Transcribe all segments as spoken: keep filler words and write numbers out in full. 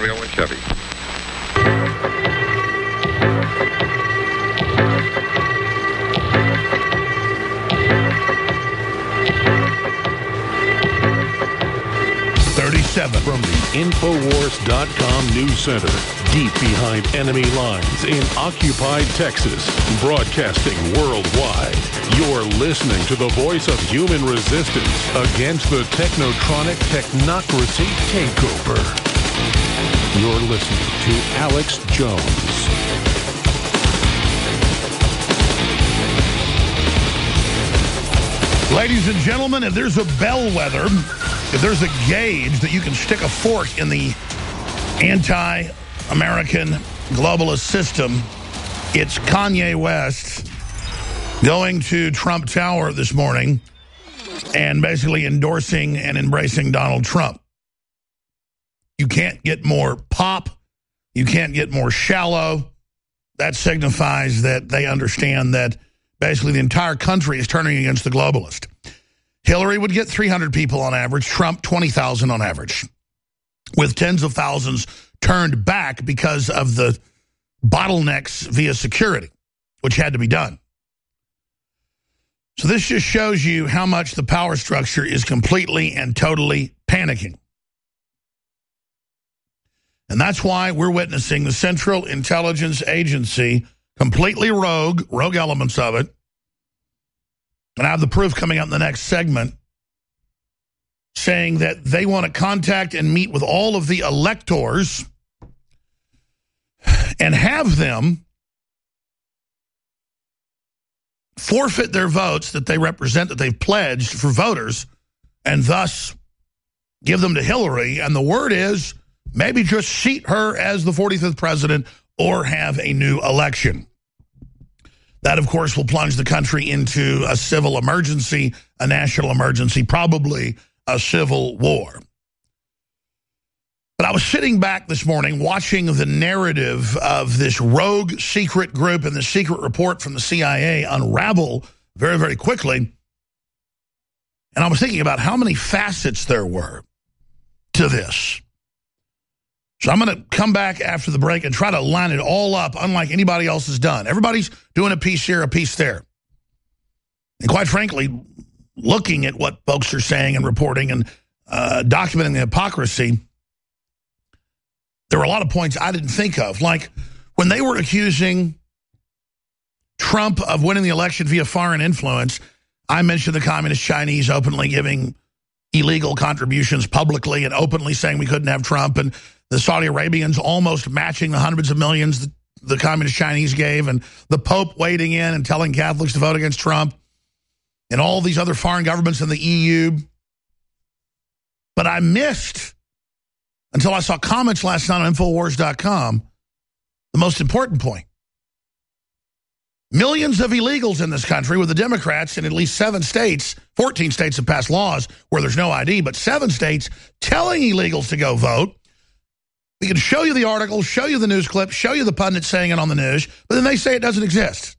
Romeo and Chevy. thirty-seven from the Infowars dot com News Center, deep behind enemy lines in occupied Texas, broadcasting worldwide. You're listening to the voice of human resistance against the technotronic technocracy takeover. You're listening to Alex Jones. Ladies and gentlemen, if there's a bellwether, if there's a gauge that you can stick a fork in the anti-American globalist system, it's Kanye West going to Trump Tower this morning and basically endorsing and embracing Donald Trump. You can't get more pop. You can't get more shallow. That signifies that they understand that basically the entire country is turning against the globalist. Hillary would get three hundred people on average, Trump twenty thousand on average, with tens of thousands turned back because of the bottlenecks via security, which had to be done. So this just shows you how much the power structure is completely and totally panicking. And that's why we're witnessing the Central Intelligence Agency completely rogue, rogue elements of it. And I have the proof coming up in the next segment, saying that they want to contact and meet with all of the electors and have them forfeit their votes that they represent, that they've pledged for voters, and thus give them to Hillary. And the word is maybe just seat her as the forty-fifth president or have a new election. That, of course, will plunge the country into a civil emergency, a national emergency, probably a civil war. But I was sitting back this morning watching the narrative of this rogue secret group and the secret report from the C I A unravel very, very quickly. And I was thinking about how many facets there were to this. So I'm going to come back after the break and try to line it all up, unlike anybody else has done. Everybody's doing a piece here, a piece there. And quite frankly, looking at what folks are saying and reporting and uh, documenting the hypocrisy, there were a lot of points I didn't think of. Like when they were accusing Trump of winning the election via foreign influence, I mentioned the Communist Chinese openly giving illegal contributions publicly and openly saying we couldn't have Trump, and the Saudi Arabians almost matching the hundreds of millions that the Communist Chinese gave, and the Pope wading in and telling Catholics to vote against Trump, and all these other foreign governments in the E U. But I missed, until I saw comments last night on Infowars dot com, the most important point. Millions of illegals in this country with the Democrats in at least seven states, fourteen states have passed laws where there's no I D, but seven states telling illegals to go vote. We can show you the article, show you the news clip, show you the pundit saying it on the news, but then they say it doesn't exist.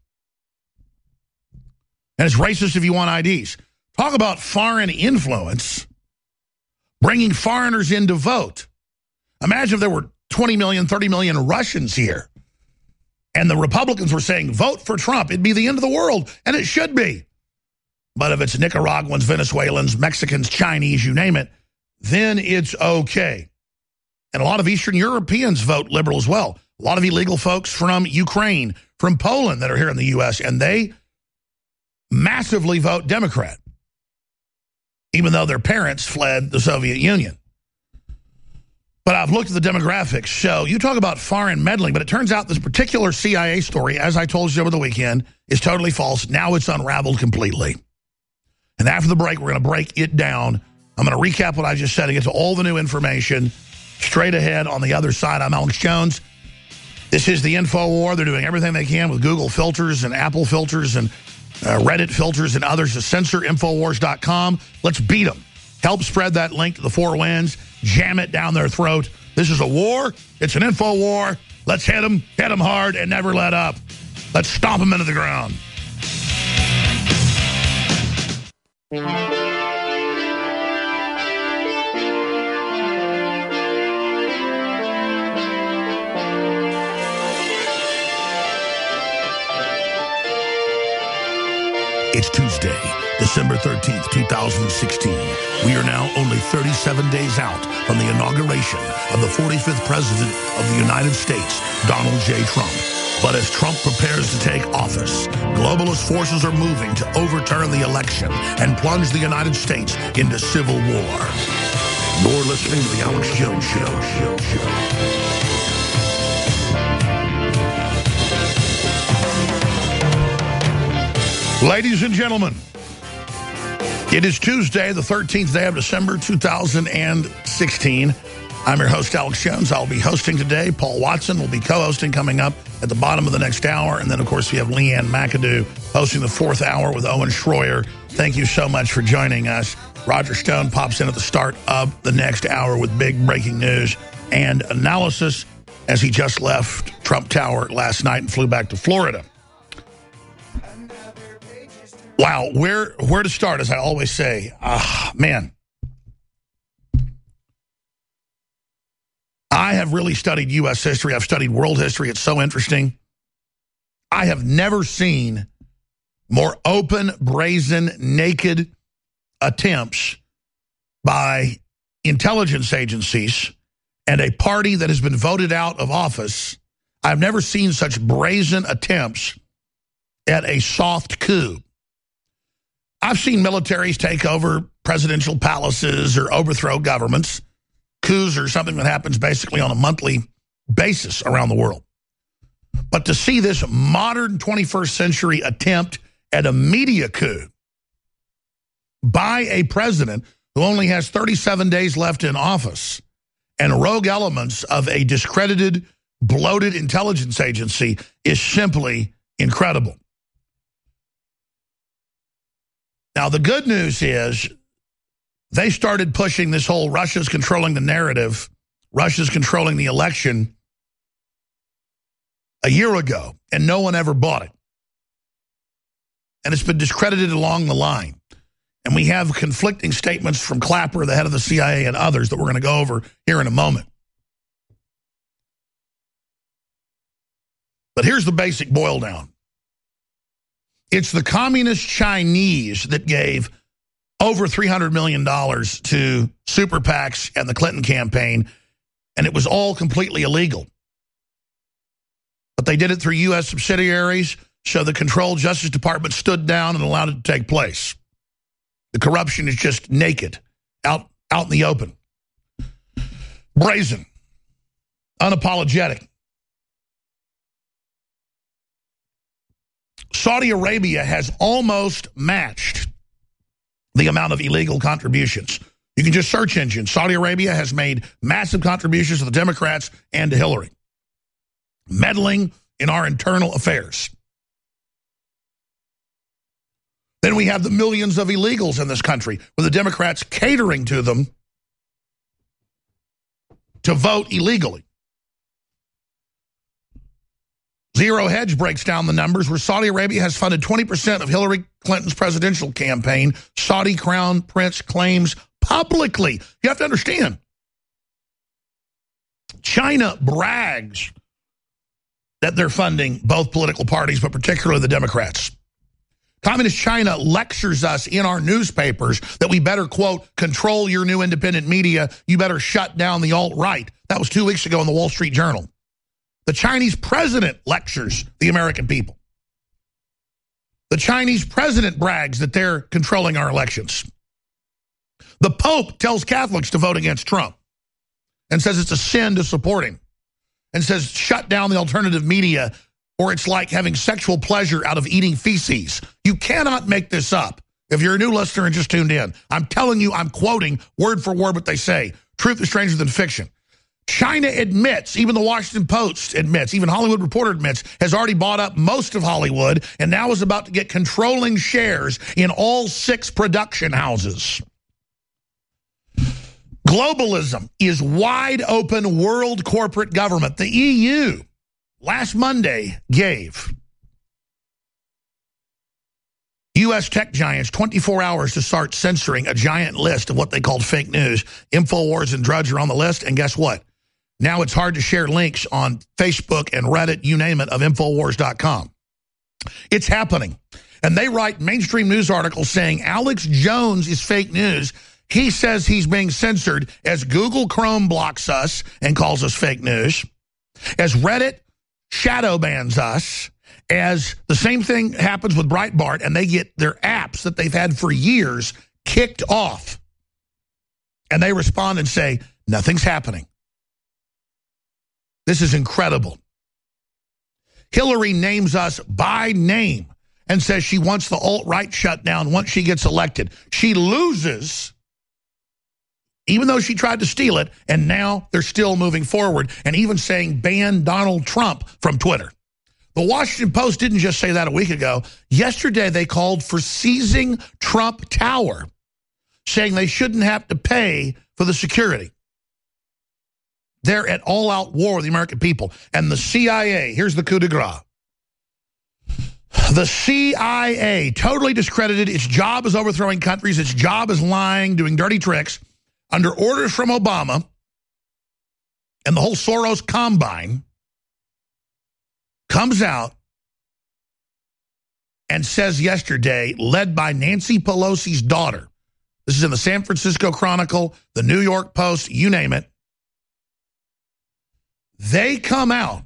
And it's racist if you want I Ds. Talk about foreign influence, bringing foreigners in to vote. Imagine if there were twenty million, thirty million Russians here, and the Republicans were saying, vote for Trump. It'd be the end of the world, and it should be. But if it's Nicaraguans, Venezuelans, Mexicans, Chinese, you name it, then it's okay. And a lot of Eastern Europeans vote liberal as well. A lot of illegal folks from Ukraine, from Poland that are here in the U S, and they massively vote Democrat, even though their parents fled the Soviet Union. But I've looked at the demographics. So you talk about foreign meddling, but it turns out this particular C I A story, as I told you over the weekend, is totally false. Now it's unraveled completely. And after the break, we're going to break it down. I'm going to recap what I just said and get to all the new information straight ahead on the other side. I'm Alex Jones. This is the InfoWar. They're doing everything they can with Google filters and Apple filters and uh, Reddit filters and others to censor Infowars dot com. Let's beat them. Help spread that link to the four winds. Jam it down their throat. This is a war. It's an info war. Let's hit them, hit them hard, and never let up. Let's stomp them into the ground. It's Tuesday, December thirteenth, two thousand sixteen. We are now only thirty-seven days out from the inauguration of the forty-fifth President of the United States, Donald J. Trump. But as Trump prepares to take office, globalist forces are moving to overturn the election and plunge the United States into civil war. You're listening to the Alex Jones Show. show, show. Ladies and gentlemen, it is Tuesday, the thirteenth day of December, two thousand sixteen. I'm your host, Alex Jones. I'll be hosting today. Paul Watson will be co-hosting coming up at the bottom of the next hour. And then, of course, we have Leanne McAdoo hosting the fourth hour with Owen Schroyer. Thank you so much for joining us. Roger Stone pops in at the start of the next hour with big breaking news and analysis as he just left Trump Tower last night and flew back to Florida. Wow, where where to start, as I always say. Ah, man. I have really studied U S history. I've studied world history. It's so interesting. I have never seen more open, brazen, naked attempts by intelligence agencies and a party that has been voted out of office. I've never seen such brazen attempts at a soft coup. I've seen militaries take over presidential palaces or overthrow governments. Coups are something that happens basically on a monthly basis around the world. But to see this modern twenty-first century attempt at a media coup by a president who only has thirty-seven days left in office and rogue elements of a discredited, bloated intelligence agency is simply incredible. Now, the good news is they started pushing this whole Russia's controlling the narrative, Russia's controlling the election a year ago, and no one ever bought it. And it's been discredited along the line. And we have conflicting statements from Clapper, the head of the C I A, and others that we're going to go over here in a moment. But here's the basic boil down. It's the communist Chinese that gave over three hundred million dollars to super PACs and the Clinton campaign, and it was all completely illegal. But they did it through U S subsidiaries, so the controlled Justice Department stood down and allowed it to take place. The corruption is just naked, out, out in the open. Brazen, unapologetic. Saudi Arabia has almost matched the amount of illegal contributions. You can just search engine. Saudi Arabia has made massive contributions to the Democrats and to Hillary, meddling in our internal affairs. Then we have the millions of illegals in this country, with the Democrats catering to them to vote illegally. Zero Hedge breaks down the numbers where Saudi Arabia has funded twenty percent of Hillary Clinton's presidential campaign. Saudi Crown Prince claims publicly. You have to understand, China brags that they're funding both political parties, but particularly the Democrats. Communist China lectures us in our newspapers that we better, quote, control your new independent media. You better shut down the alt-right. That was two weeks ago in the Wall Street Journal. The Chinese president lectures the American people. The Chinese president brags that they're controlling our elections. The Pope tells Catholics to vote against Trump and says it's a sin to support him, and says shut down the alternative media or it's like having sexual pleasure out of eating feces. You cannot make this up. If you're a new listener and just tuned in, I'm telling you, I'm quoting word for word what they say. Truth is stranger than fiction. China admits, even the Washington Post admits, even Hollywood Reporter admits, has already bought up most of Hollywood and now is about to get controlling shares in all six production houses. Globalism is wide open world corporate government. The E U last Monday gave U S tech giants twenty-four hours to start censoring a giant list of what they called fake news. InfoWars and Drudge are on the list, and guess what? Now it's hard to share links on Facebook and Reddit, you name it, of Infowars dot com. It's happening. And they write mainstream news articles saying Alex Jones is fake news. He says he's being censored as Google Chrome blocks us and calls us fake news, as Reddit shadow bans us, as the same thing happens with Breitbart, and they get their apps that they've had for years kicked off. And they respond and say, nothing's happening. This is incredible. Hillary names us by name and says she wants the alt-right shut down once she gets elected. She loses, even though she tried to steal it, and now they're still moving forward and even saying ban Donald Trump from Twitter. The Washington Post didn't just say that a week ago. Yesterday, they called for seizing Trump Tower, saying they shouldn't have to pay for the security. They're at all-out war with the American people. And the C I A, here's the coup de grace. The C I A, totally discredited. Its job is overthrowing countries. Its job is lying, doing dirty tricks. Under orders from Obama and the whole Soros combine, comes out and says yesterday, led by Nancy Pelosi's daughter, this is in the San Francisco Chronicle, the New York Post, you name it, they come out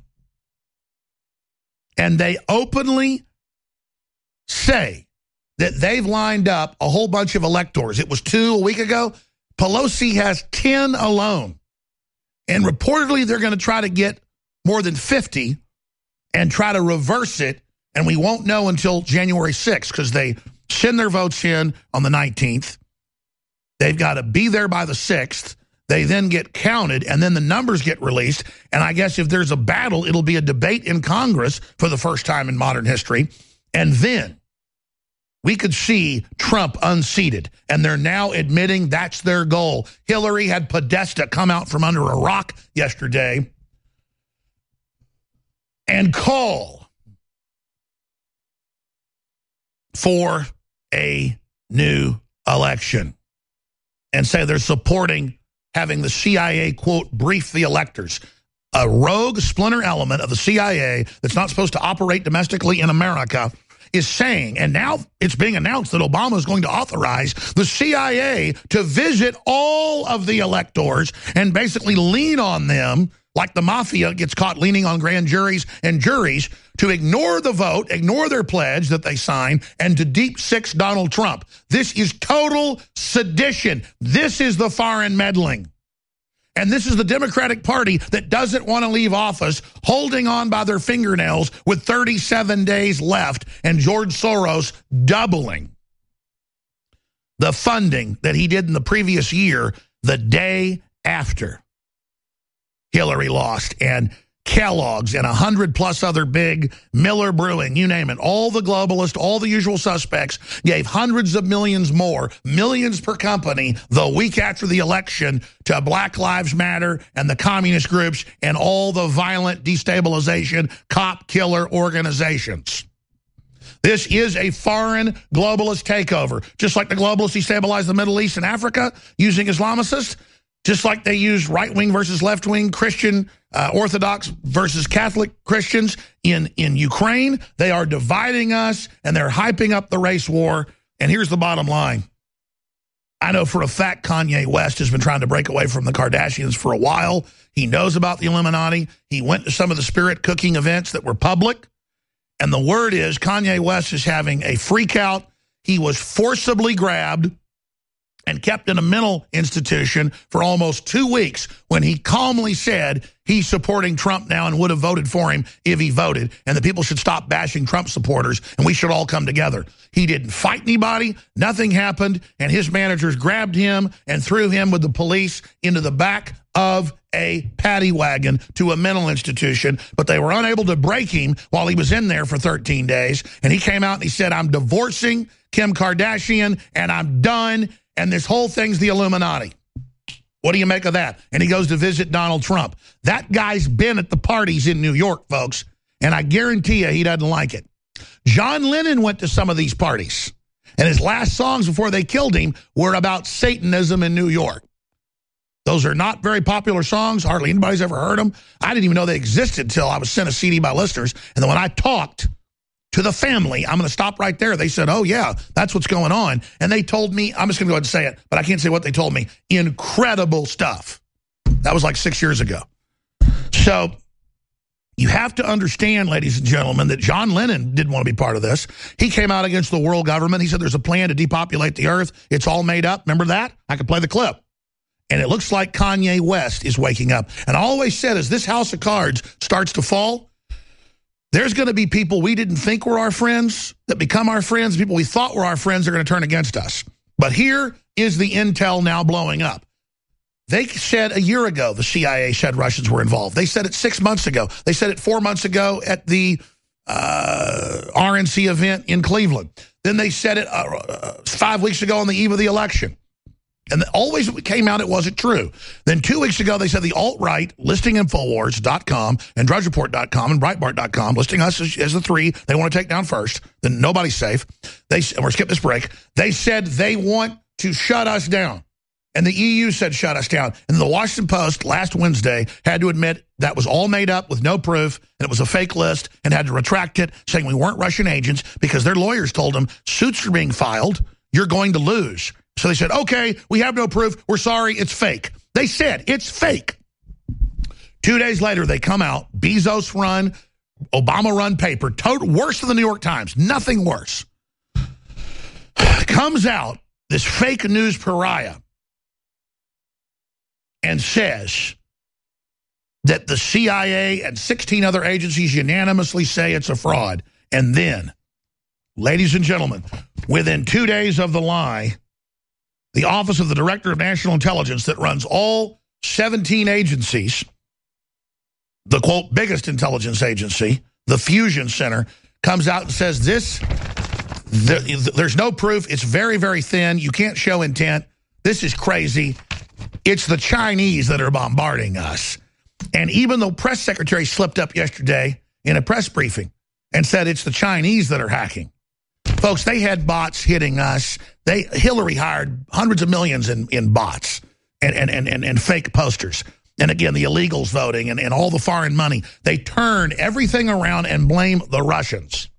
and they openly say that they've lined up a whole bunch of electors. It was two a week ago. Pelosi has ten alone. And reportedly, they're going to try to get more than fifty and try to reverse it. And we won't know until January sixth because they send their votes in on the nineteenth. They've got to be there by the sixth. They then get counted, and then the numbers get released. And I guess if there's a battle, it'll be a debate in Congress for the first time in modern history. And then we could see Trump unseated, and they're now admitting that's their goal. Hillary had Podesta come out from under a rock yesterday and call for a new election and say they're supporting having the C I A, quote, brief the electors. A rogue splinter element of the C I A that's not supposed to operate domestically in America is saying, and now it's being announced that Obama is going to authorize the C I A to visit all of the electors and basically lean on them like the mafia gets caught leaning on grand juries and juries to ignore the vote, ignore their pledge that they sign, and to deep six Donald Trump. This is total sedition. This is the foreign meddling. And this is the Democratic Party that doesn't want to leave office, holding on by their fingernails with thirty-seven days left, and George Soros doubling the funding that he did in the previous year the day after Hillary lost. And Kellogg's and a hundred plus other big, Miller Brewing, you name it, all the globalists, all the usual suspects gave hundreds of millions more, millions per company the week after the election to Black Lives Matter and the communist groups and all the violent destabilization, cop killer organizations. This is a foreign globalist takeover. Just like the globalists destabilized the Middle East and Africa using Islamicists, just like they use right-wing versus left-wing Christian uh, Orthodox versus Catholic Christians in, in Ukraine. They are dividing us, and they're hyping up the race war. And here's the bottom line. I know for a fact Kanye West has been trying to break away from the Kardashians for a while. He knows about the Illuminati. He went to some of the spirit cooking events that were public. And the word is Kanye West is having a freak out. He was forcibly grabbed and kept in a mental institution for almost two weeks when he calmly said he's supporting Trump now and would have voted for him if he voted, and the people should stop bashing Trump supporters and we should all come together. He didn't fight anybody, nothing happened, and his managers grabbed him and threw him with the police into the back of a paddy wagon to a mental institution, but they were unable to break him while he was in there for thirteen days, and he came out and he said, I'm divorcing Kim Kardashian and I'm done. And this whole thing's the Illuminati. What do you make of that? And he goes to visit Donald Trump. That guy's been at the parties in New York, folks, and I guarantee you he doesn't like it. John Lennon went to some of these parties, and his last songs before they killed him were about Satanism in New York. Those are not very popular songs. Hardly anybody's ever heard them. I didn't even know they existed until I was sent a C D by listeners. And then when I talked to the family. I'm going to stop right there. They said, oh, yeah, that's what's going on. And they told me, I'm just going to go ahead and say it, but I can't say what they told me. Incredible stuff. That was like six years ago. So you have to understand, ladies and gentlemen, that John Lennon didn't want to be part of this. He came out against the world government. He said there's a plan to depopulate the earth. It's all made up. Remember that? I could play the clip. And it looks like Kanye West is waking up. And I always said, as this house of cards starts to fall, there's going to be people we didn't think were our friends that become our friends. People we thought were our friends are going to turn against us. But here is the intel now blowing up. They said a year ago the C I A said Russians were involved. They said it six months ago. They said it four months ago at the uh, R N C event in Cleveland. Then they said it uh, five weeks ago on the eve of the election. And always it came out it wasn't true. Then two weeks ago, they said the alt-right, listing Infowars dot com and Drudge Report dot com and Breitbart dot com, listing us as, as the three they want to take down first. Then nobody's safe. They, and we're skip this break. They said they want to shut us down. And the E U said shut us down. And the Washington Post last Wednesday had to admit that was all made up with no proof, and it was a fake list, and had to retract it, saying we weren't Russian agents because their lawyers told them suits are being filed. You're going to lose. So they said, okay, we have no proof. We're sorry. It's fake. They said it's fake. Two days later, they come out, Bezos-run, Obama-run paper, total, worse than the New York Times, nothing worse. Comes out, this fake news pariah, and says that the C I A and sixteen other agencies unanimously say it's a fraud. And then, ladies and gentlemen, within two days of the lie, the Office of the Director of National Intelligence that runs all seventeen agencies, the, quote, biggest intelligence agency, the Fusion Center, comes out and says this, the, there's no proof. It's very, very thin. You can't show intent. This is crazy. It's the Chinese that are bombarding us. And even though press secretary slipped up yesterday in a press briefing and said it's the Chinese that are hacking. Folks, they had bots hitting us. They Hillary hired hundreds of millions in, in bots and, and, and, and, and fake posters. And again, the illegals voting and, and all the foreign money. They turn everything around and blame the Russians.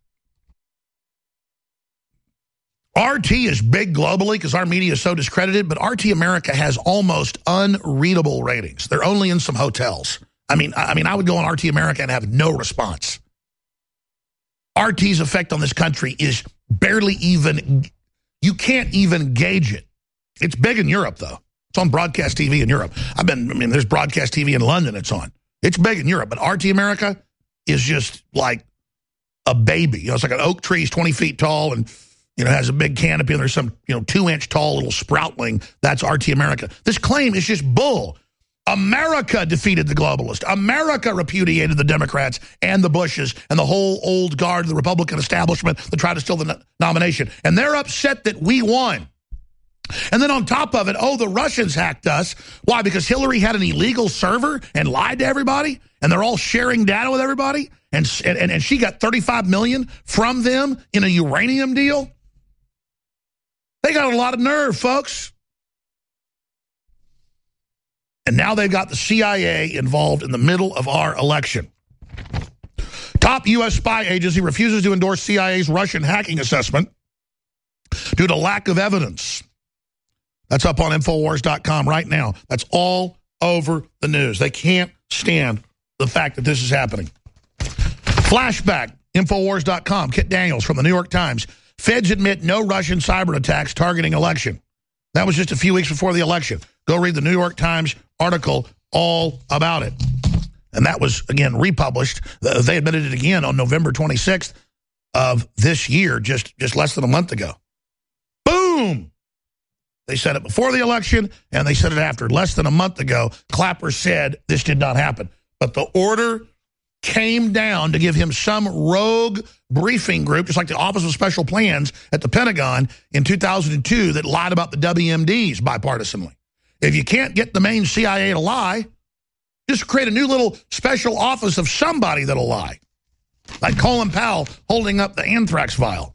R T is big globally because our media is so discredited, but R T America has almost unreadable ratings. They're only in some hotels. I mean, I mean, I would go on R T America and have no response. R T's effect on this country is barely even, you can't even gauge it. It's big in Europe, though. It's on broadcast T V in Europe. I've been, I mean, there's broadcast T V in London it's on. It's big in Europe, but R T America is just like a baby. You know, it's like an oak tree, is twenty feet tall and, you know, has a big canopy and there's some, you know, two-inch tall little sproutling. That's R T America. This claim is just bull. America defeated the globalists. America repudiated the Democrats and the Bushes and the whole old guard of the Republican establishment that tried to steal the no nomination. And they're upset that we won. And then on top of it, oh, the Russians hacked us. Why? Because Hillary had an illegal server and lied to everybody, and they're all sharing data with everybody, and, and, and she got thirty-five million dollars from them in a uranium deal? They got a lot of nerve, folks. And now they've got the C I A involved in the middle of our election. Top U S spy agency refuses to endorse C I A's Russian hacking assessment due to lack of evidence. That's up on Infowars dot com right now. That's all over the news. They can't stand the fact that this is happening. Flashback, Infowars dot com, Kit Daniels from the New York Times. Feds admit no Russian cyber attacks targeting election. That was just a few weeks before the election. Go read the New York Times article all about it. And that was, again, republished. They admitted it again on November twenty-sixth of this year, just, just less than a month ago. Boom! They said it before the election, and they said it after. Less than a month ago, Clapper said this did not happen. But the order came down to give him some rogue briefing group, just like the Office of Special Plans at the Pentagon in two thousand two that lied about the W M Ds bipartisanly. If you can't get the main C I A to lie, just create a new little special office of somebody that'll lie. Like Colin Powell holding up the anthrax vial.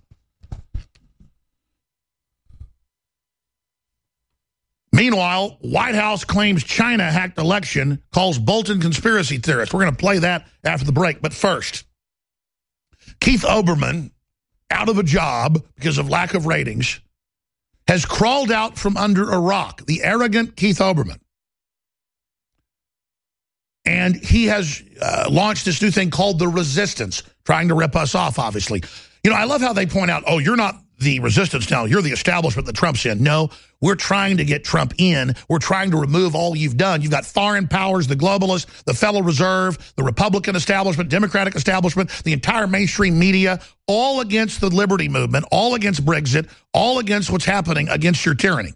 Meanwhile, White House claims China hacked election, calls Bolton conspiracy theorist. We're going to play that after the break. But first, Keith Olbermann, out of a job because of lack of ratings, has crawled out from under a rock, the arrogant Keith Olbermann. And he has uh, launched this new thing called The Resistance, trying to rip us off, obviously. You know, I love how they point out, oh, you're not the resistance now, you're the establishment that Trump's in. No, we're trying to get Trump in. We're trying to remove all you've done. You've got foreign powers, the globalists, the Federal Reserve, the Republican establishment, Democratic establishment, the entire mainstream media, all against the liberty movement, all against Brexit, all against what's happening, against your tyranny.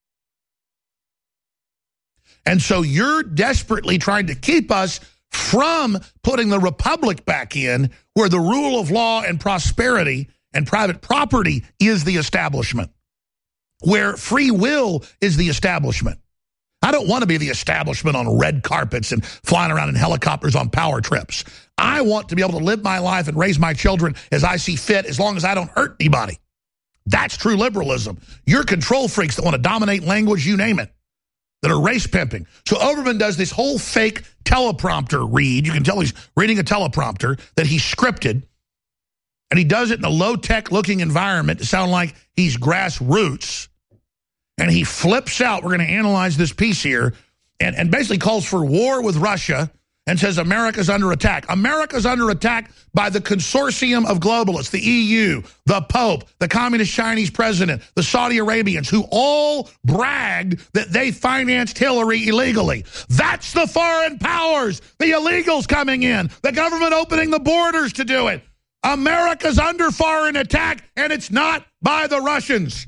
And so you're desperately trying to keep us from putting the republic back in, where the rule of law and prosperity and private property is the establishment, where free will is the establishment. I don't want to be the establishment on red carpets and flying around in helicopters on power trips. I want to be able to live my life and raise my children as I see fit, as long as I don't hurt anybody. That's true liberalism. You're control freaks that want to dominate language, you name it, that are race pimping. So Olbermann does this whole fake teleprompter read. You can tell he's reading a teleprompter that he scripted. And he does it in a low-tech looking environment to sound like he's grassroots. And he flips out. We're going to analyze this piece here. And, and basically calls for war with Russia and says America's under attack. America's under attack by the consortium of globalists, the E U, the Pope, the Communist Chinese president, the Saudi Arabians, who all bragged that they financed Hillary illegally. That's the foreign powers, the illegals coming in, the government opening the borders to do it. America's under foreign attack, and it's not by the Russians.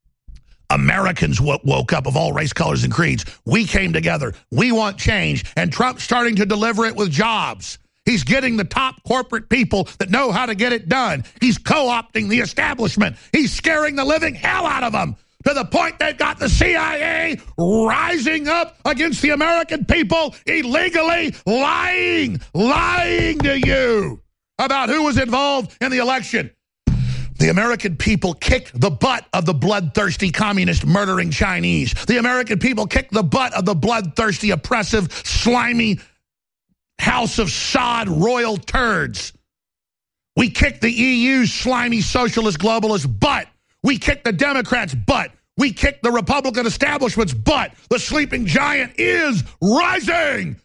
Americans woke up of all race, colors, and creeds. We came together. We want change, and Trump's starting to deliver it with jobs. He's getting the top corporate people that know how to get it done. He's co-opting the establishment. He's scaring the living hell out of them, to the point they've got the C I A rising up against the American people, illegally lying, lying to you about who was involved in the election. The American people kicked the butt of the bloodthirsty, communist, murdering Chinese. The American people kicked the butt of the bloodthirsty, oppressive, slimy house of sod royal turds. We kicked the E U's slimy, socialist, globalist butt. We kicked the Democrats' butt. We kicked the Republican establishment's butt. The sleeping giant is rising.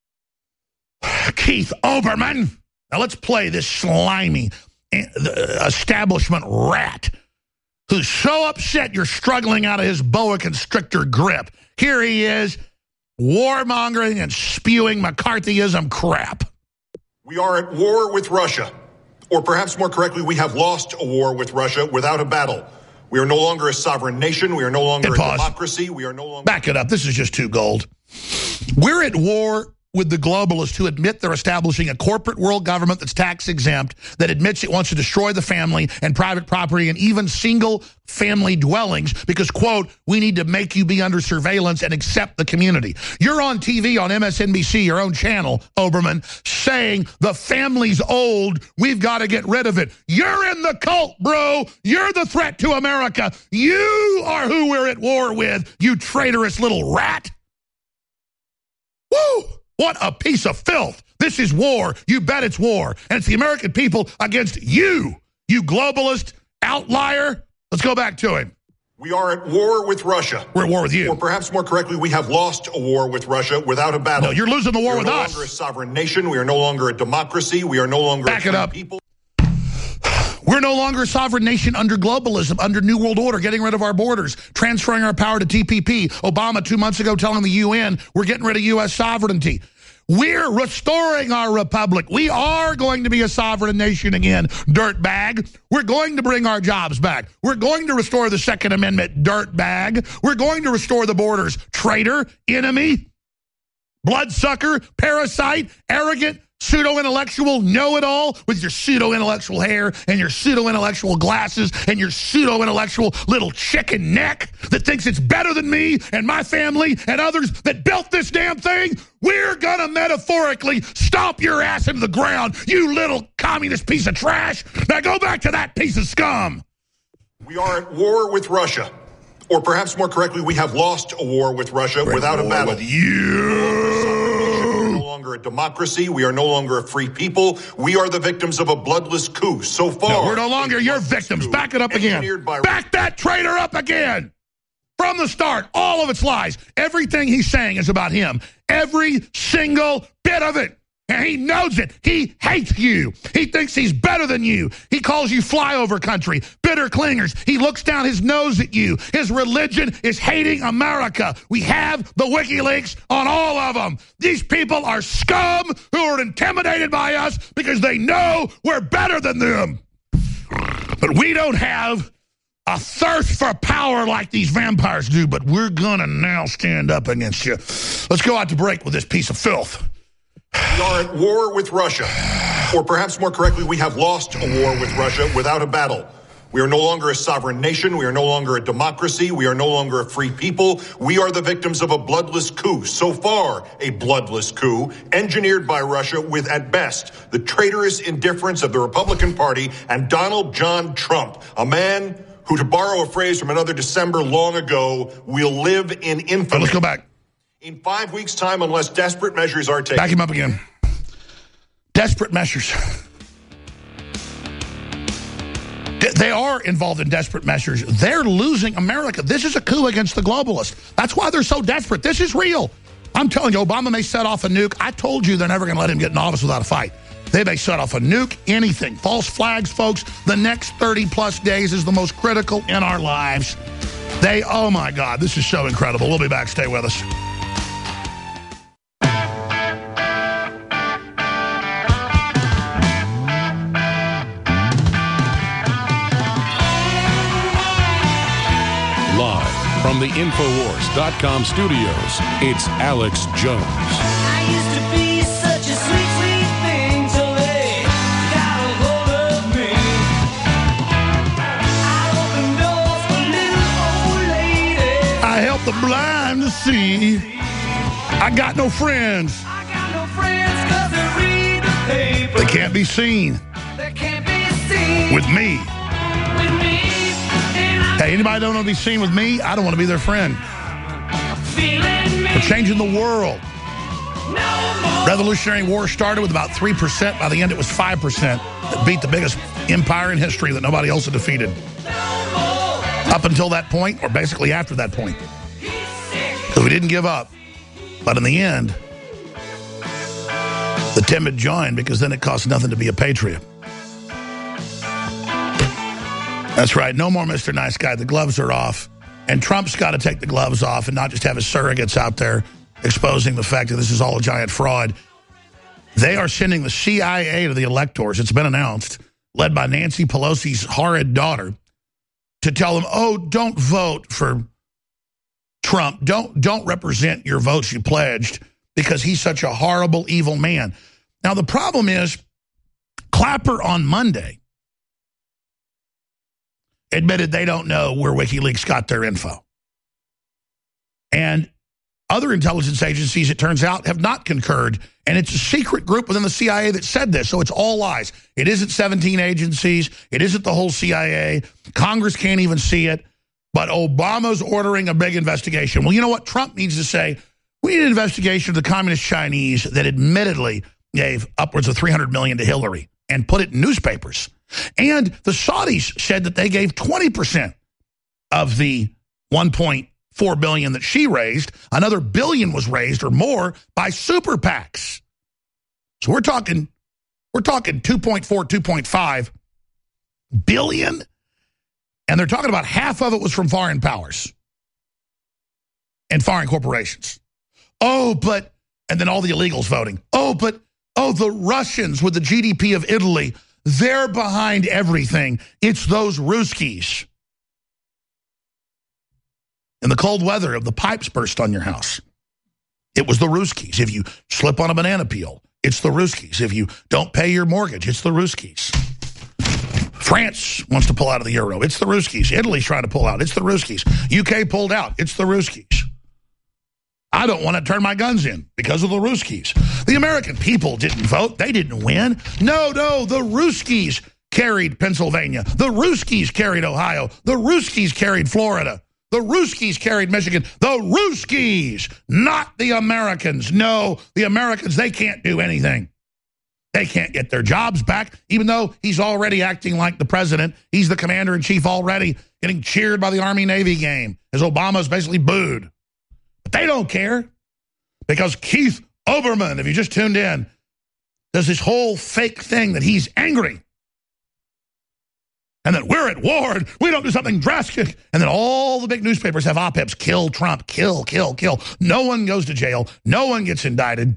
Keith Olbermann. Now let's play this slimy establishment rat who's so upset you're struggling out of his boa constrictor grip. Here he is, warmongering and spewing McCarthyism crap. We are at war with Russia. Or perhaps more correctly, we have lost a war with Russia without a battle. We are no longer a sovereign nation. We are no longer a democracy. We are no longer... Back it up. This is just too gold. We're at war with the globalists who admit they're establishing a corporate world government that's tax exempt, that admits it wants to destroy the family and private property and even single family dwellings because, quote, we need to make you be under surveillance and accept the community. You're on T V on M S N B C, your own channel, Olbermann, saying the family's old, we've got to get rid of it. You're in the cult, bro. You're the threat to America. You are who we're at war with, you traitorous little rat. Woo! What a piece of filth. This is war. You bet it's war. And it's the American people against you, you globalist outlier. Let's go back to him. We are at war with Russia. We're at war with you. Or perhaps more correctly, we have lost a war with Russia without a battle. No, you're losing the war with us. We are no longer a sovereign nation. We are no longer a democracy. We are no longer Back a it up. people. We're no longer a sovereign nation under globalism, under New World Order, getting rid of our borders, transferring our power to T P P. Obama two months ago telling the U N we're getting rid of U S sovereignty. We're restoring our republic. We are going to be a sovereign nation again, dirtbag. We're going to bring our jobs back. We're going to restore the Second Amendment, dirtbag. We're going to restore the borders, traitor, enemy, bloodsucker, parasite, arrogant, pseudo-intellectual know-it-all with your pseudo-intellectual hair and your pseudo-intellectual glasses and your pseudo-intellectual little chicken neck that thinks it's better than me and my family and others that built this damn thing. We're gonna metaphorically stomp your ass into the ground, you little communist piece of trash. Now go back to that piece of scum. We are at war with Russia. Or perhaps more correctly, we have lost a war with Russia We're without a battle. With you. longer a democracy. We are no longer a free people. We are the victims of a bloodless coup. So far, no, we're no longer your victims. Back it up again. By... Back that traitor up again. From the start, all of it's lies. Everything he's saying is about him. Every single bit of it. And he knows it. He hates you. He thinks he's better than you. He calls you flyover country, bitter clingers. He looks down his nose at you. His religion is hating America. We have the WikiLeaks on all of them. These people are scum who are intimidated by us because they know we're better than them. But we don't have a thirst for power like these vampires do, but we're gonna now stand up against you. Let's go out to break with this piece of filth. We are at war with Russia. Or perhaps more correctly, we have lost a war with Russia without a battle. We are no longer a sovereign nation. We are no longer a democracy. We are no longer a free people. We are the victims of a bloodless coup. So far, a bloodless coup engineered by Russia with, at best, the traitorous indifference of the Republican Party and Donald John Trump, a man who, to borrow a phrase from another December long ago, will live in infamy. Let's go back. In five weeks' time, unless desperate measures are taken. Back him up again. Desperate measures. They are involved in desperate measures. They're losing America. This is a coup against the globalists. That's why they're so desperate. This is real. I'm telling you, Obama may set off a nuke. I told you they're never going to let him get in office without a fight. They may set off a nuke, anything. False flags, folks. The next thirty plus days is the most critical in our lives. They, oh my God, this is so incredible. We'll be back. Stay with us. From the Infowars dot com studios, it's Alex Jones. I used to be such a sweet, sweet thing till they got a hold of me. I opened doors for little old ladies. I help the blind to see. I got no friends. I got no friends 'cause they read the paper. They can't be seen. They can't be seen With me. with me. Hey, anybody don't want to be seen with me? I don't want to be their friend. Feeling me. We're changing the world. No more. Revolutionary War started with about three percent. By the end, it was five percent. That beat the biggest empire in history that nobody else had defeated. Up until that point, or basically after that point. So we didn't give up. But in the end, the timid joined because then it costs nothing to be a patriot. That's right. No more Mister Nice Guy. The gloves are off. And Trump's got to take the gloves off and not just have his surrogates out there exposing the fact that this is all a giant fraud. They are sending the C I A to the electors. It's been announced, led by Nancy Pelosi's horrid daughter, to tell them, oh, don't vote for Trump. Don't, don't represent your votes you pledged because he's such a horrible, evil man. Now, the problem is Clapper on Monday admitted they don't know where WikiLeaks got their info. And other intelligence agencies, it turns out, have not concurred. And it's a secret group within the C I A that said this, so it's all lies. It isn't seventeen agencies. It isn't the whole C I A. Congress can't even see it. But Obama's ordering a big investigation. Well, you know what? Trump needs to say, we need an investigation of the communist Chinese that admittedly gave upwards of three hundred million dollars to Hillary and put it in newspapers. And the Saudis said that they gave twenty percent of the one point four billion dollars that she raised. Another billion was raised or more by super PACs. So we're talking, we're talking two point four, two point five billion. And they're talking about half of it was from foreign powers and foreign corporations. Oh, but, and then all the illegals voting. Oh, but, oh, the Russians with the G D P of Italy, they're behind everything. It's those Ruskies. In the cold weather of the pipes burst on your house, it was the Ruskies. If you slip on a banana peel, it's the Ruskies. If you don't pay your mortgage, it's the Ruskies. France wants to pull out of the euro. It's the Ruskies. Italy's trying to pull out. It's the Ruskies. U K pulled out. It's the Ruskies. I don't want to turn my guns in because of the Ruskies. The American people didn't vote. They didn't win. No, no, the Ruskies carried Pennsylvania. The Ruskies carried Ohio. The Ruskies carried Florida. The Ruskies carried Michigan. The Ruskies, not the Americans. No, the Americans, they can't do anything. They can't get their jobs back, even though he's already acting like the president. He's the commander-in-chief already, getting cheered by the Army-Navy game as Obama's basically booed. But they don't care because Keith Olbermann, if you just tuned in, does this whole fake thing that he's angry and that we're at war and we don't do something drastic. And then all the big newspapers have op-eds, kill Trump, kill, kill, kill. No one goes to jail. No one gets indicted.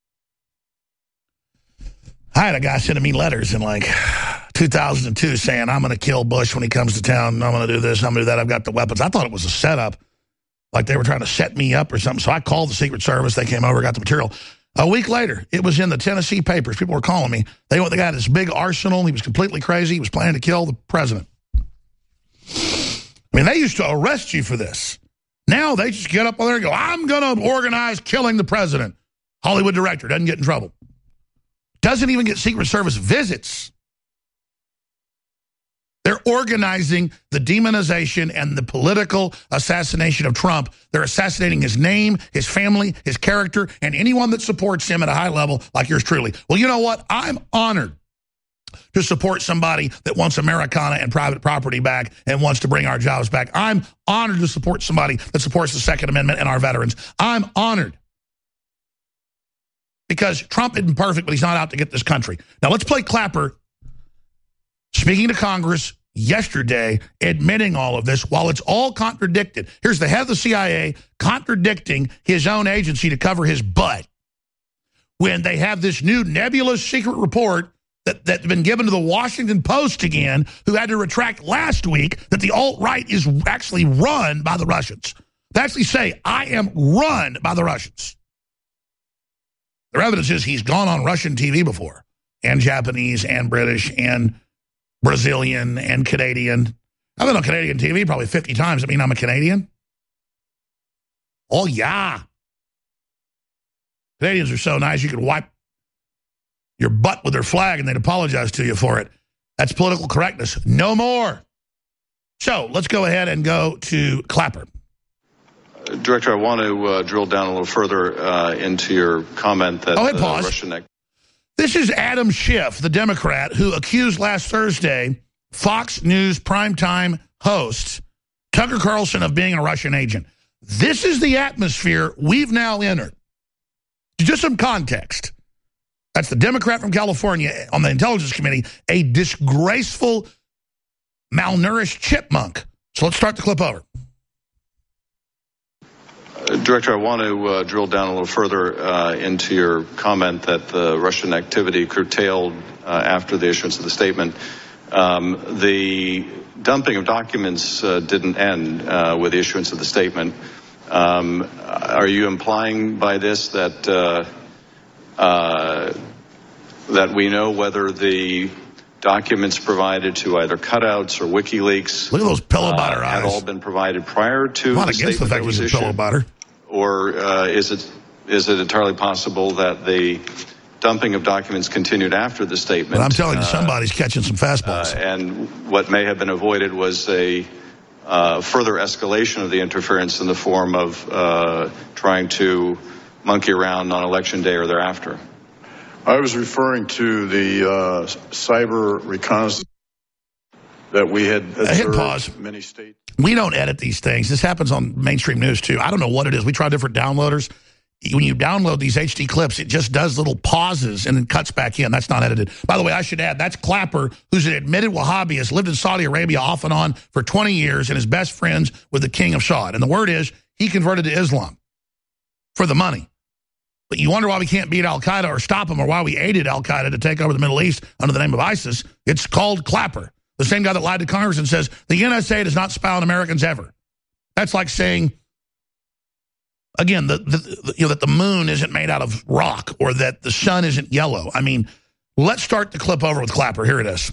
I had a guy sending me letters in like two thousand two saying, I'm going to kill Bush when he comes to town. I'm going to do this. I'm going to do that. I've got the weapons. I thought it was a setup, like they were trying to set me up or something. So I called the Secret Service. They came over, got the material. A week later, it was in the Tennessee papers. People were calling me. They went, they got this big arsenal. He was completely crazy. He was planning to kill the president. I mean, they used to arrest you for this. Now they just get up on there and go, I'm going to organize killing the president. Hollywood director doesn't get in trouble. Doesn't even get Secret Service visits. They're organizing the demonization and the political assassination of Trump. They're assassinating his name, his family, his character, and anyone that supports him at a high level like yours truly. Well, you know what? I'm honored to support somebody that wants Americana and private property back and wants to bring our jobs back. I'm honored to support somebody that supports the Second Amendment and our veterans. I'm honored. Because Trump isn't perfect, but he's not out to get this country. Now, let's play Clapper speaking to Congress yesterday, admitting all of this while it's all contradicted. Here's the head of the C I A contradicting his own agency to cover his butt when they have this new nebulous secret report that, that's been given to the Washington Post again, who had to retract last week that the alt-right is actually run by the Russians. They actually say, I am run by the Russians. Their evidence is he's gone on Russian T V before, and Japanese, and British, and Brazilian, and Canadian. I've been on Canadian T V probably fifty times. I mean, I'm a Canadian. Oh, yeah. Canadians are so nice, you could wipe your butt with their flag, and they'd apologize to you for it. That's political correctness. No more. So let's go ahead and go to Clapper. Director, I want to uh, drill down a little further uh, into your comment that oh, hey, uh, pause. Russian... This is Adam Schiff, the Democrat, who accused last Thursday Fox News primetime host Tucker Carlson of being a Russian agent. This is the atmosphere we've now entered. Just some context. That's the Democrat from California on the Intelligence Committee, a disgraceful, malnourished chipmunk. So let's start the clip over. Director, I want to uh, drill down a little further uh, into your comment that the Russian activity curtailed uh, after the issuance of the statement. Um, the dumping of documents uh, didn't end uh, with the issuance of the statement. Um, are you implying by this that uh, uh, that we know whether the documents provided to either cutouts or WikiLeaks Look at those pillow butter uh, eyes. had all been provided prior to I'm not the against the statement fact that was he's a pillow issued? butter. Or uh, is it is it entirely possible that the dumping of documents continued after the statement? But I'm telling you, uh, somebody's catching some fastballs. uh, and what may have been avoided was a uh, further escalation of the interference in the form of uh, trying to monkey around on election day or thereafter. I was referring to the uh, cyber reconnaissance that we had Uh, hit observed pause. in many states. We don't edit these things. This happens on mainstream news, too. I don't know what it is. We try different downloaders. When you download these H D clips, it just does little pauses and then cuts back in. That's not edited. By the way, I should add, that's Clapper, who's an admitted Wahhabi, lived in Saudi Arabia off and on for twenty years and is best friends with the king of Saud. And the word is, he converted to Islam for the money. But you wonder why we can't beat al-Qaeda or stop them, or why we aided al-Qaeda to take over the Middle East under the name of ISIS. It's called Clapper. The same guy that lied to Congress and says, the N S A does not spy on Americans ever. That's like saying, again, the, the, the, you know, that the moon isn't made out of rock or that the sun isn't yellow. I mean, let's start the clip over with Clapper. Here it is.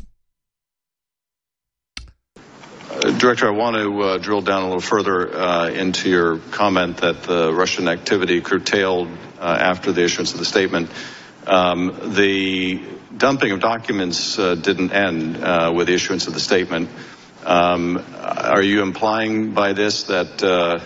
Uh, Director, I want to uh, drill down a little further uh, into your comment that the Russian activity curtailed uh, after the issuance of the statement. Um, the dumping of documents uh, didn't end uh, with the issuance of the statement. Um, are you implying by this that uh,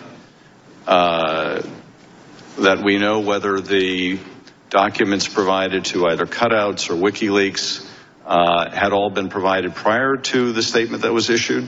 uh, that we know whether the documents provided to either cutouts or WikiLeaks uh, had all been provided prior to the statement that was issued,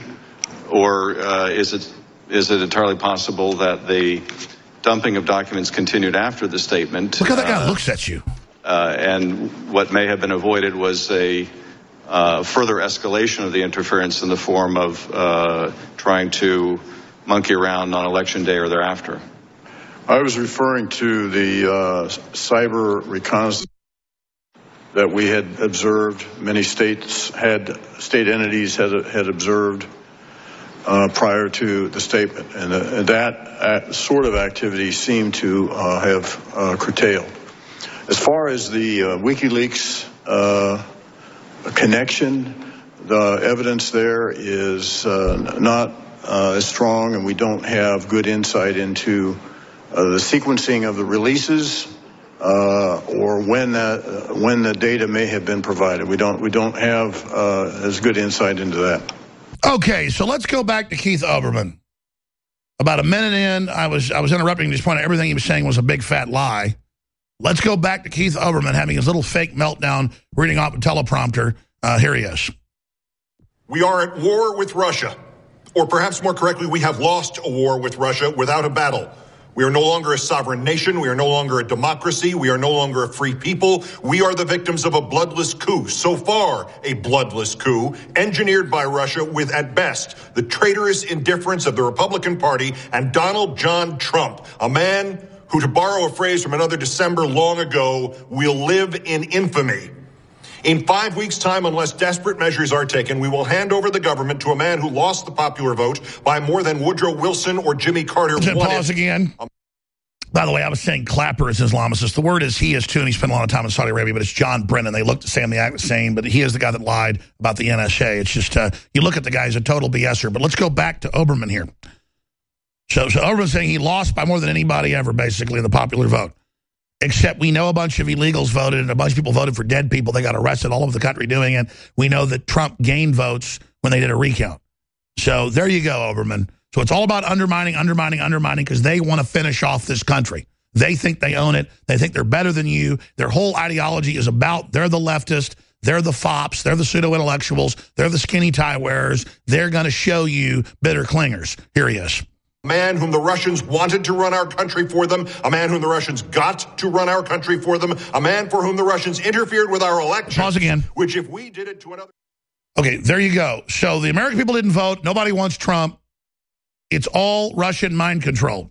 or uh, is it is it entirely possible that the dumping of documents continued after the statement? Look how that guy uh, looks at you. Uh, and what may have been avoided was a uh, further escalation of the interference in the form of uh, trying to monkey around on election day or thereafter. I was referring to the uh, cyber reconnaissance that we had observed. Many states had, state entities had, had observed uh, prior to the statement. And, uh, and that uh, sort of activity seemed to uh, have uh, curtailed. As far as the uh, WikiLeaks uh, connection, the evidence there is uh, not uh, as strong, and we don't have good insight into uh, the sequencing of the releases uh, or when that uh, when the data may have been provided. We don't we don't have uh, as good insight into that. Okay, so let's go back to Keith Olbermann. About a minute in, I was I was interrupting his point. Everything he was saying was a big fat lie. Let's go back to Keith Olbermann having his little fake meltdown, reading off a teleprompter. Uh, here he is. We are at war with Russia. Or perhaps more correctly, we have lost a war with Russia without a battle. We are no longer a sovereign nation. We are no longer a democracy. We are no longer a free people. We are the victims of a bloodless coup. So far, a bloodless coup engineered by Russia with, at best, the traitorous indifference of the Republican Party and Donald John Trump, a man who, to borrow a phrase from another December long ago, will live in infamy. In five weeks' time, unless desperate measures are taken, we will hand over the government to a man who lost the popular vote by more than Woodrow Wilson or Jimmy Carter Let's won pause it. again. Um, By the way, I was saying Clapper is Islamicist. The word is he is too, and he spent a lot of time in Saudi Arabia, but it's John Brennan. They look to Sam the act same, but he is the guy that lied about the N S A. It's just, uh, you look at the guy, he's a total BSer. But let's go back to Olbermann here. So, so Olbermann's saying he lost by more than anybody ever, basically, in the popular vote. Except we know a bunch of illegals voted and a bunch of people voted for dead people. They got arrested all over the country doing it. We know that Trump gained votes when they did a recount. So there you go, Olbermann. So it's all about undermining, undermining, undermining because they want to finish off this country. They think they own it. They think they're better than you. Their whole ideology is about they're the leftist. They're the fops. They're the pseudo-intellectuals. They're the skinny tie wearers. They're going to show you bitter clingers. Here he is. A man whom the Russians wanted to run our country for them, a man whom the Russians got to run our country for them, a man for whom the Russians interfered with our elections. Pause again. Which if we did it to another... Okay, there you go. So the American people didn't vote. Nobody wants Trump. It's all Russian mind control.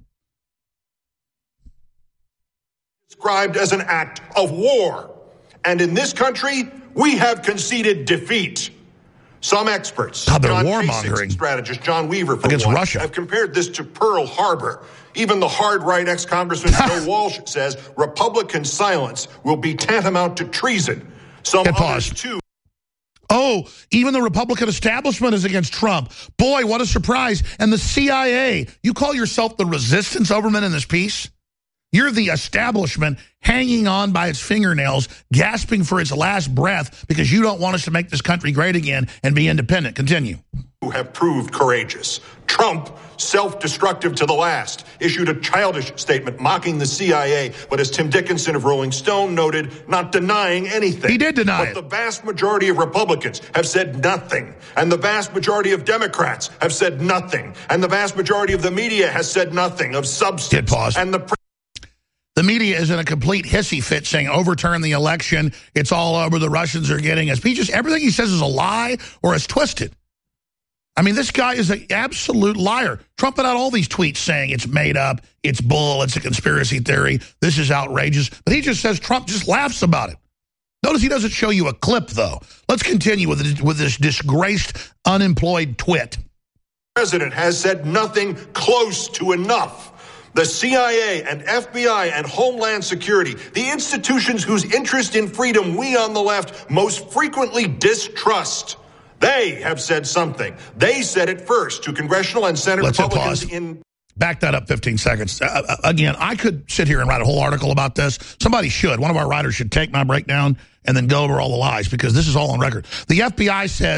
Described as an act of war. And in this country, we have conceded defeat. Some experts, God, they're John warmongering. Kasich, strategist John Weaver, for against one, Russia, have compared this to Pearl Harbor. Even the hard-right ex-Congressman Joe Walsh says Republican silence will be tantamount to treason. Some Get others, paused. too. Oh, even the Republican establishment is against Trump. Boy, what a surprise. And the C I A. You call yourself the resistance, Olbermann, in this piece? You're the establishment hanging on by its fingernails, gasping for its last breath because you don't want us to make this country great again and be independent. Continue. Who have proved courageous. Trump, self-destructive to the last, issued a childish statement mocking the C I A, but as Tim Dickinson of Rolling Stone noted, not denying anything. He did deny but it. The vast majority of Republicans have said nothing, and the vast majority of Democrats have said nothing, and the vast majority of the media has said nothing of substance. Get paused. And the The media is in a complete hissy fit saying overturn the election. It's all over. The Russians are getting us. He just, everything he says is a lie or is twisted. I mean, this guy is an absolute liar. Trump put out all these tweets saying it's made up, it's bull, it's a conspiracy theory, this is outrageous. But he just says Trump just laughs about it. Notice he doesn't show you a clip, though. Let's continue with, with this disgraced, unemployed twit. The president has said nothing close to enough. The C I A and F B I and Homeland Security, the institutions whose interest in freedom we on the left most frequently distrust, they have said something. They said it first to congressional and Senate Let's hit Republicans pause. in... Back that up fifteen seconds. Uh, again, I could sit here and write a whole article about this. Somebody should. One of our writers should take my breakdown and then go over all the lies because this is all on record. The F B I says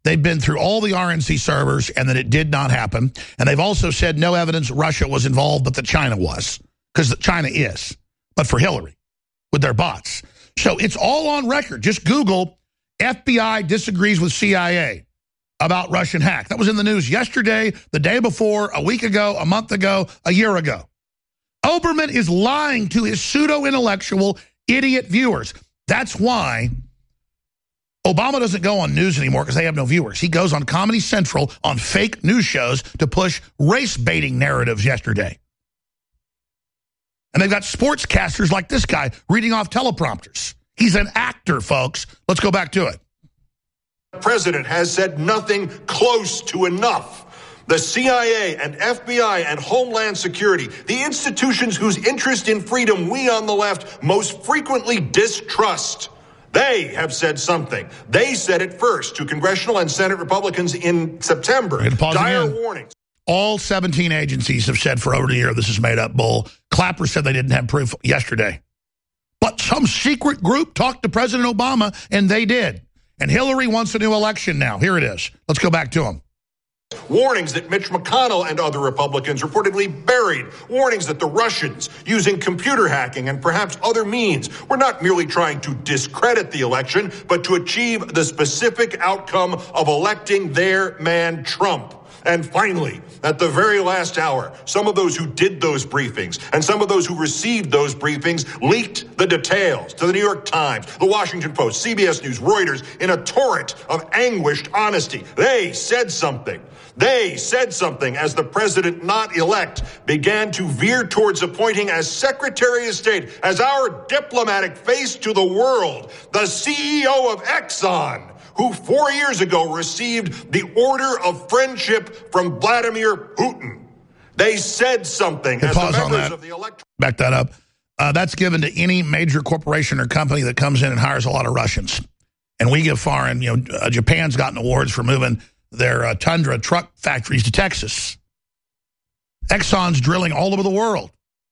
They've been through all the R N C servers and that it did not happen. And they've also said no evidence Russia was involved, but that China was. Because China is. But for Hillary, with their bots. So it's all on record. Just Google F B I disagrees with C I A about Russian hack. That was in the news yesterday, the day before, a week ago, a month ago, a year ago. Oberman is lying to his pseudo-intellectual idiot viewers. That's why Obama doesn't go on news anymore because they have no viewers. He goes on Comedy Central on fake news shows to push race-baiting narratives yesterday. And they've got sportscasters like this guy reading off teleprompters. He's an actor, folks. Let's go back to it. The president has said nothing close to enough. The C I A and F B I and Homeland Security, the institutions whose interest in freedom we on the left most frequently distrust, they have said something. They said it first to congressional and Senate Republicans in September. Dire again. warnings. All seventeen agencies have said for over a year this is made up bull. Clapper said they didn't have proof yesterday. But some secret group talked to President Obama, and they did. And Hillary wants a new election now. Here it is. Let's go back to him. Warnings that Mitch McConnell and other Republicans reportedly buried. Warnings that the Russians, using computer hacking and perhaps other means, were not merely trying to discredit the election, but to achieve the specific outcome of electing their man Trump. And finally, at the very last hour, some of those who did those briefings and some of those who received those briefings leaked the details to the New York Times, the Washington Post, C B S News, Reuters, in a torrent of anguished honesty. They said something. They said something as the president not elect began to veer towards appointing as Secretary of State, as our diplomatic face to the world, the C E O of Exxon, who four years ago received the Order of Friendship from Vladimir Putin. They said something Hey, as pause the on members that. of the electoral. Back that up. Uh, that's given to any major corporation or company that comes in and hires a lot of Russians. And we give foreign, you know, uh, Japan's gotten awards for moving their uh, Tundra truck factories to Texas. Exxon's drilling all over the world.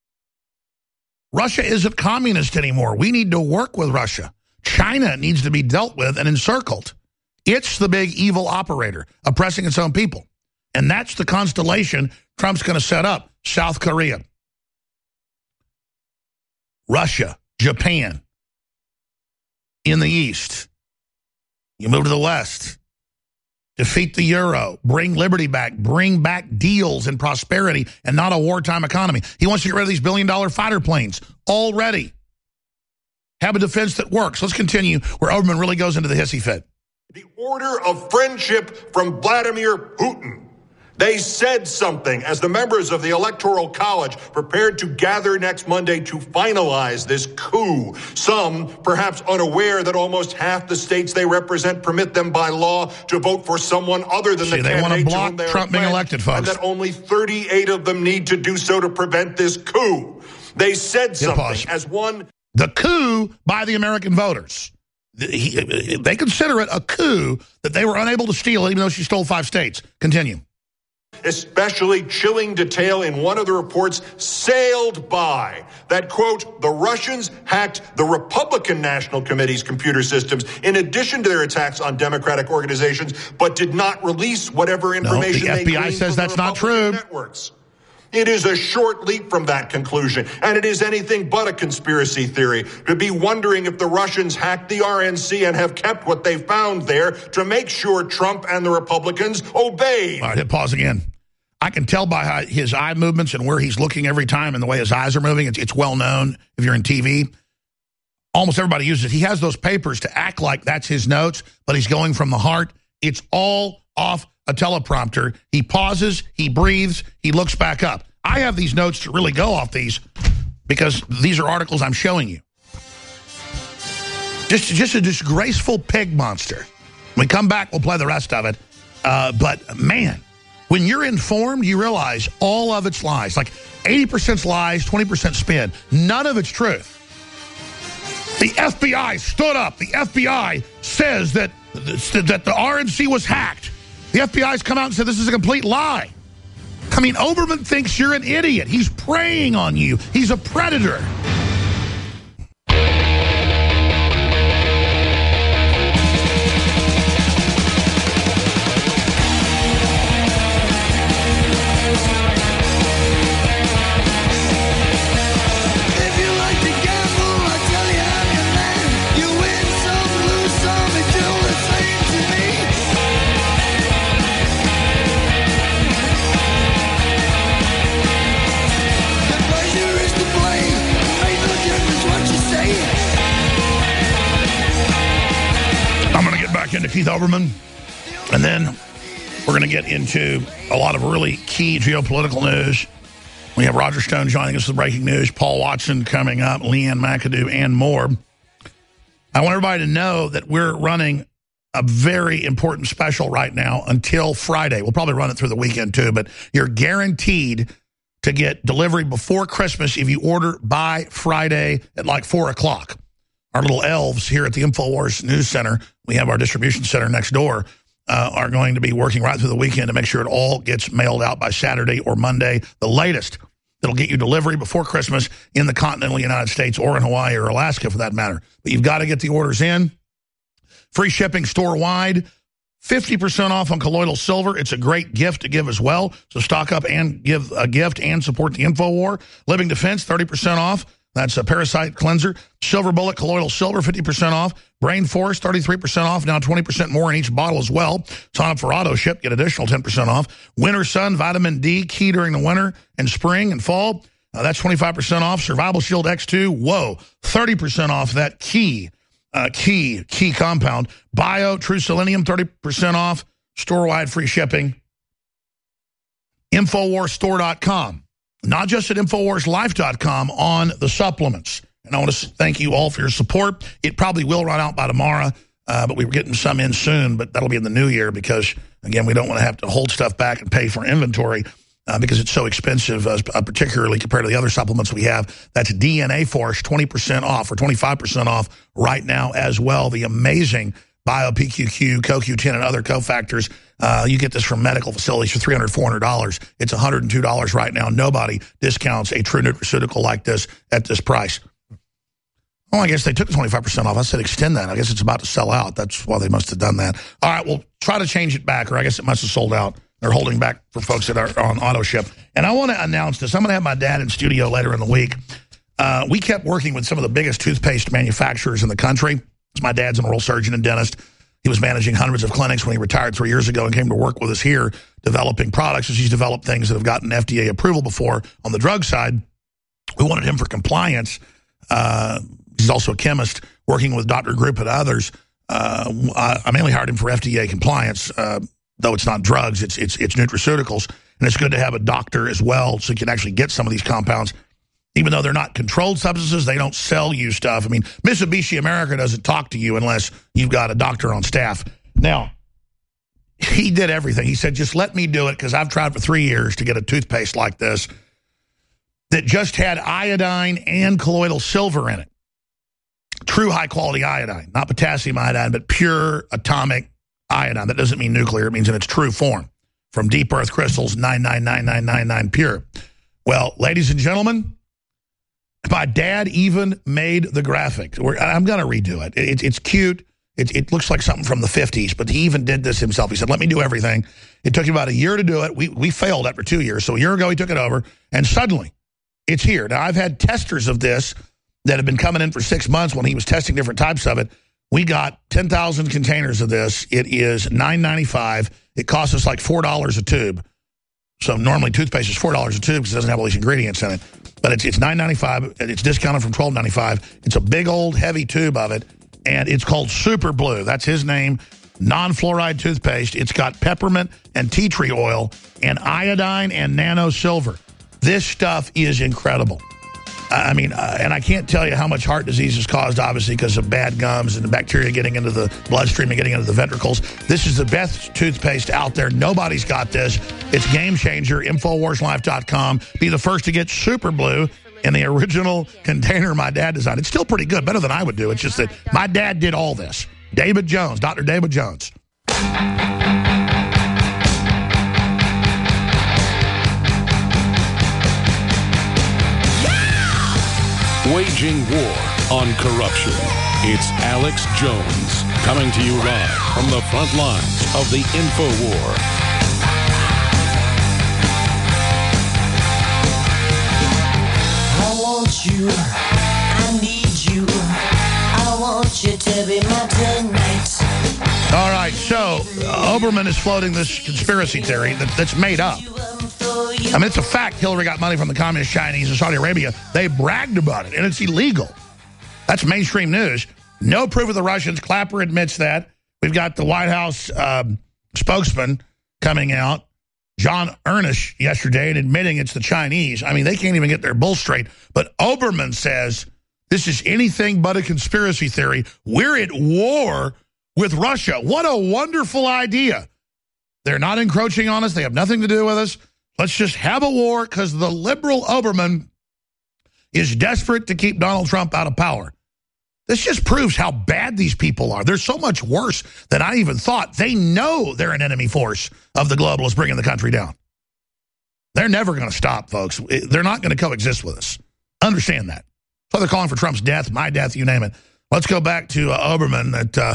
Russia isn't communist anymore. We need to work with Russia. China needs to be dealt with and encircled. It's the big evil operator oppressing its own people. And that's the constellation Trump's going to set up. South Korea, Russia, Japan, in the East. You move to the West. Defeat the euro, bring liberty back, bring back deals and prosperity and not a wartime economy. He wants to get rid of these billion-dollar fighter planes already. Have a defense that works. Let's continue where Oberman really goes into the hissy fit. The Order of Friendship from Vladimir Putin. They said something as the members of the Electoral College prepared to gather next Monday to finalize this coup. Some, perhaps unaware that almost half the states they represent permit them by law to vote for someone other than See, the they candidate want to to block whom they are Trump being pledged, elected, folks. and that only thirty-eight of them need to do so to prevent this coup. They said something pause. as one... The coup by the American voters. The- he- They consider it a coup that they were unable to steal it, even though she stole five states. Continue. Especially chilling detail in one of the reports sailed by that, quote, the Russians hacked the Republican National Committee's computer systems in addition to their attacks on Democratic organizations, but did not release whatever information the they F B I gleaned says from the that's not Republican true. networks. It is a short leap from that conclusion, and it is anything but a conspiracy theory to be wondering if the Russians hacked the R N C and have kept what they found there to make sure Trump and the Republicans obeyed. All right, hit pause again. I can tell by how his eye movements and where he's looking every time and the way his eyes are moving. It's, it's well known if you're in T V. Almost everybody uses it. He has those papers to act like that's his notes, but he's going from the heart. It's all off a teleprompter. He pauses, he breathes, he looks back up. I have these notes to really go off these because these are articles I'm showing you. Just, just a disgraceful pig monster. When we come back, we'll play the rest of it. Uh, but, man, when you're informed, you realize all of it's lies. Like eighty percent lies, twenty percent spin. None of it's truth. The F B I stood up. The F B I says that, that the R N C was hacked. The F B I's come out and said this is a complete lie. I mean, Oberman thinks you're an idiot. He's preying on you. He's a predator. into Keith Olbermann, and then we're going to get into a lot of really key geopolitical news. We have Roger Stone joining us with breaking news, Paul Watson coming up, Leanne McAdoo, and more. I want everybody to know that we're running a very important special right now until Friday. We'll probably run it through the weekend too, but you're guaranteed to get delivery before Christmas if you order by Friday at like four o'clock. Our little elves here at the InfoWars News Center, we have our distribution center next door, uh, are going to be working right through the weekend to make sure it all gets mailed out by Saturday or Monday, the latest. That'll get you delivery before Christmas in the continental United States or in Hawaii or Alaska for that matter. But you've got to get the orders in. Free shipping store-wide, fifty percent off on colloidal silver. It's a great gift to give as well. So stock up and give a gift and support the InfoWar. Living Defense, thirty percent off. That's a parasite cleanser. Silver Bullet colloidal silver, fifty percent off. Brain Force, thirty-three percent off. Now twenty percent more in each bottle as well. Sign up for auto ship, get additional ten percent off. Winter Sun, vitamin D, key during the winter and spring and fall. Uh, that's twenty-five percent off. Survival Shield X two, whoa, thirty percent off that key. Uh, key, key compound. Bio, True Selenium, thirty percent off. Store-wide free shipping. Infowars Store dot com. Not just at Infowars Life dot com on the supplements. And I want to thank you all for your support. It probably will run out by tomorrow, uh, but we were getting some in soon, but that'll be in the new year because, again, we don't want to have to hold stuff back and pay for inventory uh, because it's so expensive, uh, particularly compared to the other supplements we have. That's D N A Force, twenty percent off or twenty-five percent off right now as well. The amazing Bio P Q Q, C O Q ten, and other cofactors. Uh, you get this from medical facilities for three hundred dollars, four hundred dollars. It's one hundred two dollars right now. Nobody discounts a true nutraceutical like this at this price. Oh, I guess they took twenty-five percent off. I said extend that. I guess it's about to sell out. That's why they must have done that. All right, well, try to change it back, or I guess it must have sold out. They're holding back for folks that are on auto ship. And I want to announce this. I'm going to have my dad in studio later in the week. Uh, we kept working with some of the biggest toothpaste manufacturers in the country. My dad's an oral surgeon and dentist. He was managing hundreds of clinics when he retired three years ago and came to work with us here developing products. As he's developed things that have gotten F D A approval before on the drug side. We wanted him for compliance. Uh, he's also a chemist working with Doctor Group and others. Uh, I, I mainly hired him for F D A compliance, uh, though it's not drugs, it's, it's, it's nutraceuticals. And it's good to have a doctor as well so you can actually get some of these compounds. Even though they're not controlled substances, they don't sell you stuff. I mean, Mitsubishi America doesn't talk to you unless you've got a doctor on staff. Now, he did everything. He said, just let me do it because I've tried for three years to get a toothpaste like this that just had iodine and colloidal silver in it. True high-quality iodine, not potassium iodine, but pure atomic iodine. That doesn't mean nuclear. It means in its true form. From deep earth crystals, nine nine nine nine nine nine pure. Well, ladies and gentlemen, my dad even made the graphic. We're, I'm going to redo it. it. It's cute. It, it looks like something from the fifties, but he even did this himself. He said, let me do everything. It took him about a year to do it. We, we failed after two years. So a year ago, he took it over, and suddenly it's here. Now, I've had testers of this that have been coming in for six months when he was testing different types of it. We got ten thousand containers of this. It is nine ninety-five. It costs us like four dollars a tube. So normally toothpaste is four dollars a tube because it doesn't have all these ingredients in it. But it's, it's nine ninety-five. It's discounted from twelve ninety-five. It's a big old heavy tube of it. And it's called Super Blue. That's his name. Non-fluoride toothpaste. It's got peppermint and tea tree oil and iodine and nano silver. This stuff is incredible. I mean, uh, and I can't tell you how much heart disease is caused, obviously, because of bad gums and the bacteria getting into the bloodstream and getting into the ventricles. This is the best toothpaste out there. Nobody's got this. It's game changer. Infowars Life dot com. Be the first to get Super Blue in the original container my dad designed. It's still pretty good, better than I would do. It's just that my dad did all this. David Jones, Doctor David Jones. Waging war on corruption. It's Alex Jones coming to you live from the front lines of the InfoWar. I want you, I need you, I want you to be my tonight. All right, so uh, Olbermann is floating this conspiracy theory that, that's made up. I mean, it's a fact Hillary got money from the communist Chinese and Saudi Arabia. They bragged about it, and it's illegal. That's mainstream news. No proof of the Russians. Clapper admits that. We've got the White House um, spokesman coming out, John Earnest, yesterday, and admitting it's the Chinese. I mean, they can't even get their bull straight. But Oberman says this is anything but a conspiracy theory. We're at war with Russia. What a wonderful idea. They're not encroaching on us. They have nothing to do with us. Let's just have a war because the liberal Oberman is desperate to keep Donald Trump out of power. This just proves how bad these people are. They're so much worse than I even thought. They know they're an enemy force of the globalists bringing the country down. They're never going to stop, folks. They're not going to coexist with us. Understand that. So they're calling for Trump's death, my death, you name it. Let's go back to uh, Oberman. That uh,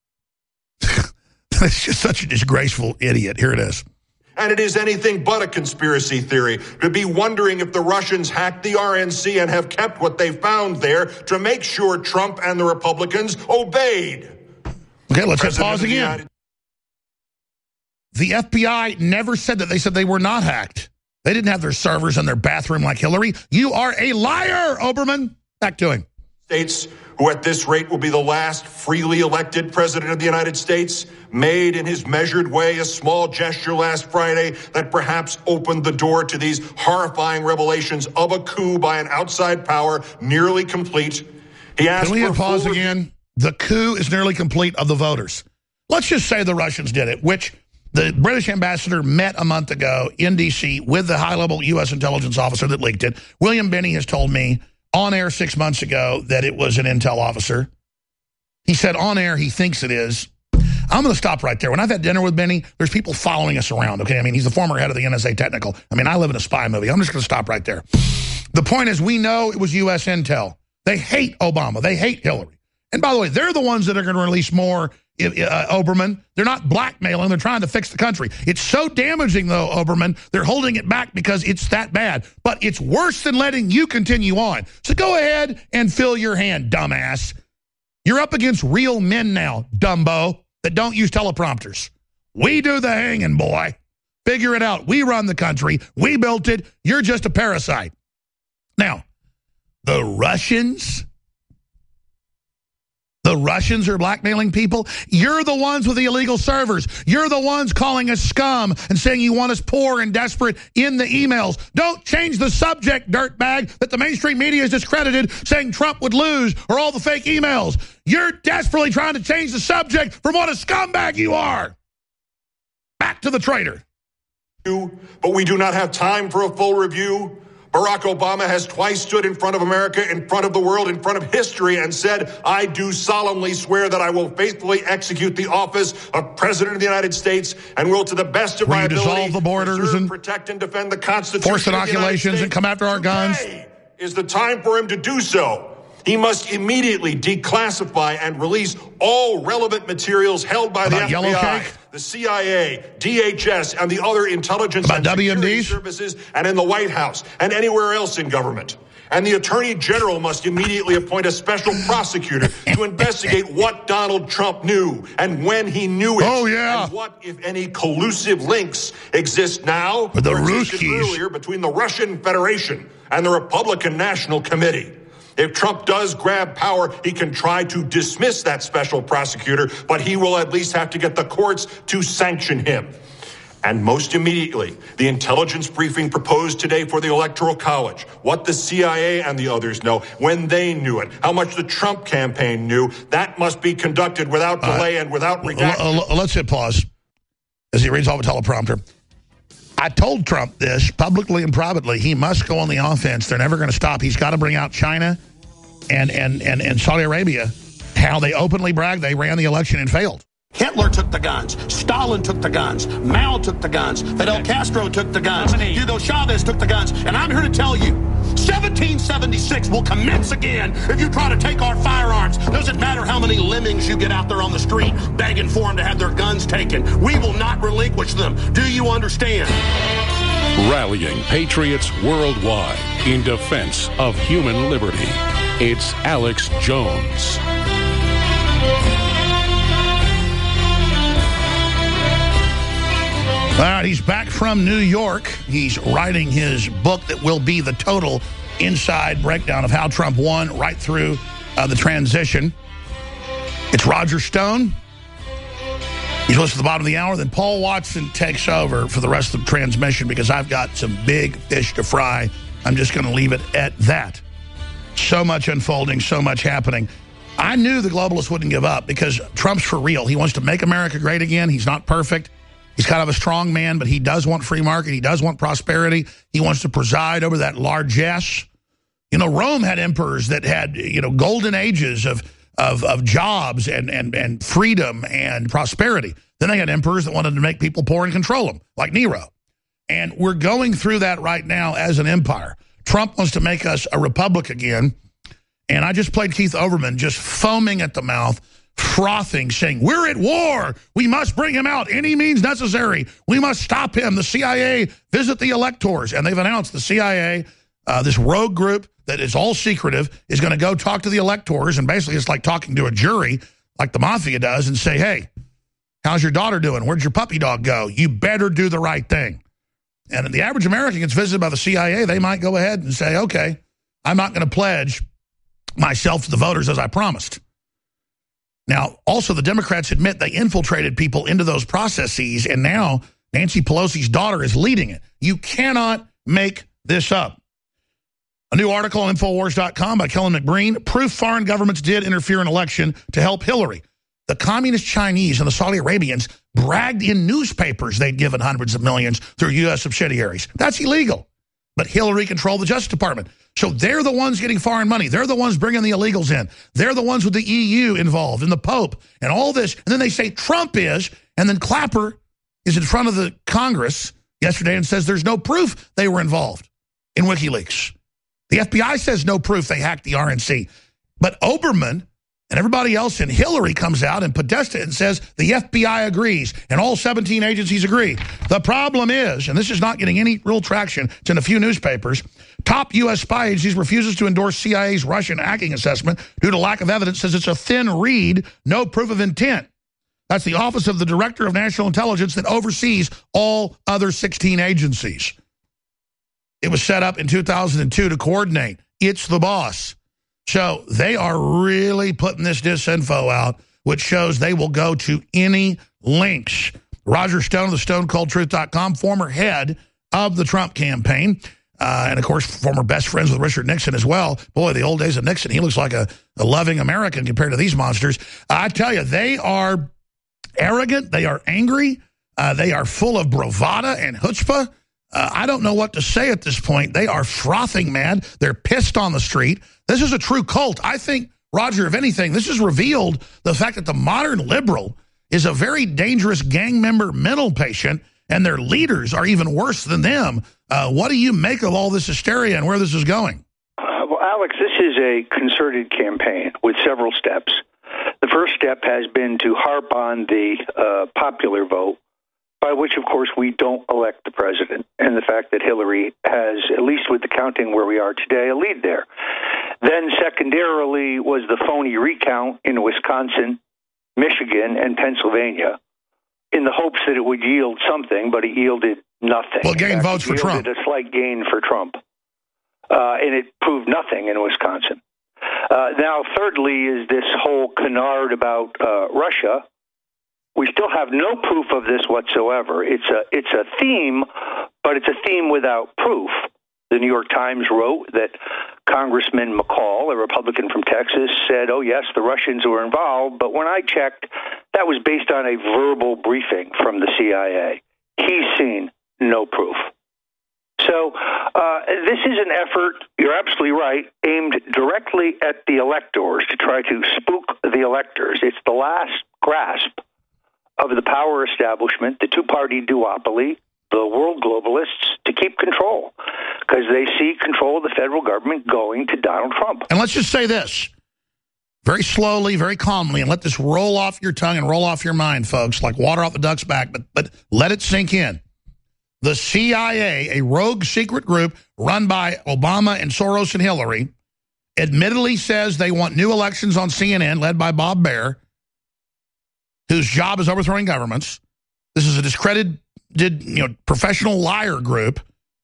it's just such a disgraceful idiot. Here it is. And it is anything but a conspiracy theory to be wondering if the Russians hacked the R N C and have kept what they found there to make sure Trump and the Republicans obeyed. Okay, let's hit pause again. United- the F B I never said that. They said they were not hacked. They didn't have their servers in their bathroom like Hillary. You are a liar, Oberman. Back to him. States, who at this rate will be the last freely elected president of the United States, made in his measured way a small gesture last Friday that perhaps opened the door to these horrifying revelations of a coup by an outside power nearly complete. He asked Can we hit pause full- again? The coup is nearly complete of the voters. Let's just say the Russians did it, which the British ambassador met a month ago in D C with the high-level U S intelligence officer that leaked it. William Binney has told me on air six months ago that it was an intel officer. He said on air he thinks it is. I'm going to stop right there. When I've had dinner with Benny, there's people following us around, okay? I mean, he's the former head of the N S A Technical. I mean, I live in a spy movie. I'm just going to stop right there. The point is we know it was U S intel. They hate Obama. They hate Hillary. And by the way, they're the ones that are going to release more uh, Oberman. They're not blackmailing. They're trying to fix the country. It's so damaging, though, Oberman. They're holding it back because it's that bad. But it's worse than letting you continue on. So go ahead and fill your hand, dumbass. You're up against real men now, Dumbo, that don't use teleprompters. We do the hanging, boy. Figure it out. We run the country. We built it. You're just a parasite. Now, the Russians... The Russians are blackmailing people. You're the ones with the illegal servers. You're the ones calling us scum and saying you want us poor and desperate in the emails. Don't change the subject, dirtbag, that the mainstream media has discredited, saying Trump would lose or all the fake emails. You're desperately trying to change the subject from what a scumbag you are. Back to the traitor. But we do not have time for a full review. Barack Obama has twice stood in front of America, in front of the world, in front of history, and said, I do solemnly swear that I will faithfully execute the office of President of the United States and will, to the best of Will my you ability, dissolve the borders preserve, and protect, and defend the Constitution force inoculations and come after our guns? Today is the time for him to do so. He must immediately declassify and release all relevant materials held by the About F B yellow I, cake? the C I A, D H S, and the other intelligence About and W M security Ds? services, and in the White House, and anywhere else in government. And the Attorney General must immediately appoint a special prosecutor to investigate what Donald Trump knew and when he knew it. Oh, yeah. And what, if any, collusive links exist now With the or existed Ruskies. earlier between the Russian Federation and the Republican National Committee. If Trump does grab power, he can try to dismiss that special prosecutor, but he will at least have to get the courts to sanction him. And most immediately, the intelligence briefing proposed today for the Electoral College, what the C I A and the others know, when they knew it, how much the Trump campaign knew, that must be conducted without delay uh, and without redaction. L- let's hit pause as he reads off a teleprompter. I told Trump this publicly and privately. He must go on the offense. They're never going to stop. He's got to bring out China and, and, and, and Saudi Arabia, how they openly bragged they ran the election and failed. Hitler took the guns. Stalin took the guns. Mao took the guns. Fidel Castro took the guns. Hugo Chavez took the guns. And I'm here to tell you, seventeen seventy-six will commence again if you try to take our firearms. Doesn't matter how many lemmings you get out there on the street begging for them to have their guns taken. We will not relinquish them. Do you understand? Rallying patriots worldwide in defense of human liberty. It's Alex Jones. All right, he's back from New York. He's writing his book that will be the total inside breakdown of how Trump won right through uh, the transition. It's Roger Stone. You listen to the bottom of the hour, then Paul Watson takes over for the rest of the transmission because I've got some big fish to fry. I'm just going to leave it at that. So much unfolding, so much happening. I knew the globalists wouldn't give up because Trump's for real. He wants to make America great again. He's not perfect. He's kind of a strong man, but he does want free market. He does want prosperity. He wants to preside over that largesse. You know, Rome had emperors that had, you know, golden ages of of, of jobs and, and, and freedom and prosperity. Then they had emperors that wanted to make people poor and control them, like Nero. And we're going through that right now as an empire. Trump wants to make us a republic again. And I just played Keith Olbermann just foaming at the mouth, frothing, saying, we're at war. We must bring him out. Any means necessary. We must stop him. The C I A visit the electors. And they've announced the C I A, uh, this rogue group that is all secretive, is going to go talk to the electors. And basically it's like talking to a jury, like the mafia does, and say, hey, how's your daughter doing? Where'd your puppy dog go? You better do the right thing. And the average American gets visited by the C I A. They might go ahead and say, okay, I'm not going to pledge myself to the voters as I promised. Now, also the Democrats admit they infiltrated people into those processes, and now Nancy Pelosi's daughter is leading it. You cannot make this up. A new article on Infowars dot com by Kellen McBreen, proof foreign governments did interfere in election to help Hillary. The communist Chinese and the Saudi Arabians bragged in newspapers they'd given hundreds of millions through U S subsidiaries. That's illegal. But Hillary controlled the Justice Department. So they're the ones getting foreign money. They're the ones bringing the illegals in. They're the ones with the E U involved and the Pope and all this. And then they say Trump is, and then Clapper is in front of the Congress yesterday and says there's no proof they were involved in WikiLeaks. The F B I says no proof they hacked the R N C. But Olbermann and everybody else in Hillary comes out and Podesta and says the F B I agrees and all seventeen agencies agree. The problem is, and this is not getting any real traction, it's in a few newspapers, top U S spy agencies refuses to endorse C I A's Russian hacking assessment due to lack of evidence, says it's a thin read, no proof of intent. That's the Office of the Director of National Intelligence that oversees all other sixteen agencies. It was set up in two thousand two to coordinate. It's the boss. So they are really putting this disinfo out, which shows they will go to any lengths. Roger Stone of the stone cold truth dot com, former head of the Trump campaign, uh, and, of course, former best friends with Richard Nixon as well. Boy, the old days of Nixon, he looks like a, a loving American compared to these monsters. I tell you, they are arrogant. They are angry. Uh, they are full of bravada and chutzpah. Uh, I don't know what to say at this point. They are frothing mad. They're pissed on the street. This is a true cult. I think, Roger, if anything, this has revealed the fact that the modern liberal is a very dangerous gang member mental patient, and their leaders are even worse than them. Uh, what do you make of all this hysteria and where this is going? Uh, well, Alex, this is a concerted campaign with several steps. The first step has been to harp on the uh, popular vote, by which, of course, we don't elect the president, and the fact that Hillary has, at least with the counting where we are today, a lead there. Then secondarily was the phony recount in Wisconsin, Michigan, and Pennsylvania, in the hopes that it would yield something, but it yielded nothing. Well, gain votes for Trump. It yielded a slight gain for Trump, uh, and it proved nothing in Wisconsin. Uh, now, thirdly, is this whole canard about uh, Russia. We still have no proof of this whatsoever. It's a it's a theme, but it's a theme without proof. The New York Times wrote that Congressman McCall, a Republican from Texas, said, oh, yes, the Russians were involved. But when I checked, that was based on a verbal briefing from the C I A. He's seen no proof. So uh, this is an effort, you're absolutely right, aimed directly at the electors to try to spook the electors. It's the last grasp of the power establishment, the two-party duopoly, the world globalists, to keep control, because they see control of the federal government going to Donald Trump. And let's just say this, very slowly, very calmly, and let this roll off your tongue and roll off your mind, folks, like water off the duck's back, but, but let it sink in. The C I A, a rogue secret group run by Obama and Soros and Hillary, admittedly says they want new elections on C N N, led by Bob Baer, whose job is overthrowing governments. This is a discredited, you know, professional liar group.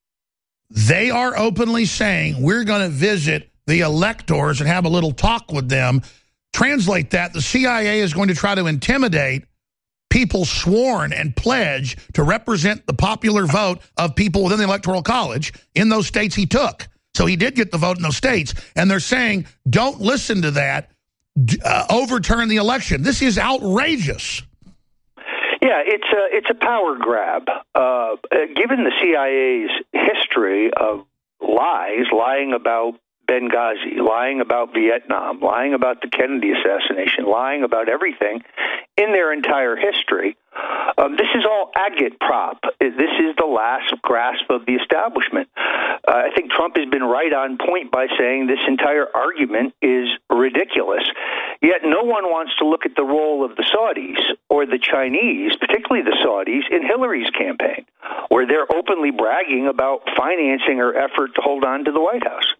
They are openly saying, we're going to visit the electors and have a little talk with them. Translate that, the C I A is going to try to intimidate people sworn and pledged to represent the popular vote of people within the Electoral College in those states he took. So he did get the vote in those states, and they're saying, don't listen to that, uh, overturn the election. This is outrageous. Yeah, it's a, it's a power grab. Uh, given the C I A's history of lies, lying about Benghazi, lying about Vietnam, lying about the Kennedy assassination, lying about everything in their entire history, um, this is all agitprop. This is the last grasp of the establishment. Uh, I think Trump has been right on point by saying this entire argument is ridiculous. Yet no one wants to look at the role of the Saudis or the Chinese, particularly the Saudis, in Hillary's campaign, where they're openly bragging about financing her effort to hold on to the White House.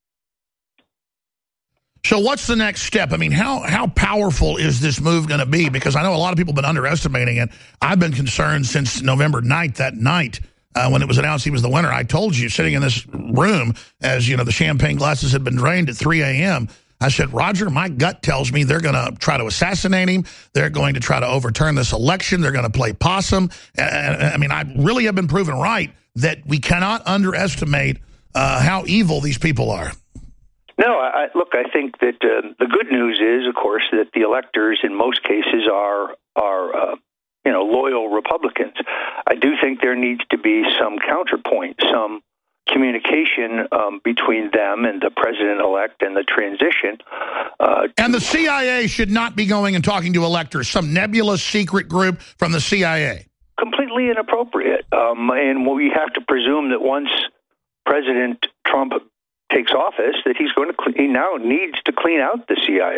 So what's the next step? I mean, how how powerful is this move going to be? Because I know a lot of people have been underestimating it. I've been concerned since November ninth, that night, uh, when it was announced he was the winner. I told you, sitting in this room, as you know, the champagne glasses had been drained at three A M, I said, Roger, my gut tells me they're going to try to assassinate him. They're going to try to overturn this election. They're going to play possum. And, I mean, I really have been proven right that we cannot underestimate uh, how evil these people are. No, I, look, I think that uh, the good news is, of course, that the electors in most cases are are uh, you know loyal Republicans. I do think there needs to be some counterpoint, some communication um, between them and the president-elect and the transition. Uh, and the C I A should not be going and talking to electors, some nebulous secret group from the C I A. Completely inappropriate. Um, and we have to presume that once President Trump takes office, that he's going to he now needs to clean out the C I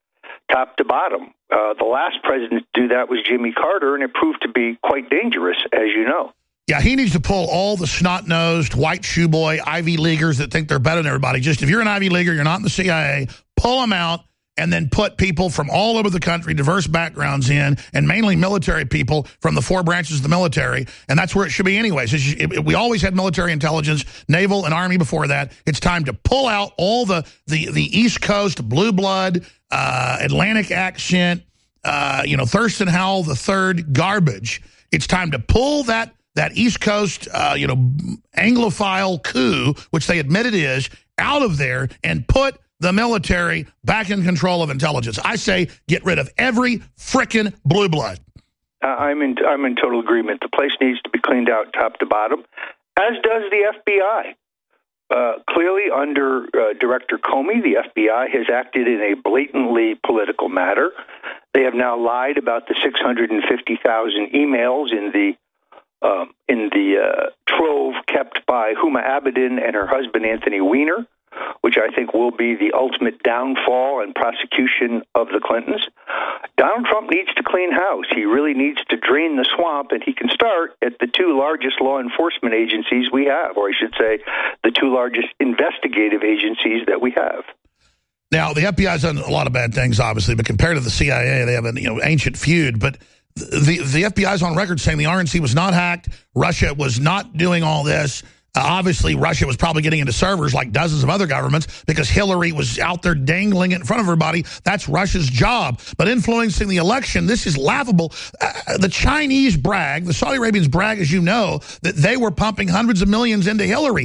A, top to bottom. Uh, the last president to do that was Jimmy Carter, and it proved to be quite dangerous, as you know. Yeah, he needs to pull all the snot-nosed, white shoe boy Ivy Leaguers that think they're better than everybody. Just if you're an Ivy Leaguer, you're not in the C I A, pull them out, and then put people from all over the country, diverse backgrounds in, and mainly military people from the four branches of the military. And that's where it should be anyways. It, it, we always had military intelligence, naval and army before that. It's time to pull out all the, the, the East Coast blue blood, uh, Atlantic accent, uh, you know, Thurston Howell the third garbage. It's time to pull that, that East Coast, uh, you know, Anglophile coup, which they admit it is, out of there and put the military back in control of intelligence. I say get rid of every frickin' blue blood. Uh, I'm in I'm in total agreement. The place needs to be cleaned out top to bottom, as does the F B I. Uh, clearly, under uh, Director Comey, the F B I has acted in a blatantly political matter. They have now lied about the six hundred fifty thousand emails in the um, in the uh, trove kept by Huma Abedin and her husband Anthony Weiner, which I think will be the ultimate downfall and prosecution of the Clintons. Donald Trump needs to clean house. He really needs to drain the swamp, and he can start at the two largest law enforcement agencies we have, or I should say the two largest investigative agencies that we have. Now, the F B I's done a lot of bad things, obviously, but compared to the C I A, they have an you know ancient feud. But the, the F B I's on record saying the R N C was not hacked, Russia was not doing all this. Uh, obviously, Russia was probably getting into servers like dozens of other governments because Hillary was out there dangling it in front of everybody. That's Russia's job. But influencing the election, this is laughable. Uh, the Chinese brag, the Saudi Arabians brag, as you know, that they were pumping hundreds of millions into Hillary.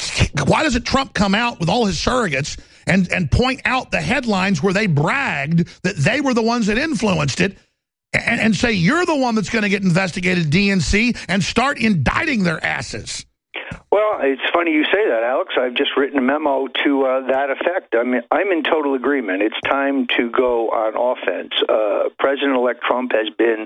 Why doesn't Trump come out with all his surrogates and, and point out the headlines where they bragged that they were the ones that influenced it and, and say, you're the one that's going to get investigated, D N C, and start indicting their asses? Well, it's funny you say that, Alex. I've just written a memo to uh, that effect. I mean, I'm in total agreement. It's time to go on offense. Uh, President-elect Trump has been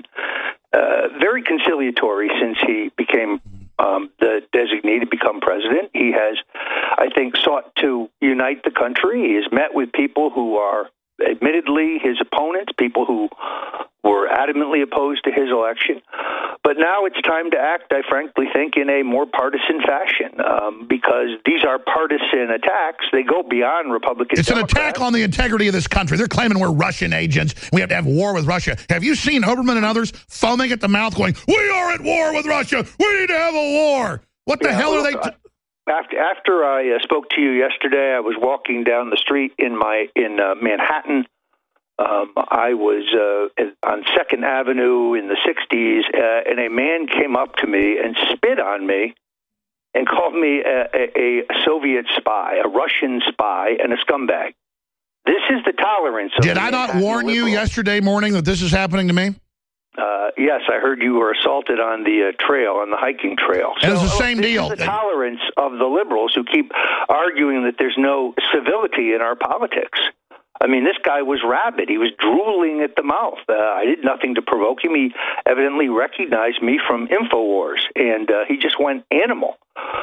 uh, very conciliatory since he became um, the designee to become president. He has, I think, sought to unite the country. He has met with people who are admittedly his opponents, people who were adamantly opposed to his election. But now it's time to act, I frankly think, in a more partisan fashion, um, because these are partisan attacks. They go beyond Republican It's Democrats. An attack on the integrity of this country. They're claiming we're Russian agents. We have to have war with Russia. Have you seen Oberman and others foaming at the mouth going, we are at war with Russia. We need to have a war. What the yeah, hell well, are they... Uh, After after I uh, spoke to you yesterday, I was walking down the street in my in uh, Manhattan, Um, I was uh, on Second Avenue in the sixties, uh, and a man came up to me and spit on me and called me a, a, a Soviet spy, a Russian spy, and a scumbag. This is the tolerance of Did I not warn you yesterday morning that this is happening to me? Uh, yes, I heard you were assaulted on the uh, trail, on the hiking trail. And it's the So, same this deal. Is the tolerance of the liberals who keep arguing that there's no civility in our politics. I mean, this guy was rabid. He was drooling at the mouth. Uh, I did nothing to provoke him. He evidently recognized me from InfoWars, and uh, he just went animal.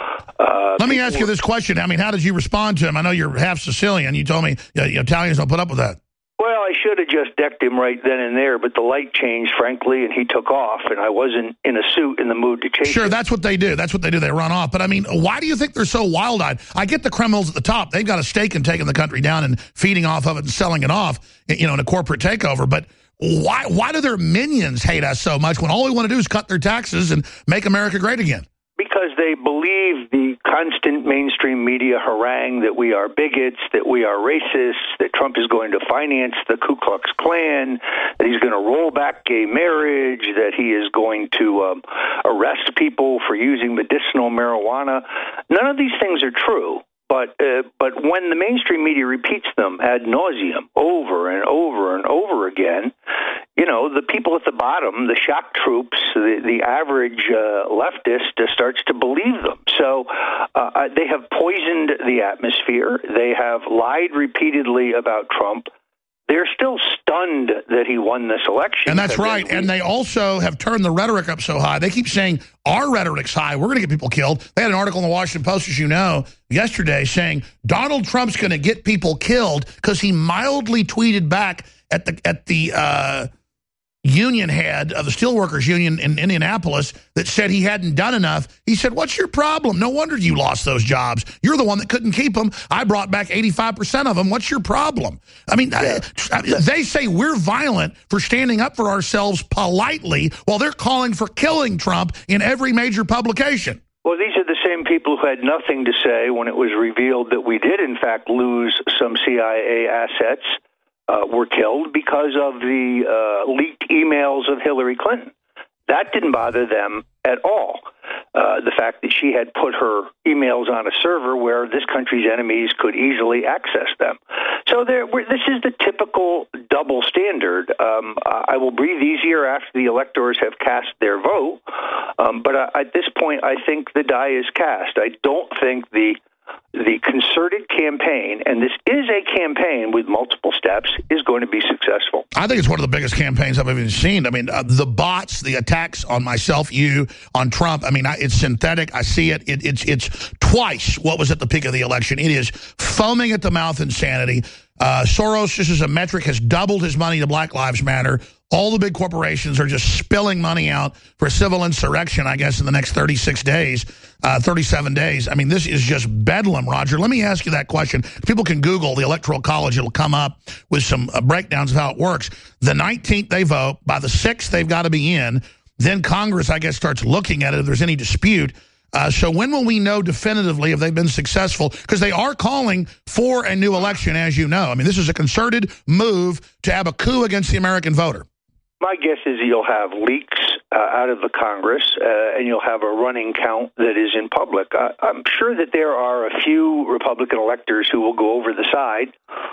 Uh, Let me ask you this question. I mean, how did you respond to him? I know you're half Sicilian. You told me you know, Italians don't put up with that. Well, I should have just decked him right then and there, but the light changed, frankly, and he took off, and I wasn't in a suit in the mood to chase Sure, him. that's what they do. That's what they do. They run off. But, I mean, why do you think they're so wild-eyed? I get the criminals at the top. They've got a stake in taking the country down and feeding off of it and selling it off, you know, in a corporate takeover. But why, why do their minions hate us so much when all we want to do is cut their taxes and make America great again? Because they believe the constant mainstream media harangue that we are bigots, that we are racists, that Trump is going to finance the Ku Klux Klan, that he's going to roll back gay marriage, that he is going to um, arrest people for using medicinal marijuana. None of these things are true. But uh, but when the mainstream media repeats them ad nauseum over and over and over again, you know, the people at the bottom, the shock troops, the, the average uh, leftist uh, starts to believe them. So uh, they have poisoned the atmosphere. They have lied repeatedly about Trump. They're still stunned that he won this election. And that's right. And they also have turned the rhetoric up so high. They keep saying, our rhetoric's high. We're going to get people killed. They had an article in the Washington Post, as you know, yesterday saying Donald Trump's going to get people killed because he mildly tweeted back at the at the uh, union head of the Steelworkers Union in Indianapolis that said he hadn't done enough. He said, what's your problem? No wonder you lost those jobs. You're the one that couldn't keep them. I brought back eighty-five percent of them. What's your problem? I mean, yeah. I, I, they say we're violent for standing up for ourselves politely while they're calling for killing Trump in every major publication. Well, these are the same people who had nothing to say when it was revealed that we did, in fact, lose some C I A assets. Uh, were killed because of the uh, leaked emails of Hillary Clinton. That didn't bother them at all. Uh, the fact that she had put her emails on a server where this country's enemies could easily access them. So there, this is the typical double standard. Um, I will breathe easier after the electors have cast their vote, um, but uh, at this point, I think the die is cast. I don't think the The concerted campaign, and this is a campaign with multiple steps, is going to be successful. I think it's one of the biggest campaigns I've even seen. I mean, uh, the bots, the attacks on myself, you, on Trump, I mean, I, it's synthetic. I see it. it. It's it's twice what was at the peak of the election. It is foaming at the mouth insanity. Uh, Soros, just as a metric, has doubled his money to Black Lives Matter. All the big corporations are just spilling money out for civil insurrection, I guess, in the next thirty-six days, uh, thirty-seven days. I mean, this is just bedlam, Roger. Let me ask you that question. People can Google the Electoral College. It'll come up with some uh, breakdowns of how it works. The nineteenth, they vote. By the sixth, they've got to be in. Then Congress, I guess, starts looking at it if there's any dispute. Uh, so when will we know definitively if they've been successful? Because they are calling for a new election, as you know. I mean, this is a concerted move to have a coup against the American voter. My guess is you'll have leaks uh, out of the Congress, uh, and you'll have a running count that is in public. I, I'm sure that there are a few Republican electors who will go over the side,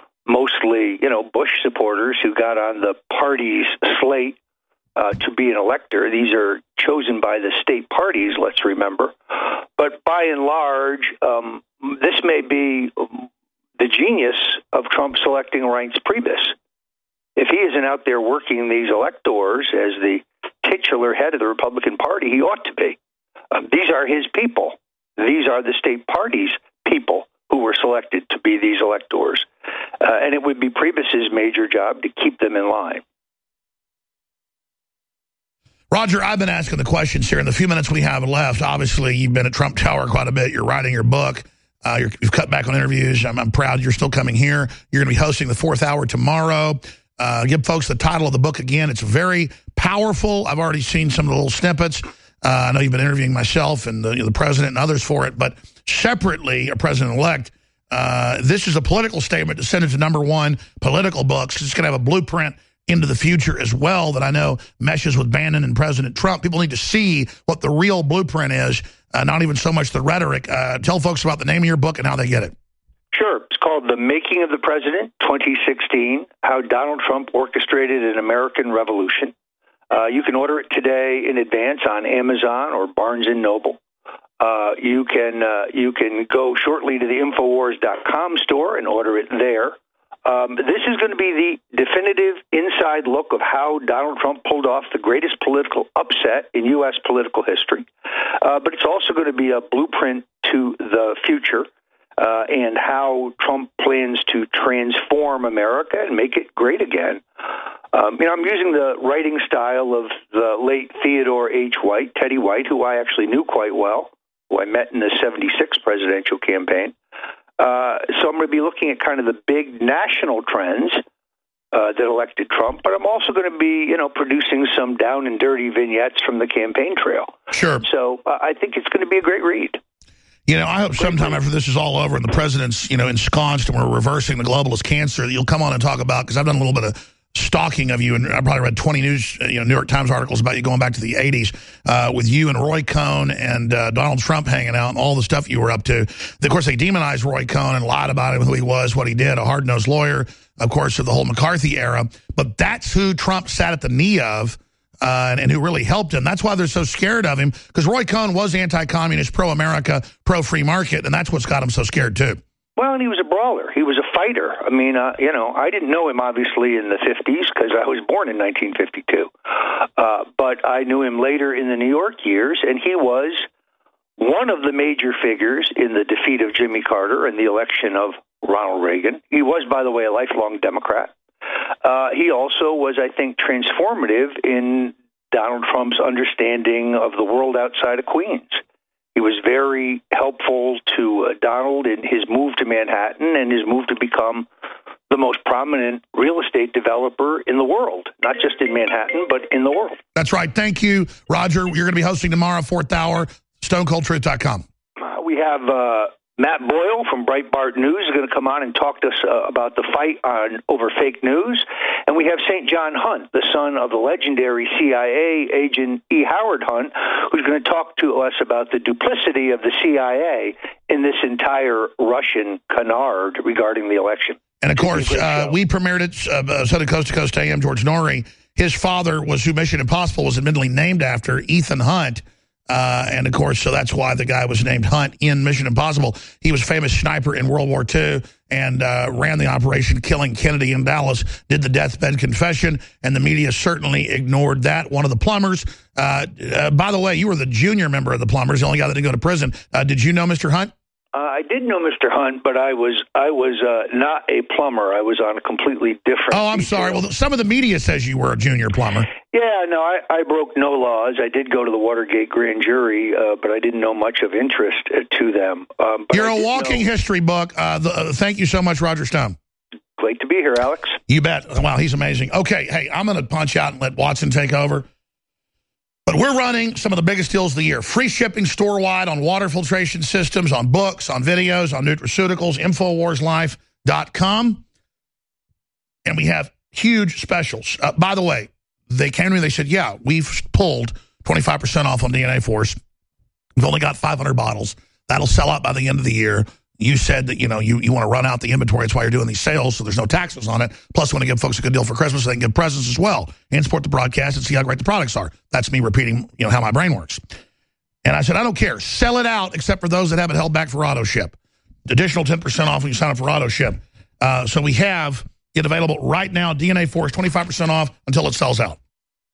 mostly, you know, Bush supporters who got on the party's slate uh, to be an elector. These are chosen by the state parties, let's remember. But by and large, um, this may be the genius of Trump selecting Reince Priebus. If he isn't out there working these electors as the titular head of the Republican Party, he ought to be. Um, these are his people. These are the state party's people who were selected to be these electors. Uh, and it would be Priebus's major job to keep them in line. Roger, I've been asking the questions here in the few minutes we have left. Obviously, you've been at Trump Tower quite a bit. You're writing your book. Uh, you're, you've cut back on interviews. I'm, I'm proud you're still coming here. You're going to be hosting the fourth hour tomorrow. Uh, give folks the title of the book again. It's very powerful. I've already seen some of the little snippets. Uh, I know you've been interviewing myself and the, you know, the president and others for it. But separately, a president-elect, Uh, this is a political statement to send it to number one political books. It's going to have a blueprint into the future as well that I know meshes with Bannon and President Trump. People need to see what the real blueprint is, uh, not even so much the rhetoric. Uh, tell folks about the name of your book and how they get it. Sure. It's called The Making of the President, twenty sixteen, How Donald Trump Orchestrated an American Revolution. Uh, you can order it today in advance on Amazon or Barnes and Noble. Uh, you can uh, you can go shortly to the Infowars dot com store and order it there. Um, this is going to be the definitive inside look of how Donald Trump pulled off the greatest political upset in U S political history. Uh, but it's also going to be a blueprint to the future uh, and how Trump plans to transform America and make it great again. Um, you know, I'm using the writing style of the late Theodore H. White, Teddy White, who I actually knew quite well, who I met in the seventy-six presidential campaign. Uh, so I'm going to be looking at kind of the big national trends uh, that elected Trump, but I'm also going to be, you know, producing some down and dirty vignettes from the campaign trail. Sure. So uh, I think it's going to be a great read. You know, I hope sometime after this is all over and the president's, you know, ensconced and we're reversing the globalist cancer that you'll come on and talk about, because I've done a little bit of stalking of you, and I probably read twenty news, you know, New York Times articles about you going back to the eighties uh, with you and Roy Cohn and uh, Donald Trump hanging out and all the stuff you were up to. Of course, they demonized Roy Cohn and lied about him, who he was, what he did, a hard-nosed lawyer, of course, of the whole McCarthy era. But that's who Trump sat at the knee of uh, and, and who really helped him. That's why they're so scared of him, because Roy Cohn was anti-communist, pro-America, pro-free market, and that's what's got him so scared, too. Well, and he was a brawler. He was a fighter. I mean, uh, you know, I didn't know him, obviously, in the fifties because I was born in nineteen fifty-two. Uh, but I knew him later in the New York years, and he was one of the major figures in the defeat of Jimmy Carter and the election of Ronald Reagan. He was, by the way, a lifelong Democrat. Uh, he also was, I think, transformative in Donald Trump's understanding of the world outside of Queens. He was very helpful to uh, Donald in his move to Manhattan and his move to become the most prominent real estate developer in the world, not just in Manhattan, but in the world. That's right. Thank you, Roger. You're going to be hosting tomorrow, fourth hour, stone cold truth dot com. Uh, we have uh, Matt Boyle from Breitbart News is going to come on and talk to us uh, about the fight on over fake news. And we have Saint John Hunt, the son of the legendary C I A agent E. Howard Hunt, who's going to talk to us about the duplicity of the C I A in this entire Russian canard regarding the election. And, of course, uh, we premiered it, uh, Southern Coast to Coast A M, George Norrie. His father was who Mission Impossible was admittedly named after, Ethan Hunt. Uh, and, of course, so that's why the guy was named Hunt in Mission Impossible. He was a famous sniper in World War Two and uh, ran the operation killing Kennedy in Dallas, did the deathbed confession, and the media certainly ignored that. One of the plumbers, uh, uh, by the way, you were the junior member of the plumbers, the only guy that didn't go to prison. Uh, did you know Mister Hunt? Uh, I did know Mister Hunt, but I was I was uh, not a plumber. I was on a completely different... Oh, I'm detail. sorry. Well, some of the media says you were a junior plumber. Yeah, no, I, I broke no laws. I did go to the Watergate grand jury, uh, but I didn't know much of interest uh, to them. Um, but You're I a walking know... history book. Uh, the, uh, thank you so much, Roger Stone. Great to be here, Alex. You bet. Wow, he's amazing. Okay, hey, I'm going to punch out and let Watson take over. But we're running some of the biggest deals of the year. Free shipping store-wide on water filtration systems, on books, on videos, on nutraceuticals, Infowars Life dot com. And we have huge specials. Uh, by the way, they came to me and they said, yeah, we've pulled twenty-five percent off on D N A Force. We've only got five hundred bottles. That'll sell out by the end of the year. You said that, you know, you, you want to run out the inventory. That's why you're doing these sales, so there's no taxes on it. Plus, we want to give folks a good deal for Christmas so they can give presents as well and support the broadcast and see how great the products are. That's me repeating, you know, how my brain works. And I said, I don't care. Sell it out except for those that have it held back for auto ship. Additional ten percent off when you sign up for auto ship. Uh, so we have it available right now. D N A Force, twenty-five percent off until it sells out.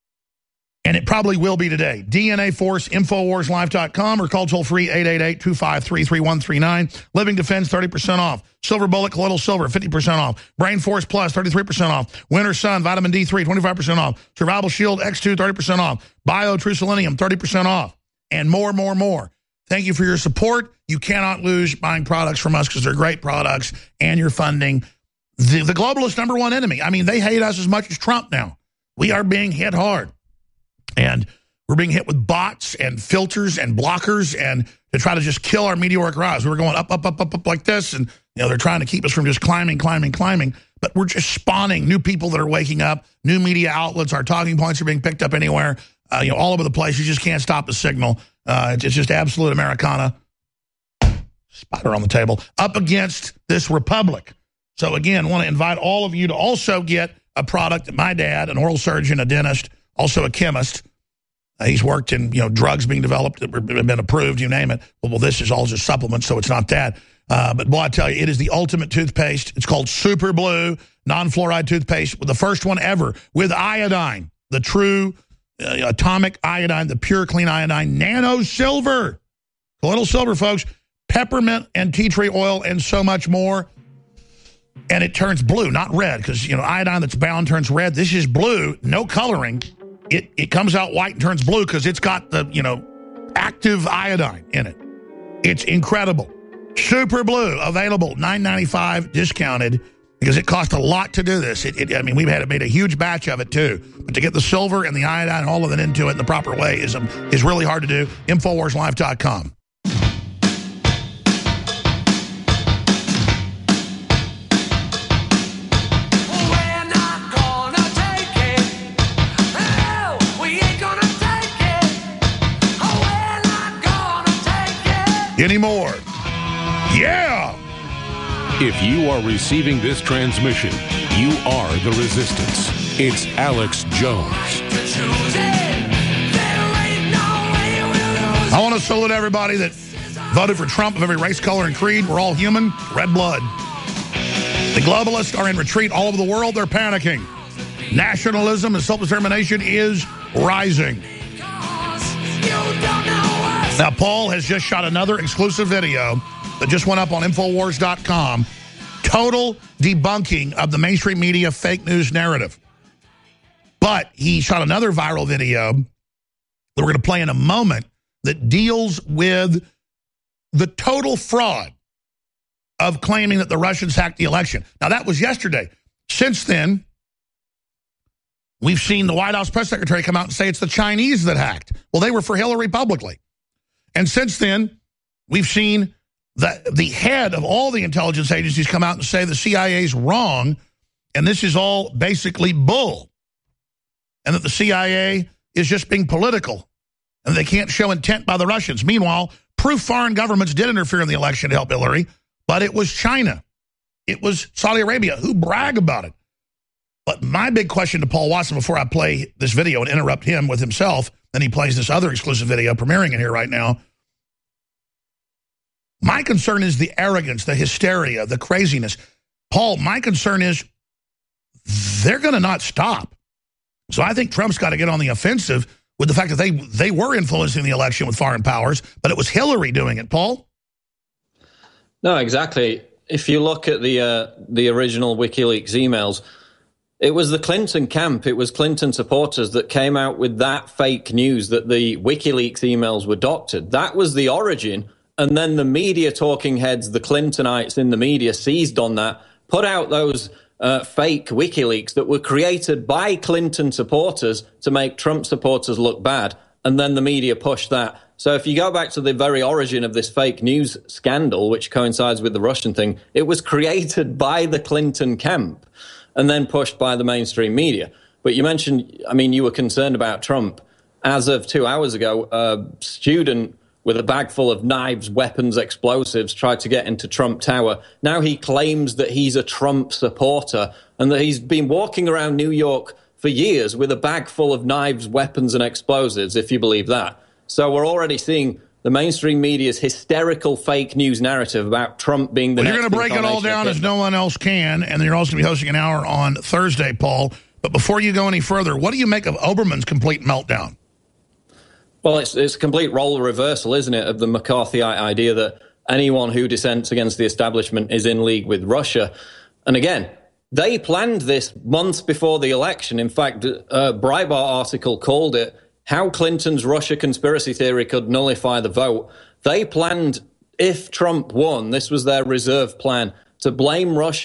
And it probably will be today. D N A Force, Infowars Life dot com, or call toll-free eight eight eight, two five three, three one three nine. Living Defense, thirty percent off. Silver Bullet, Colloidal Silver, fifty percent off. Brain Force Plus, thirty-three percent off. Winter Sun, Vitamin D three, twenty-five percent off. Survival Shield X two, thirty percent off. Bio True Selenium, thirty percent off. And more, more, more. Thank you for your support. You cannot lose buying products from us because they're great products and you're funding the, the globalist number one enemy. I mean, they hate us as much as Trump now. We are being hit hard. And we're being hit with bots and filters and blockers and to try to just kill our meteoric rise. We were going up, up, up, up, up like this, and You know, they're trying to keep us from just climbing, climbing, climbing, but we're just spawning new people that are waking up, new media outlets, our talking points are being picked up anywhere, uh, you know, all over the place. You just can't stop the signal. Uh, it's, it's just absolute Americana. Spider on the table. Up against this republic. So, again, want to invite all of you to also get a product that my dad, an oral surgeon, a dentist, also a chemist, uh, he's worked in, you know, drugs being developed that have been approved, you name it. Well, well, this is all just supplements, so it's not that. Uh, but, boy, I tell you, it is the ultimate toothpaste. It's called Super Blue non-fluoride toothpaste, the first one ever with iodine, the true uh, atomic iodine, the pure, clean iodine, nano silver. Colloidal silver, folks, peppermint and tea tree oil and so much more. And it turns blue, not red, because, you know, iodine that's bound turns red. This is blue, no coloring. It, it comes out white and turns blue because it's got the, you know, active iodine in it. It's incredible. Super Blue, available, nine ninety-five, discounted, because it cost a lot to do this. It, it, I mean, we've had made a huge batch of it, too. But to get the silver and the iodine and all of it into it in the proper way is, um, is really hard to do. Infowars Live dot com. Anymore. Yeah! If you are receiving this transmission, you are the resistance. It's Alex Jones. I want to salute everybody that voted for Trump of every race, color, and creed. We're all human, red blood. The globalists are in retreat all over the world. They're panicking. Nationalism and self-determination is rising. Now, Paul has just shot another exclusive video that just went up on Infowars dot com. Total debunking of the mainstream media fake news narrative. But he shot another viral video that we're going to play in a moment that deals with the total fraud of claiming that the Russians hacked the election. Now, that was yesterday. Since then, we've seen the White House press secretary come out and say it's the Chinese that hacked. Well, they were for Hillary publicly. And since then, we've seen the, the head of all the intelligence agencies come out and say the C I A is wrong, and this is all basically bull, and that the C I A is just being political, and they can't show intent by the Russians. Meanwhile, proof foreign governments did interfere in the election to help Hillary, but it was China. It was Saudi Arabia who brag about it. But my big question to Paul Watson before I play this video and interrupt him with himself, then he plays this other exclusive video premiering in here right now. My concern is the arrogance, the hysteria, the craziness. Paul, my concern is they're going to not stop. So I think Trump's got to get on the offensive with the fact that they, they were influencing the election with foreign powers, but it was Hillary doing it, Paul. No, exactly. If you look at the uh, the original WikiLeaks emails, it was the Clinton camp, it was Clinton supporters that came out with that fake news that the WikiLeaks emails were doctored. That was the origin. And then the media talking heads, the Clintonites in the media, seized on that, put out those uh, fake WikiLeaks that were created by Clinton supporters to make Trump supporters look bad. And then the media pushed that. So if you go back to the very origin of this fake news scandal, which coincides with the Russian thing, it was created by the Clinton camp and then pushed by the mainstream media. But you mentioned, I mean, you were concerned about Trump. As of two hours ago, a student with a bag full of knives, weapons, explosives, tried to get into Trump Tower. Now he claims that he's a Trump supporter and that he's been walking around New York for years with a bag full of knives, weapons, and explosives, if you believe that. So we're already seeing the mainstream media's hysterical fake news narrative about Trump being the well, next you're going to break it all down as no one else can, and you're also going to be hosting an hour on Thursday, Paul. But before you go any further, what do you make of Oberman's complete meltdown? Well, it's, it's a complete role reversal, isn't it, of the McCarthyite idea that anyone who dissents against the establishment is in league with Russia. And again, they planned this months before the election. In fact, a Breitbart article called it How Clinton's Russia Conspiracy Theory Could Nullify the Vote. They planned, if Trump won, this was their reserve plan, to blame Russia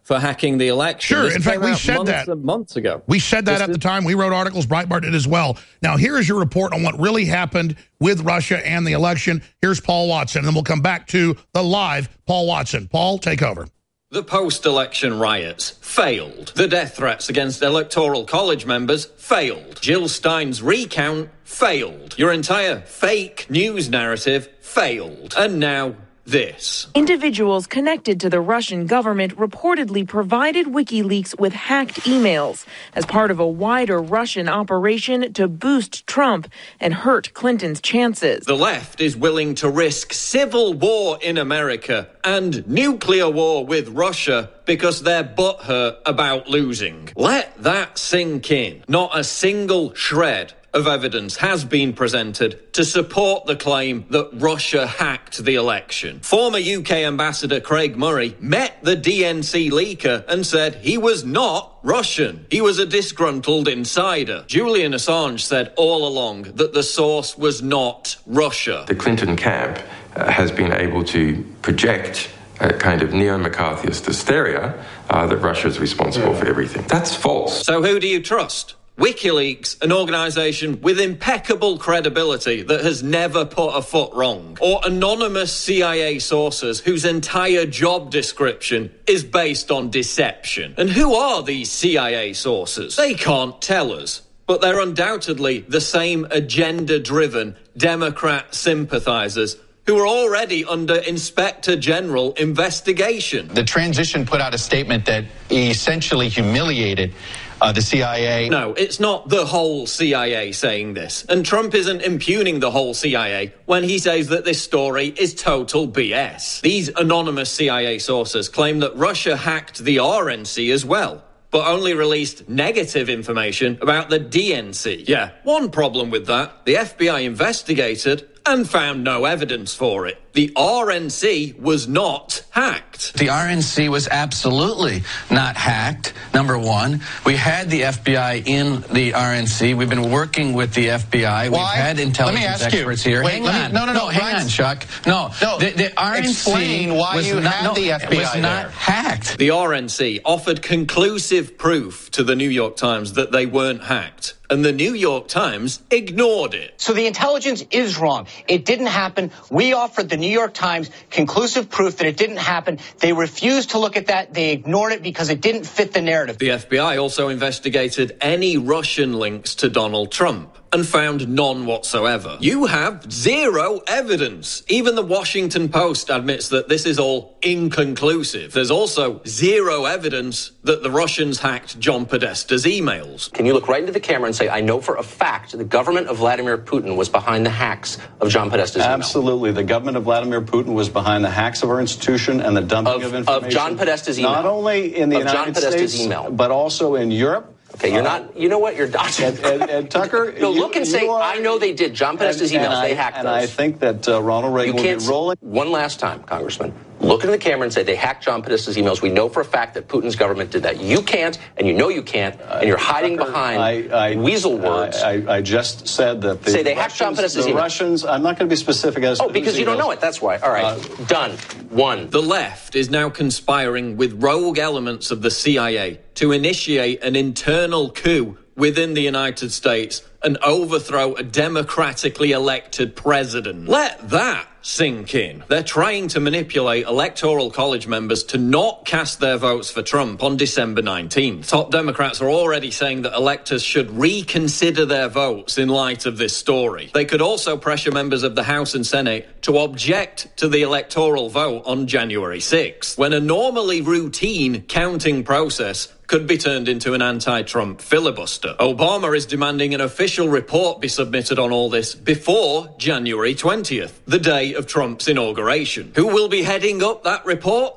for hacking the election. Sure. This In fact, came we out said months that and months ago. We said that This at is- the time. We wrote articles. Breitbart did as well. Now, here is your report on what really happened with Russia and the election. Here's Paul Watson, and then we'll come back to the live Paul Watson. Paul, take over. The post-election riots failed. The death threats against Electoral College members failed. Jill Stein's recount failed. Your entire fake news narrative failed. And now this. Individuals connected to the Russian government reportedly provided WikiLeaks with hacked emails as part of a wider Russian operation to boost Trump and hurt Clinton's chances. The left is willing to risk civil war in America and nuclear war with Russia because they're butthurt about losing. Let that sink in. Not a single shred of evidence has been presented to support the claim that Russia hacked the election. Former U K Ambassador Craig Murray met the D N C leaker and said he was not Russian. He was a disgruntled insider. Julian Assange said all along that the source was not Russia. The Clinton camp uh, has been able to project a kind of neo-McCarthyist hysteria uh, that Russia is responsible yeah. for everything. That's false. So who do you trust? WikiLeaks, an organisation with impeccable credibility that has never put a foot wrong, or anonymous C I A sources whose entire job description is based on deception. And who are these C I A sources? They can't tell us, but they're undoubtedly the same agenda-driven Democrat sympathisers who are already under Inspector General investigation. The transition put out a statement that essentially humiliated Uh, the C I A. No, it's not the whole C I A saying this. And Trump isn't impugning the whole C I A when he says that this story is total B S. These anonymous C I A sources claim that Russia hacked the R N C as well, but only released negative information about the D N C. Yeah, one problem with that, the F B I investigated and found no evidence for it. The R N C was not hacked. The R N C was absolutely not hacked, number one. We had the F B I in the R N C. We've been working with the F B I. Why? We've had intelligence experts you. here. Wait, hang let on. Me, no, no, no, no. Hang on, Chuck. No, no the, the R N C explain why was you not, had no, the F B I was not there. hacked. The R N C offered conclusive proof to the New York Times that they weren't hacked, and the New York Times ignored it. So the intelligence is wrong. It didn't happen. We offered the New York Times conclusive proof that it didn't happen. They refused to look at that. They ignored it because it didn't fit the narrative. The F B I also investigated any Russian links to Donald Trump and found none whatsoever. You have zero evidence. Even the Washington Post admits that this is all inconclusive. There's also zero evidence that the Russians hacked John Podesta's emails. Can you look right into the camera and say, I know for a fact the government of Vladimir Putin was behind the hacks of John Podesta's email? Absolutely. The government of Vladimir Putin was behind the hacks of our institution and the dumping of, of information. Of John Podesta's email. Not only in the of United John Podesta's States, email. but also in Europe. Okay, you're uh, not, you know what, you're not. And, and, and Tucker, no, you, look and say, are, I know they did. John Podesta's and, emails, and I, they hacked and those. And I think that uh, Ronald Reagan you will can't be rolling. One last time, Congressman. Look into the camera and say they hacked John Podesta's emails. We know for a fact that Putin's government did that. You can't, and you know you can't, and you're hiding Tucker, behind I, I, weasel words. I, I, I just said that the say they Russians, hacked John Podesta's the emails. Russians, I'm not going to be specific as oh, to because you don't know it. That's why. All right, uh, done. One. The left is now conspiring with rogue elements of the C I A to initiate an internal coup within the United States and overthrow a democratically elected president. Let that sink in. They're trying to manipulate electoral college members to not cast their votes for Trump on December nineteenth. Top Democrats are already saying that electors should reconsider their votes in light of this story. They could also pressure members of the House and Senate to object to the electoral vote on January sixth, when a normally routine counting process could be turned into an anti-Trump filibuster. Obama is demanding an official report be submitted on all this before January twentieth, the day of Trump's inauguration. Who will be heading up that report?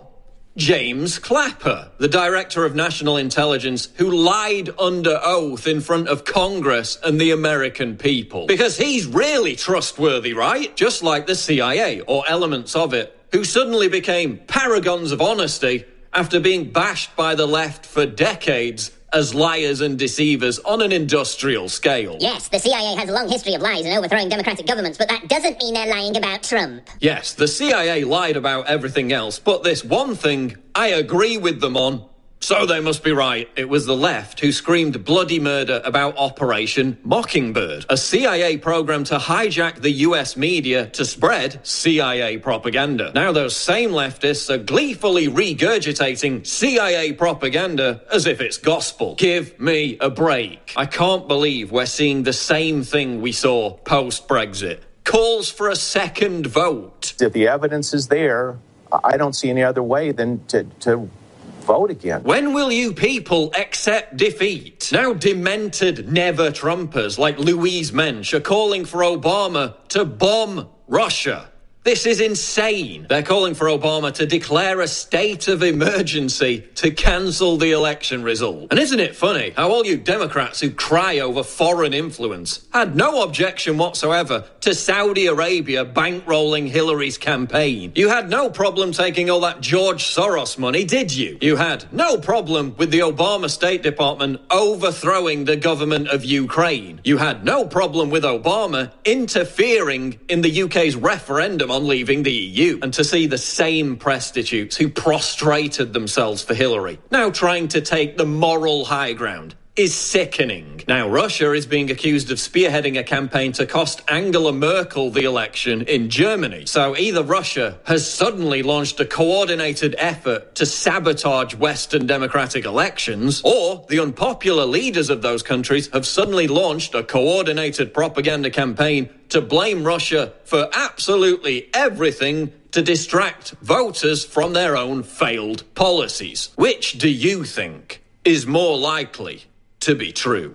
James Clapper, the Director of National Intelligence, who lied under oath in front of Congress and the American people. Because he's really trustworthy, right? Just like the C I A, or elements of it, who suddenly became paragons of honesty after being bashed by the left for decades as liars and deceivers on an industrial scale. Yes, the C I A has a long history of lies and overthrowing democratic governments, but that doesn't mean they're lying about Trump. Yes, the C I A lied about everything else, but this one thing I agree with them on So they must be right. It was the left who screamed bloody murder about Operation Mockingbird, a C I A program to hijack the U S media to spread C I A propaganda. Now those same leftists are gleefully regurgitating C I A propaganda as if it's gospel. Give me a break. I can't believe we're seeing the same thing we saw post-Brexit. Calls for a second vote. If the evidence is there, I don't see any other way than to... to vote again. When will you people accept defeat? Now demented never-Trumpers like Louise Mensch are calling for Obama to bomb Russia. This is insane. They're calling for Obama to declare a state of emergency to cancel the election result. And isn't it funny how all you Democrats who cry over foreign influence had no objection whatsoever to Saudi Arabia bankrolling Hillary's campaign? You had no problem taking all that George Soros money, did you? You had no problem with the Obama State Department overthrowing the government of Ukraine. You had no problem with Obama interfering in the U K's referendum on leaving the E U. And to see the same prostitutes who prostrated themselves for Hillary now trying to take the moral high ground is sickening. Now, Russia is being accused of spearheading a campaign to cost Angela Merkel the election in Germany. So either Russia has suddenly launched a coordinated effort to sabotage Western democratic elections, or the unpopular leaders of those countries have suddenly launched a coordinated propaganda campaign to blame Russia for absolutely everything to distract voters from their own failed policies. Which do you think is more likely to be true?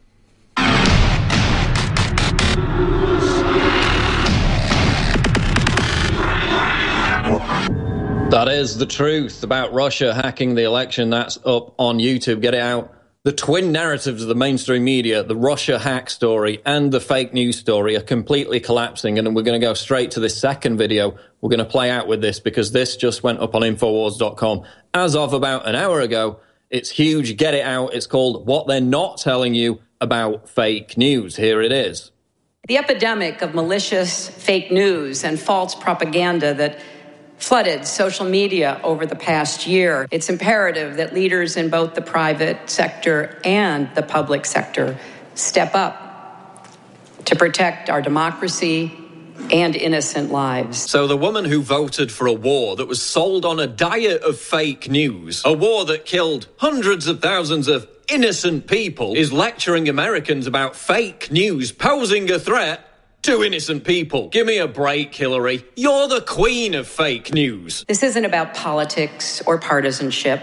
That is the truth about Russia hacking the election. That's up on YouTube. Get it out. The twin narratives of the mainstream media, the Russia hack story and the fake news story, are completely collapsing. And we're going to go straight to this second video. We're going to play out with this because this just went up on Infowars dot com as of about an hour ago. It's huge. Get it out. It's called What They're Not Telling You About Fake News. Here it is. The epidemic of malicious fake news and false propaganda that flooded social media over the past year. It's imperative that leaders in both the private sector and the public sector step up to protect our democracy and innocent lives. So the woman who voted for a war that was sold on a diet of fake news, a war that killed hundreds of thousands of innocent people, is lecturing Americans about fake news posing a threat to innocent people. Give me a break, Hillary. You're the queen of fake news. This isn't about politics or partisanship.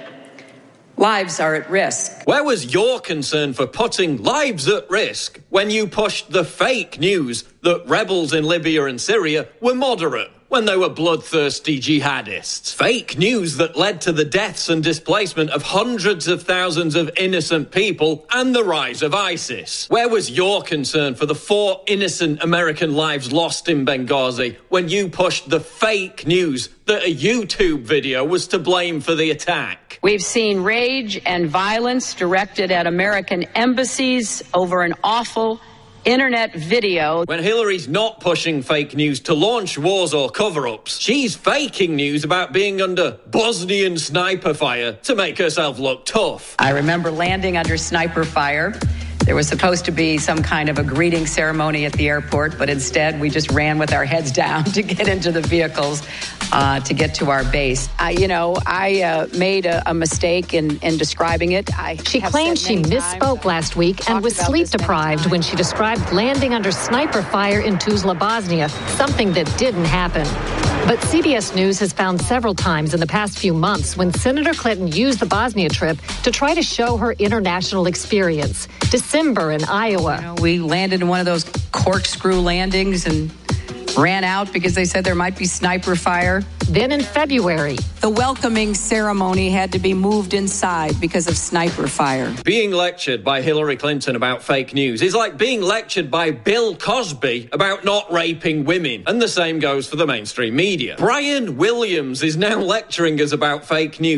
Lives are at risk. Where was your concern for putting lives at risk when you pushed the fake news that rebels in Libya and Syria were moderate when they were bloodthirsty jihadists? Fake news that led to the deaths and displacement of hundreds of thousands of innocent people and the rise of ISIS. Where was your concern for the four innocent American lives lost in Benghazi when you pushed the fake news that a YouTube video was to blame for the attack? We've seen rage and violence directed at American embassies over an awful internet video. When Hillary's not pushing fake news to launch wars or cover-ups, she's faking news about being under Bosnian sniper fire to make herself look tough. I remember landing under sniper fire. There was supposed to be some kind of a greeting ceremony at the airport, but instead we just ran with our heads down to get into the vehicles uh, to get to our base. I, you know, I uh, made a, a mistake in, in describing it. I she claimed she misspoke times, last week and was sleep deprived when she described landing under sniper fire in Tuzla, Bosnia, something that didn't happen. But C B S News has found several times in the past few months when Senator Clinton used the Bosnia trip to try to show her international experience. December in Iowa. You know, we landed in one of those corkscrew landings and ran out because they said there might be sniper fire. Then in February, the welcoming ceremony had to be moved inside because of sniper fire. Being lectured by Hillary Clinton about fake news is like being lectured by Bill Cosby about not raping women. And the same goes for the mainstream media. Brian Williams is now lecturing us about fake news,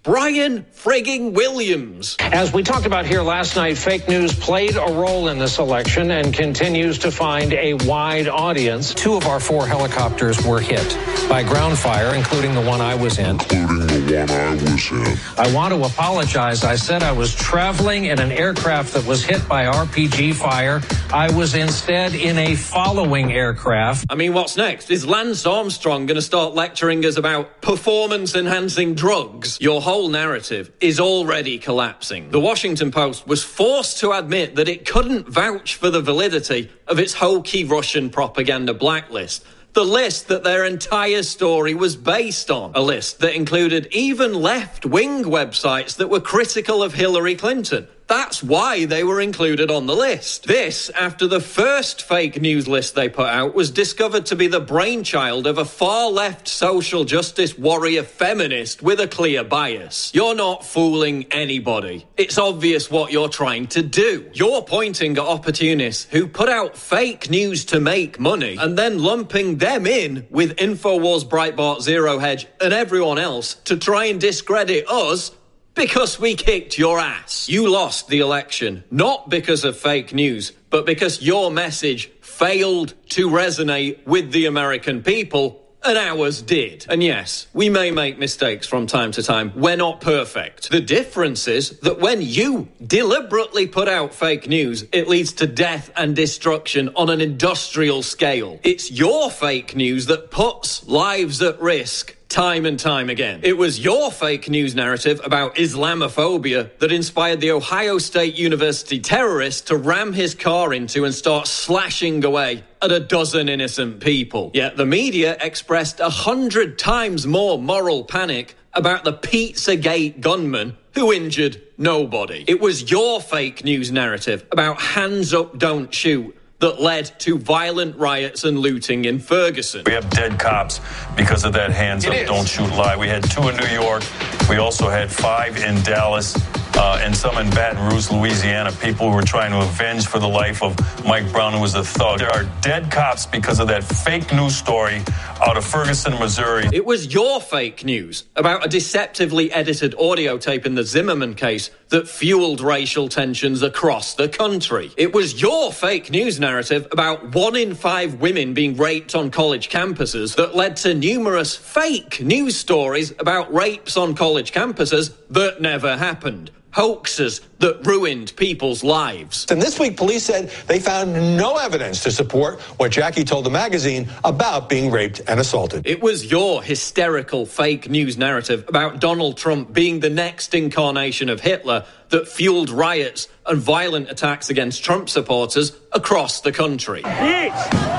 Brian frigging Williams. As we talked about here last night, fake news played a role in this election and continues to find a wide audience. Two of our four helicopters were hit by ground fire, including the one I was in. Including the one I was in. I want to apologize. I said I was traveling in an aircraft that was hit by R P G fire. I was instead in a following aircraft. I mean, what's next? Is Lance Armstrong going to start lecturing us about performance-enhancing drugs? Your whole narrative is already collapsing. The Washington Post was forced to admit that it couldn't vouch for the validity of its hokey Russian propaganda blacklist. The list that their entire story was based on. A list that included even left-wing websites that were critical of Hillary Clinton. That's why they were included on the list. This, after the first fake news list they put out was discovered to be the brainchild of a far-left social justice warrior feminist with a clear bias. You're not fooling anybody. It's obvious what you're trying to do. You're pointing at opportunists who put out fake news to make money and then lumping them in with InfoWars, Breitbart, Zero Hedge and everyone else to try and discredit us because we kicked your ass. You lost the election, not because of fake news, but because your message failed to resonate with the American people, and ours did. And yes, we may make mistakes from time to time. We're not perfect. The difference is that when you deliberately put out fake news, it leads to death and destruction on an industrial scale. It's your fake news that puts lives at risk time and time again. It was your fake news narrative about Islamophobia that inspired the Ohio State University terrorist to ram his car into and start slashing away at a dozen innocent people. Yet the media expressed a hundred times more moral panic about the Pizzagate gunman who injured nobody. It was your fake news narrative about hands up, don't shoot that led to violent riots and looting in Ferguson. We have dead cops because of that hands up, don't shoot lie. We had two in New York. We also had five in Dallas uh, and some in Baton Rouge, Louisiana. People who were trying to avenge for the life of Mike Brown, who was a thug. There are dead cops because of that fake news story out of Ferguson, Missouri. It was your fake news about a deceptively edited audio tape in the Zimmerman case that fueled racial tensions across the country. It was your fake news narrative about one in five women being raped on college campuses that led to numerous fake news stories about rapes on college campuses that never happened. Hoaxes that ruined people's lives. And this week, police said they found no evidence to support what Jackie told the magazine about being raped and assaulted. It was your hysterical fake news narrative about Donald Trump being the next incarnation of Hitler that fueled riots and violent attacks against Trump supporters across the country. There,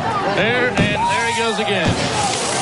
and there he goes again.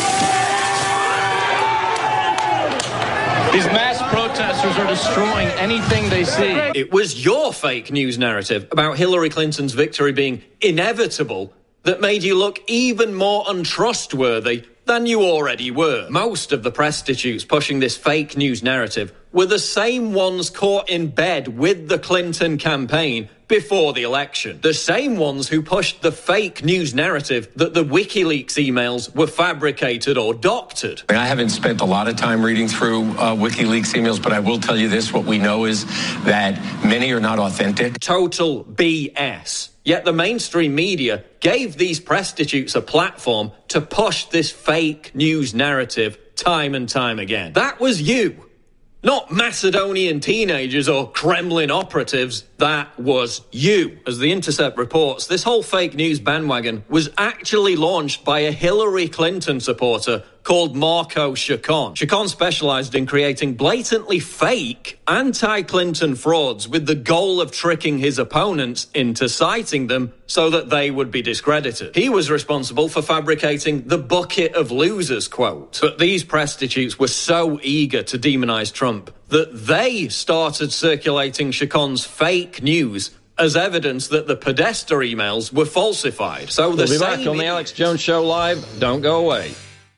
These mass protesters are destroying anything they see. It was your fake news narrative about Hillary Clinton's victory being inevitable that made you look even more untrustworthy than you already were. Most of the prostitutes pushing this fake news narrative were the same ones caught in bed with the Clinton campaign before the election. The same ones who pushed the fake news narrative that the WikiLeaks emails were fabricated or doctored. I, mean, I haven't spent a lot of time reading through uh, WikiLeaks emails, but I will tell you this. What we know is that many are not authentic. Total B S. Yet the mainstream media gave these prostitutes a platform to push this fake news narrative time and time again. That was you. Not Macedonian teenagers or Kremlin operatives. That was you. As The Intercept reports, this whole fake news bandwagon was actually launched by a Hillary Clinton supporter called Marco Chacon. Chacon specialized in creating blatantly fake anti-Clinton frauds with the goal of tricking his opponents into citing them so that they would be discredited. He was responsible for fabricating the bucket of losers quote. But these prostitutes were so eager to demonize Trump that they started circulating Chacon's fake news as evidence that the Podesta emails were falsified. So the we'll be same back on the Alex Jones Show Live. Don't go away.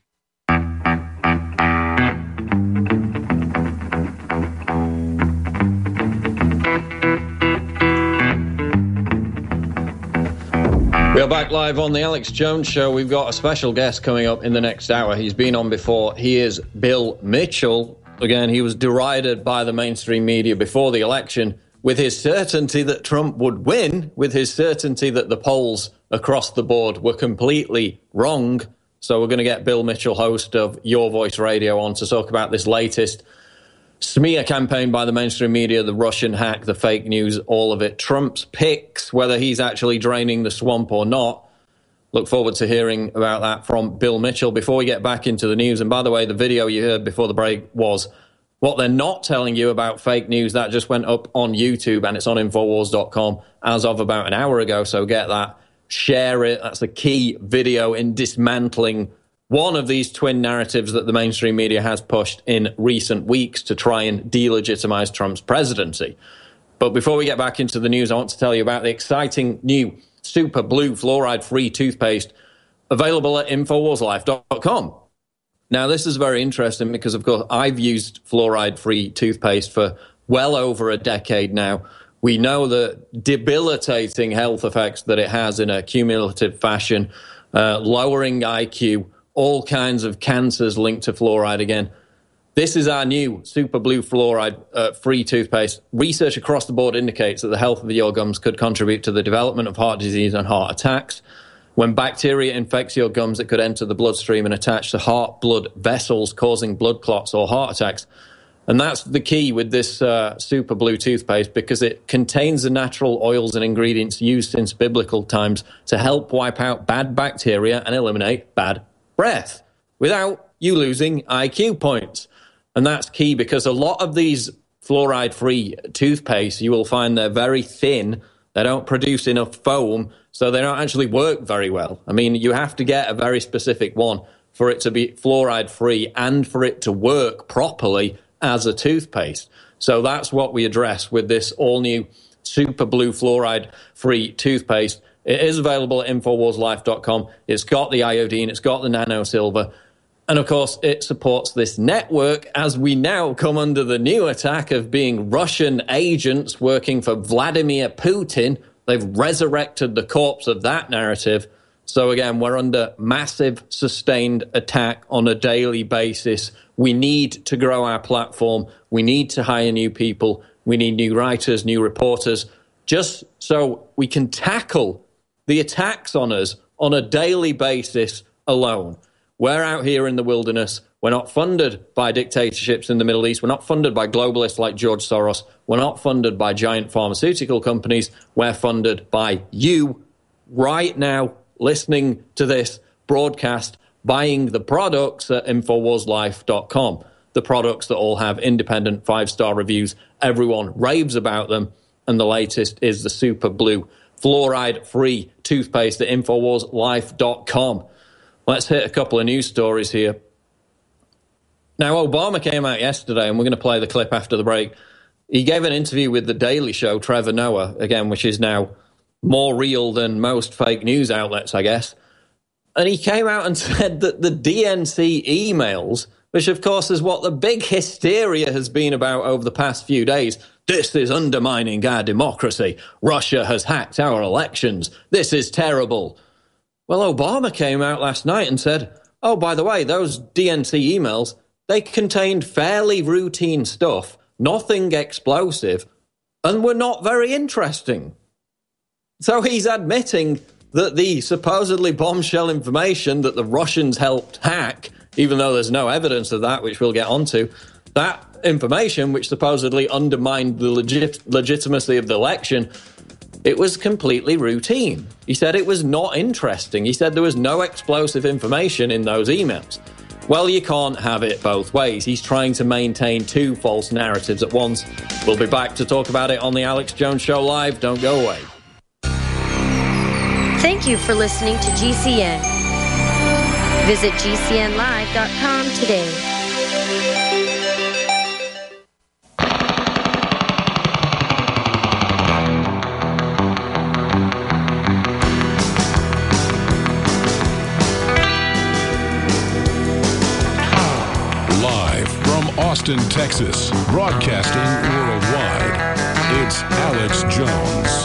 We are back live on the Alex Jones Show. We've got a special guest coming up in the next hour. He's been on before. He is Bill Mitchell. Again, he was derided by the mainstream media before the election with his certainty that Trump would win, with his certainty that the polls across the board were completely wrong. So we're going to get Bill Mitchell, host of Your Voice Radio, on to talk about this latest smear campaign by the mainstream media, the Russian hack, the fake news, all of it. Trump's picks, whether he's actually draining the swamp or not. Look forward to hearing about that from Bill Mitchell. Before we get back into the news, and by the way, the video you heard before the break was what they're not telling you about fake news. That just went up on YouTube, and it's on Infowars dot com as of about an hour ago, so get that. Share it. That's a key video in dismantling one of these twin narratives that the mainstream media has pushed in recent weeks to try and delegitimize Trump's presidency. But before we get back into the news, I want to tell you about the exciting new Super Blue fluoride-free toothpaste available at Infowars Life dot com. Now, this is very interesting because, of course, I've used fluoride-free toothpaste for well over a decade now. We know the debilitating health effects that it has in a cumulative fashion, uh, lowering I Q, all kinds of cancers linked to fluoride again. This is our new Super Blue fluoride-free uh, toothpaste. Research across the board indicates that the health of your gums could contribute to the development of heart disease and heart attacks. When bacteria infects your gums, it could enter the bloodstream and attach to heart blood vessels, causing blood clots or heart attacks. And that's the key with this uh, Super Blue toothpaste, because it contains the natural oils and ingredients used since biblical times to help wipe out bad bacteria and eliminate bad breath without you losing I Q points. And that's key because a lot of these fluoride-free toothpaste, you will find they're very thin. They don't produce enough foam, so they don't actually work very well. I mean, you have to get a very specific one for it to be fluoride-free and for it to work properly as a toothpaste. So that's what we address with this all-new Super Blue fluoride-free toothpaste. It is available at Infowars Life dot com. It's got the iodine, it's got the nano silver. And, of course, it supports this network as we now come under the new attack of being Russian agents working for Vladimir Putin. They've resurrected the corpse of that narrative. So, again, we're under massive, sustained attack on a daily basis. We need to grow our platform. We need to hire new people. We need new writers, new reporters, just so we can tackle the attacks on us on a daily basis alone. We're out here in the wilderness. We're not funded by dictatorships in the Middle East. We're not funded by globalists like George Soros. We're not funded by giant pharmaceutical companies. We're funded by you right now, listening to this broadcast, buying the products at Infowars Life dot com. The products that all have independent five-star reviews. Everyone raves about them. And the latest is the Super Blue fluoride-free toothpaste at Infowars Life dot com. Let's hit a couple of news stories here. Now, Obama came out yesterday, and we're going to play the clip after the break. He gave an interview with The Daily Show, Trevor Noah, again, which is now more real than most fake news outlets, I guess. And he came out and said that the D N C emails, which, of course, is what the big hysteria has been about over the past few days. This is undermining our democracy. Russia has hacked our elections. This is terrible. Well, Obama came out last night and said, oh, by the way, those D N C emails, they contained fairly routine stuff, nothing explosive, and were not very interesting. So he's admitting that the supposedly bombshell information that the Russians helped hack, even though there's no evidence of that, which we'll get onto, that information, which supposedly undermined the legit- legitimacy of the election, it was completely routine. He said it was not interesting. He said there was no explosive information in those emails. Well, you can't have it both ways. He's trying to maintain two false narratives at once. We'll be back to talk about it on the Alex Jones Show Live. Don't go away. Thank you for listening to G C N. Visit G C N live dot com today. Austin, Texas, broadcasting worldwide. It's Alex Jones.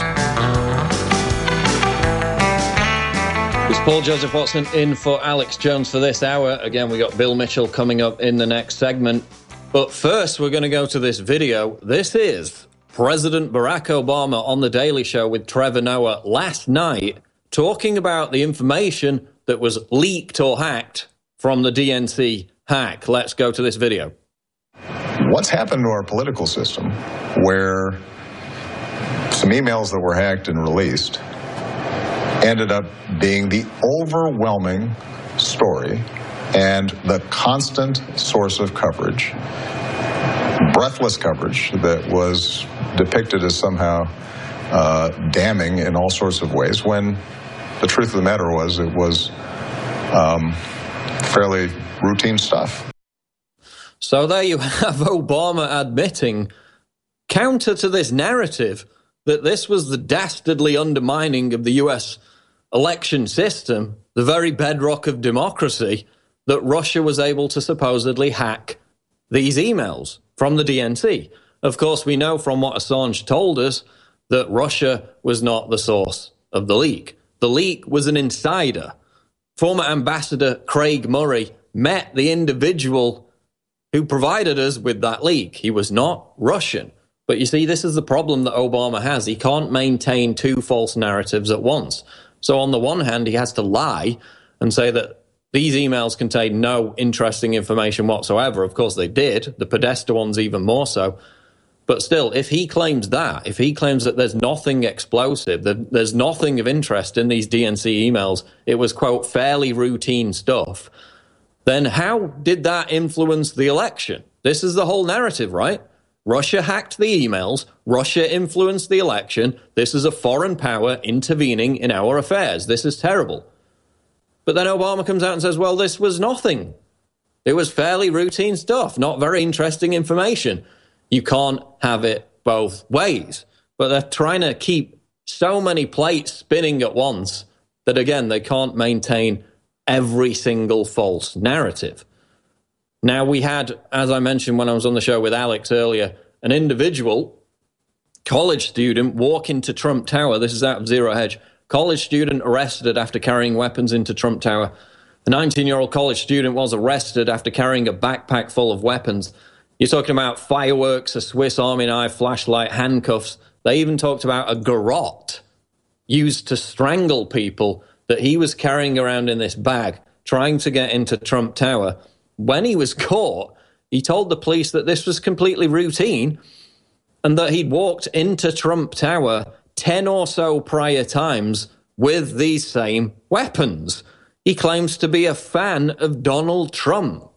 It's Paul Joseph Watson in for Alex Jones for this hour. Again, we got Bill Mitchell coming up in the next segment. But first, we're going to go to this video. This is President Barack Obama on The Daily Show with Trevor Noah last night talking about the information that was leaked or hacked from the D N C hack. Let's go to this video. What's happened to our political system where some emails that were hacked and released ended up being the overwhelming story and the constant source of coverage, breathless coverage that was depicted as somehow uh, damning in all sorts of ways, when the truth of the matter was it was um, fairly routine stuff. So there you have Obama admitting, counter to this narrative, that this was the dastardly undermining of the U S election system, the very bedrock of democracy, that Russia was able to supposedly hack these emails from the D N C. Of course, we know from what Assange told us that Russia was not the source of the leak. The leak was an insider. Former Ambassador Craig Murray met the individual who provided us with that leak. He was not Russian. But you see, this is the problem that Obama has. He can't maintain two false narratives at once. So on the one hand, he has to lie and say that these emails contain no interesting information whatsoever. Of course they did. The Podesta ones even more so. But still, if he claims that, if he claims that there's nothing explosive, that there's nothing of interest in these D N C emails, it was, quote, fairly routine stuff, then how did that influence the election? This is the whole narrative, right? Russia hacked the emails. Russia influenced the election. This is a foreign power intervening in our affairs. This is terrible. But then Obama comes out and says, well, this was nothing. It was fairly routine stuff, not very interesting information. You can't have it both ways. But they're trying to keep so many plates spinning at once that, again, they can't maintain every single false narrative. Now, we had, as I mentioned when I was on the show with Alex earlier, an individual, college student, walk into Trump Tower. This is out of Zero Hedge. College student arrested after carrying weapons into Trump Tower. The nineteen-year-old college student was arrested after carrying a backpack full of weapons. You're talking about fireworks, a Swiss Army knife, flashlight, handcuffs. They even talked about a garrote used to strangle people that he was carrying around in this bag, trying to get into Trump Tower. When he was caught, he told the police that this was completely routine and that he'd walked into Trump Tower ten or so prior times with these same weapons. He claims to be a fan of Donald Trump.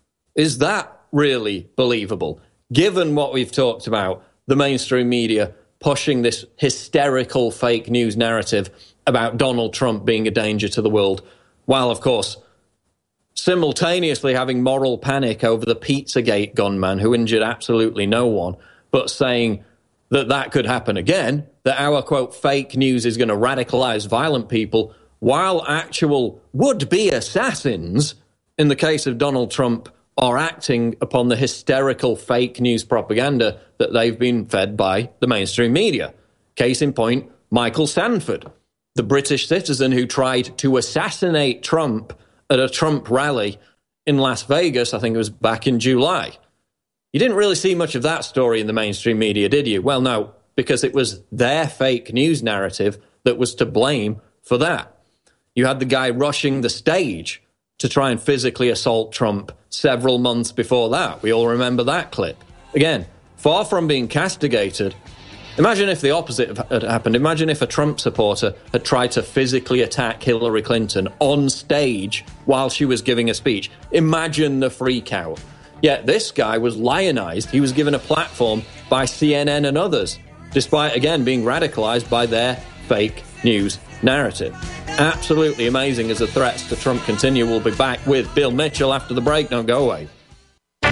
Is that really believable? Given what we've talked about, the mainstream media pushing this hysterical fake news narrative about Donald Trump being a danger to the world, while, of course, simultaneously having moral panic over the Pizzagate gunman who injured absolutely no one, but saying that that could happen again, that our, quote, fake news is going to radicalize violent people, while actual would-be assassins, in the case of Donald Trump, are acting upon the hysterical fake news propaganda that they've been fed by the mainstream media. Case in point, Michael Sanford, the British citizen who tried to assassinate Trump at a Trump rally in Las Vegas, I think it was back in July. You didn't really see much of that story in the mainstream media, did you? Well, no, because it was their fake news narrative that was to blame for that. You had the guy rushing the stage to try and physically assault Trump several months before that. We all remember that clip. Again, far from being castigated, imagine if the opposite had happened. Imagine if a Trump supporter had tried to physically attack Hillary Clinton on stage while she was giving a speech. Imagine the freak out. Yet this guy was lionized. He was given a platform by C N N and others, despite, again, being radicalized by their fake news narrative. Absolutely amazing as the threats to Trump continue. We'll be back with Bill Mitchell after the break. Don't go away. The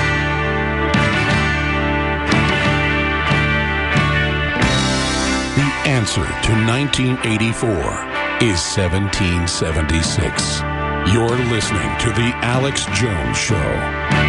answer to nineteen eighty-four is seventeen seventy-six. You're listening to The Alex Jones Show.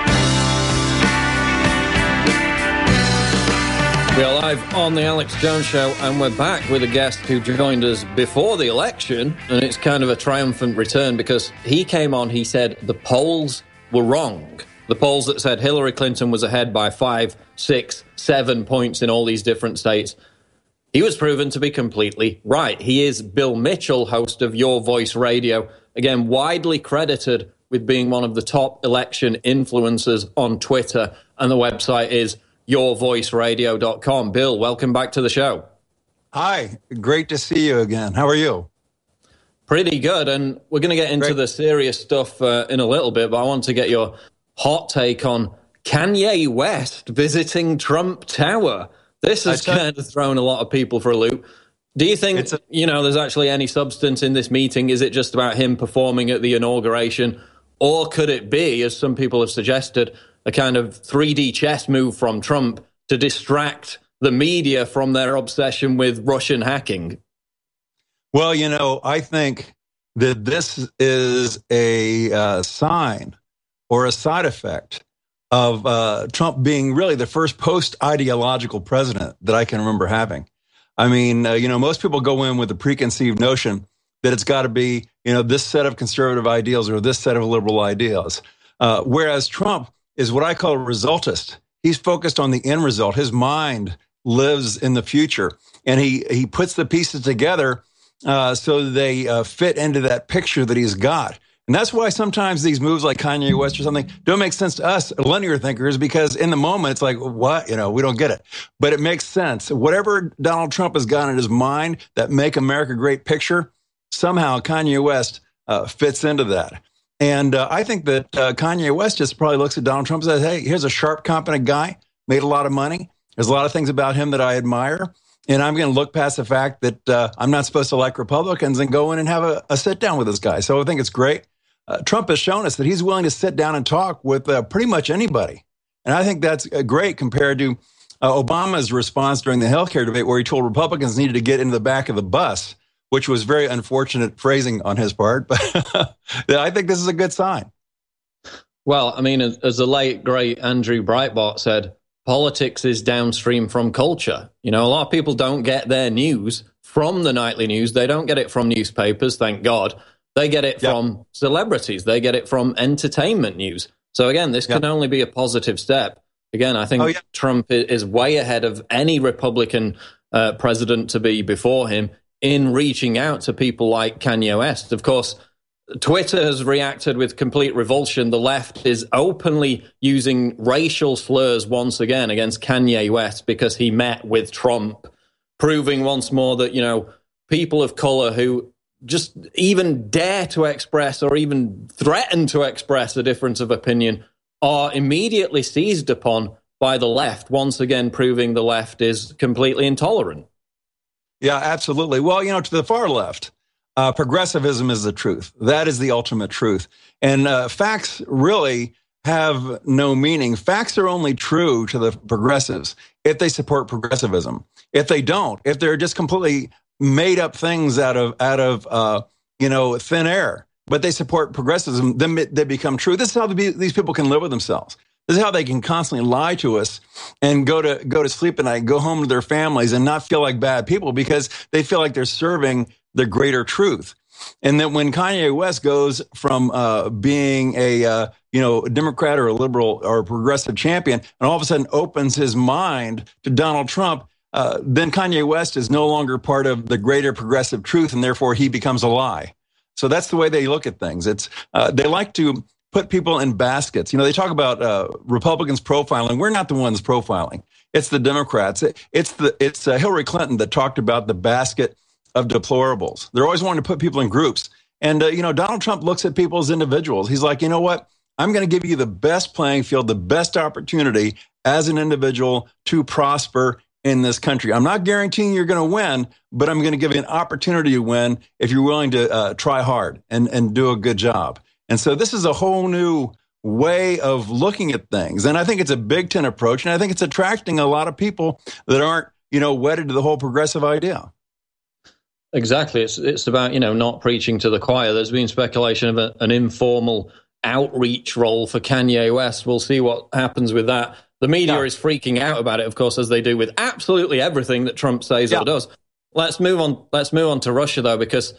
We are live on the Alex Jones Show, and we're back with a guest who joined us before the election, and it's kind of a triumphant return because he came on, he said the polls were wrong. The polls that said Hillary Clinton was ahead by five, six, seven points in all these different states. He was proven to be completely right. He is Bill Mitchell, host of Your Voice Radio, again, widely credited with being one of the top election influencers on Twitter, and the website is your voice radio dot com. Bill, welcome back to the show. Hi, great to see you again. How are you? Pretty good, and we're going to get into great. the serious stuff uh, in a little bit, but I want to get your hot take on Kanye West visiting Trump Tower. This has kind of thrown a lot of people for a loop. Do you think, a, you know, there's actually any substance in this meeting? Is it just about him performing at the inauguration? Or could it be, as some people have suggested, a kind of three D chess move from Trump to distract the media from their obsession with Russian hacking? Well, you know, I think that this is a uh, sign or a side effect of uh, Trump being really the first post-ideological president that I can remember having. I mean, uh, you know, most people go in with a preconceived notion that it's got to be, you know, this set of conservative ideals or this set of liberal ideals. Uh, whereas Trump is what I call a resultist. He's focused on the end result. His mind lives in the future, and he, he puts the pieces together uh, so they uh, fit into that picture that he's got. And that's why sometimes these moves like Kanye West or something don't make sense to us linear thinkers, because in the moment it's like, what? You know, we don't get it. But it makes sense. Whatever Donald Trump has got in his mind, that Make America Great picture, somehow Kanye West uh, fits into that. And uh, I think that uh, Kanye West just probably looks at Donald Trump and says, hey, here's a sharp, competent guy, made a lot of money. There's a lot of things about him that I admire. And I'm going to look past the fact that uh, I'm not supposed to like Republicans and go in and have a, a sit down with this guy. So I think it's great. Uh, Trump has shown us that he's willing to sit down and talk with uh, pretty much anybody. And I think that's uh, great compared to uh, Obama's response during the healthcare debate, where he told Republicans needed to get into the back of the bus, which was very unfortunate phrasing on his part. But I think this is a good sign. Well, I mean, as the late, great Andrew Breitbart said, politics is downstream from culture. You know, a lot of people don't get their news from the nightly news. They don't get it from newspapers, thank God. They get it yep. from celebrities. They get it from entertainment news. So again, this yep. can only be a positive step. Again, I think oh, yeah. Trump is way ahead of any Republican uh, president to be before him in reaching out to people like Kanye West. Of course, Twitter has reacted with complete revulsion. The left is openly using racial slurs once again against Kanye West because he met with Trump, proving once more that, you know, people of color who just even dare to express or even threaten to express a difference of opinion are immediately seized upon by the left, once again proving the left is completely intolerant. Yeah, absolutely. Well, you know, to the far left, uh, progressivism is the truth. That is the ultimate truth. And uh, facts really have no meaning. Facts are only true to the progressives if they support progressivism. If they don't, if they're just completely made up things out of out of uh, you know, thin air, but they support progressivism, then they become true. This is how the, these people can live with themselves. This is how they can constantly lie to us and go to go to sleep at night, go home to their families, and not feel like bad people because they feel like they're serving the greater truth. And then when Kanye West goes from uh, being a uh, you know Democrat or a liberal or a progressive champion, and all of a sudden opens his mind to Donald Trump, Uh, then Kanye West is no longer part of the greater progressive truth, and therefore he becomes a lie. So that's the way they look at things. It's uh, they like to put people in baskets. You know, they talk about uh, Republicans profiling. We're not the ones profiling. It's the Democrats. It, it's the it's uh, Hillary Clinton that talked about the basket of deplorables. They're always wanting to put people in groups. And, uh, you know, Donald Trump looks at people as individuals. He's like, you know what? I'm going to give you the best playing field, the best opportunity as an individual to prosper in this country. I'm not guaranteeing you're going to win, but I'm going to give you an opportunity to win if you're willing to uh, try hard and, and do a good job. And so this is a whole new way of looking at things. And I think it's a Big Tent approach. And I think it's attracting a lot of people that aren't, you know, wedded to the whole progressive idea. Exactly. It's it's about, you know, not preaching to the choir. There's been speculation of a, an informal outreach role for Kanye West. We'll see what happens with that. The media yeah. is freaking out about it, of course, as they do with absolutely everything that Trump says yeah. or does. Let's move on. Let's move on to Russia, though, because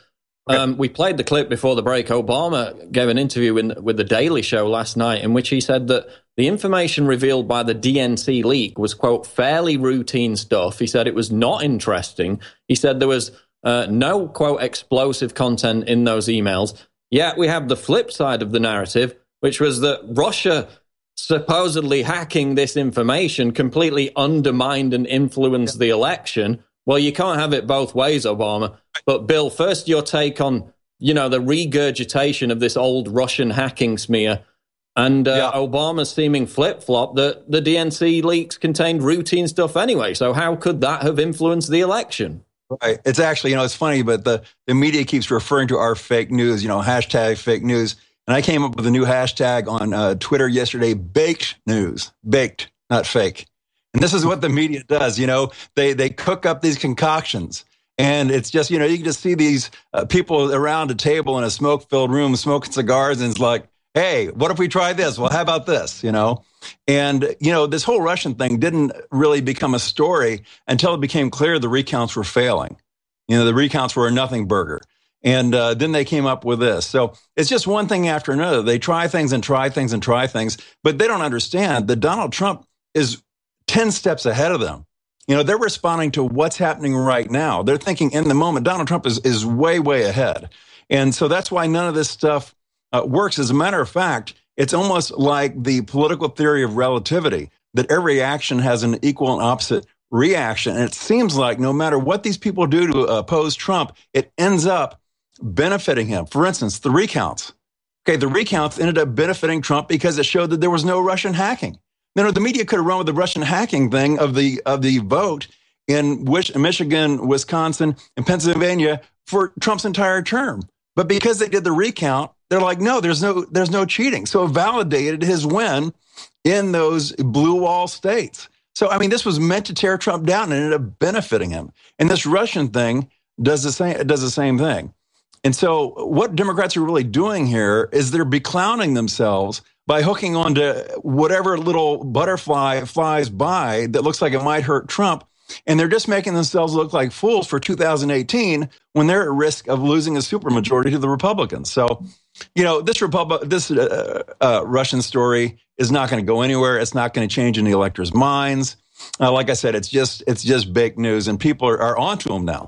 Um, we played the clip before the break. Obama gave an interview in, with The Daily Show last night in which he said that the information revealed by the D N C leak was, quote, fairly routine stuff. He said it was not interesting. He said there was uh, no, quote, explosive content in those emails. Yet we have the flip side of the narrative, which was that Russia supposedly hacking this information completely undermined and influenced the election. Well, you can't have it both ways, Obama. But, Bill, first your take on, you know, the regurgitation of this old Russian hacking smear and uh, yeah. Obama's seeming flip-flop that the D N C leaks contained routine stuff anyway. So how could that have influenced the election? Right. It's actually, you know, it's funny, but the, the media keeps referring to our fake news, you know, hashtag fake news. And I came up with a new hashtag on uh, Twitter yesterday, baked news. Baked, not fake. And this is what the media does, you know, they they cook up these concoctions. And it's just, you know, you can just see these uh, people around a table in a smoke-filled room smoking cigars, and it's like, hey, what if we try this? Well, how about this, you know? And, you know, this whole Russian thing didn't really become a story until it became clear the recounts were failing. You know, the recounts were a nothing burger. And uh, then they came up with this. So it's just one thing after another. They try things and try things and try things, but they don't understand that Donald Trump is ten steps ahead of them. You know, they're responding to what's happening right now. They're thinking in the moment. Donald Trump is, is way, way ahead. And so that's why none of this stuff uh, works. As a matter of fact, it's almost like the political theory of relativity, that every action has an equal and opposite reaction. And it seems like no matter what these people do to oppose Trump, it ends up benefiting him. For instance, the recounts. Okay, the recounts ended up benefiting Trump because it showed that there was no Russian hacking. You know, the media could have run with the Russian hacking thing of the of the vote in which, Michigan, Wisconsin, and Pennsylvania for Trump's entire term. But because they did the recount, they're like, no, there's no there's no cheating. So it validated his win in those blue wall states. So, I mean, this was meant to tear Trump down and ended up benefiting him. And this Russian thing does the same does the same thing. And so what Democrats are really doing here is they're beclowning themselves by hooking on to whatever little butterfly flies by that looks like it might hurt Trump. And they're just making themselves look like fools for two thousand eighteen when they're at risk of losing a supermajority to the Republicans. So, you know, this Repub- this uh, uh, Russian story is not going to go anywhere. It's not going to change any electors' minds. Uh, like I said, it's just it's just big news, and people are, are onto them now.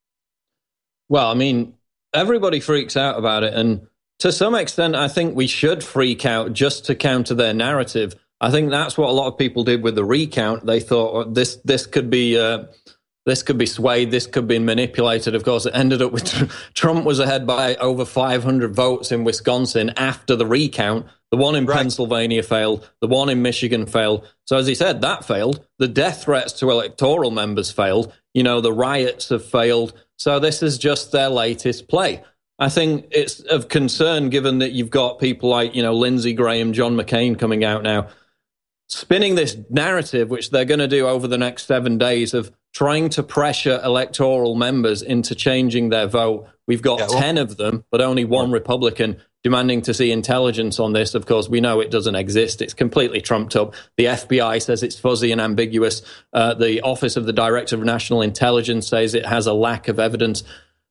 Well, I mean, everybody freaks out about it, and to some extent, I think we should freak out just to counter their narrative. I think that's what a lot of people did with the recount. They thought oh, this this could be uh, this could be swayed, this could be manipulated. Of course, it ended up with Trump was ahead by over five hundred votes in Wisconsin after the recount. The one in right. Pennsylvania failed. The one in Michigan failed. So as he said, that failed. The death threats to electoral members failed. You know, the riots have failed. So this is just their latest play. I think it's of concern given that you've got people like, you know, Lindsey Graham, John McCain coming out now, spinning this narrative, which they're going to do over the next seven days of trying to pressure electoral members into changing their vote. We've got yeah, well, ten of them, but only one yeah. Republican demanding to see intelligence on this. Of course, we know it doesn't exist. It's completely trumped up. The F B I says it's fuzzy and ambiguous. Uh, the Office of the Director of National Intelligence says it has a lack of evidence.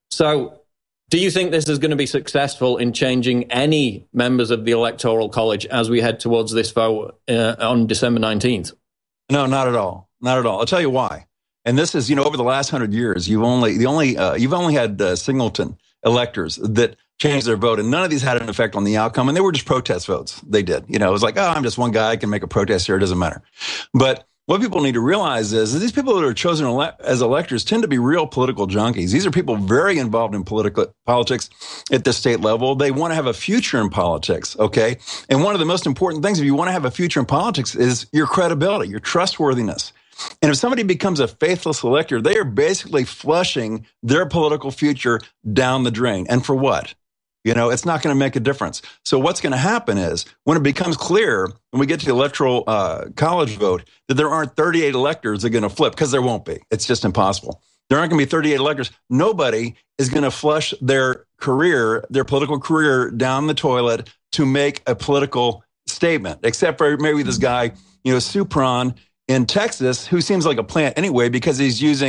So do you think this is going to be successful in changing any members of the Electoral College as we head towards this vote uh, on December nineteenth? No, not at all. Not at all. I'll tell you why. And this is, you know, over the last hundred years, you've only the only uh, you've only had uh, singleton electors that changed their vote, and none of these had an effect on the outcome. And they were just protest votes. They did. You know, it was like, oh, I'm just one guy. I can make a protest here. It doesn't matter. But what people need to realize is that these people that are chosen ele- as electors tend to be real political junkies. These are people very involved in political politics at the state level. They want to have a future in politics, okay? And one of the most important things if you want to have a future in politics is your credibility, your trustworthiness. And if somebody becomes a faithless elector, they are basically flushing their political future down the drain. And for what? You know, it's not going to make a difference. So what's going to happen is when it becomes clear, when we get to the electoral uh, college vote, that there aren't thirty-eight electors that are going to flip, because there won't be. It's just impossible. There aren't going to be thirty-eight electors. Nobody is going to flush their career, their political career down the toilet to make a political statement, except for maybe this guy, you know, Supran in Texas, who seems like a plant anyway, because he's using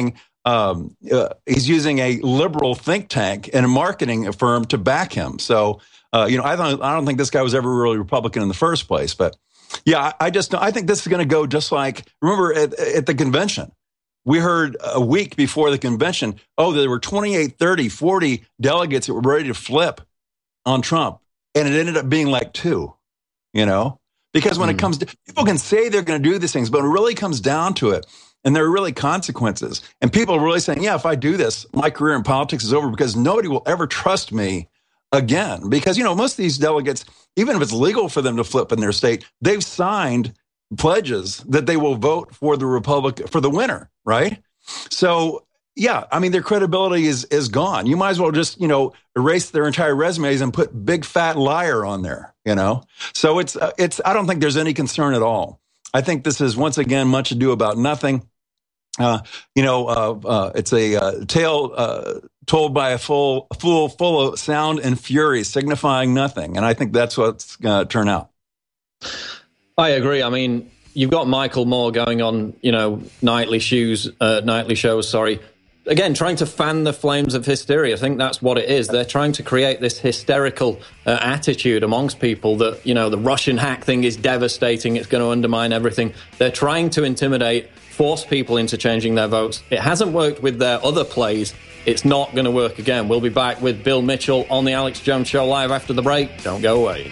um, uh, he's using a liberal think tank and a marketing firm to back him. So, uh, you know, I don't, I don't think this guy was ever really Republican in the first place. But yeah, I, I just, I think this is going to go just like, remember at, at the convention, we heard a week before the convention, oh, there were twenty-eight, thirty, forty delegates that were ready to flip on Trump. And it ended up being like two, you know, because when mm. it comes to, people can say they're going to do these things, but it really comes down to it. And there are really consequences. And people are really saying, yeah, if I do this, my career in politics is over because nobody will ever trust me again. Because, you know, most of these delegates, even if it's legal for them to flip in their state, they've signed pledges that they will vote for the Republic, for the winner, right? So, yeah, I mean, their credibility is is gone. You might as well just, you know, erase their entire resumes and put big fat liar on there, you know? So it's, uh, it's. I don't think there's any concern at all. I think this is, once again, much ado about nothing. Uh, you know, uh, uh, it's a uh, tale uh, told by a full, fool full of sound and fury, signifying nothing. And I think that's what's going to turn out. I agree. I mean, you've got Michael Moore going on, you know, nightly shows, uh, nightly shows, sorry. Again, trying to fan the flames of hysteria. I think that's what it is. They're trying to create this hysterical uh, attitude amongst people that, you know, the Russian hack thing is devastating. It's going to undermine everything. They're trying to intimidate, force people into changing their votes. It hasn't worked with their other plays. It's not going to work again. We'll be back with Bill Mitchell on the Alex Jones Show live after the break. Don't go away.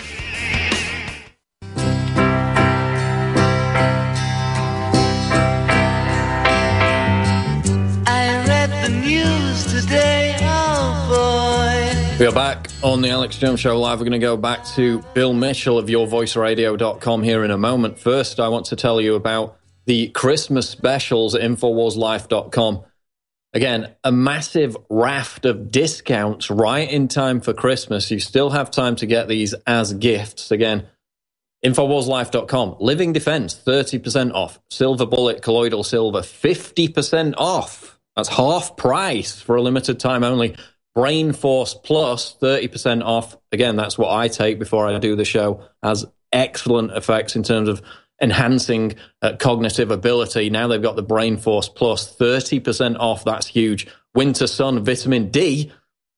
Today, oh boy. We are back on the Alex Jones Show live. We're going to go back to Bill Mitchell of your voice radio dot com here in a moment. First, I want to tell you about the Christmas specials at infowars life dot com. Again, a massive raft of discounts right in time for Christmas. You still have time to get these as gifts. Again, infowars life dot com. Living Defense, thirty percent off. Silver Bullet Colloidal Silver, fifty percent off. That's half price for a limited time only. Brain Force Plus, thirty percent off. Again, that's what I take before I do the show. Has excellent effects in terms of enhancing uh, cognitive ability. Now they've got the Brain Force Plus, thirty percent off. That's huge. Winter Sun Vitamin D.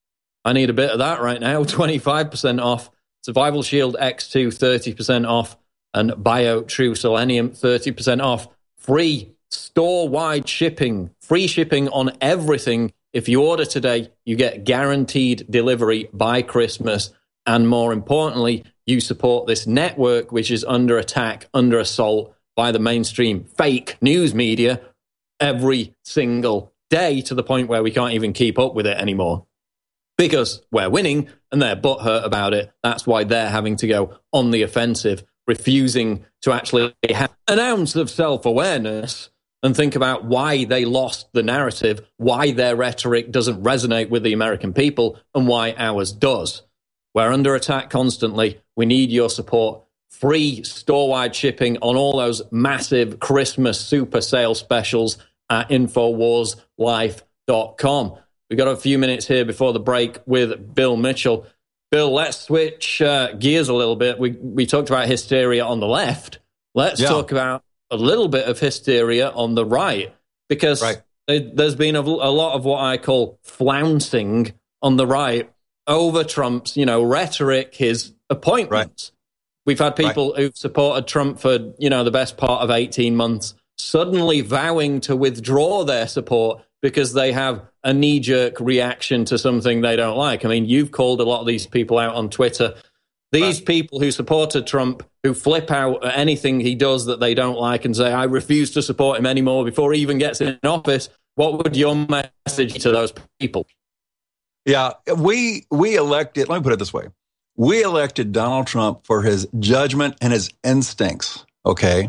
I need a bit of that right now. twenty-five percent off. Survival Shield X two, thirty percent off. And Bio True Selenium, thirty percent off. Free store-wide shipping. Free shipping on everything. If you order today, you get guaranteed delivery by Christmas. And more importantly, you support this network, which is under attack, under assault by the mainstream fake news media every single day, to the point where we can't even keep up with it anymore. Because we're winning and they're butthurt about it. That's why they're having to go on the offensive, refusing to actually have an ounce of self-awareness and think about why they lost the narrative, why their rhetoric doesn't resonate with the American people, and why ours does. We're under attack constantly. We need your support. Free store-wide shipping on all those massive Christmas super sale specials at infowars life dot com. We've got a few minutes here before the break with Bill Mitchell. Bill, let's switch uh, gears a little bit. We we talked about hysteria on the left. Let's yeah. talk about a little bit of hysteria on the right, because right. there's been a, a lot of what I call flouncing on the right over Trump's, you know, rhetoric, his appointments. Right. We've had people right. who've supported Trump for, you know, the best part of eighteen months suddenly vowing to withdraw their support because they have a knee-jerk reaction to something they don't like. I mean, you've called a lot of these people out on Twitter. These right. people who supported Trump, who flip out at anything he does that they don't like and say, I refuse to support him anymore before he even gets in office, what would your message to those people? Yeah, we we elected, let me put it this way. We elected Donald Trump for his judgment and his instincts, okay?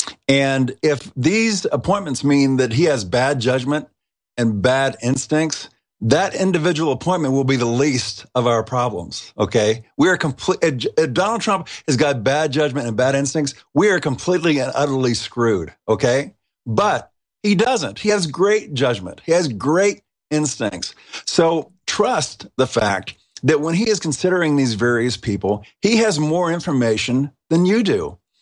And if these appointments mean that he has bad judgment and bad instincts, that individual appointment will be the least of our problems, okay? We are complete. If Donald Trump has got bad judgment and bad instincts, we are completely and utterly screwed, okay? But he doesn't. He has great judgment. He has great instincts. So trust the fact that when he is considering these various people, he has more information than you do.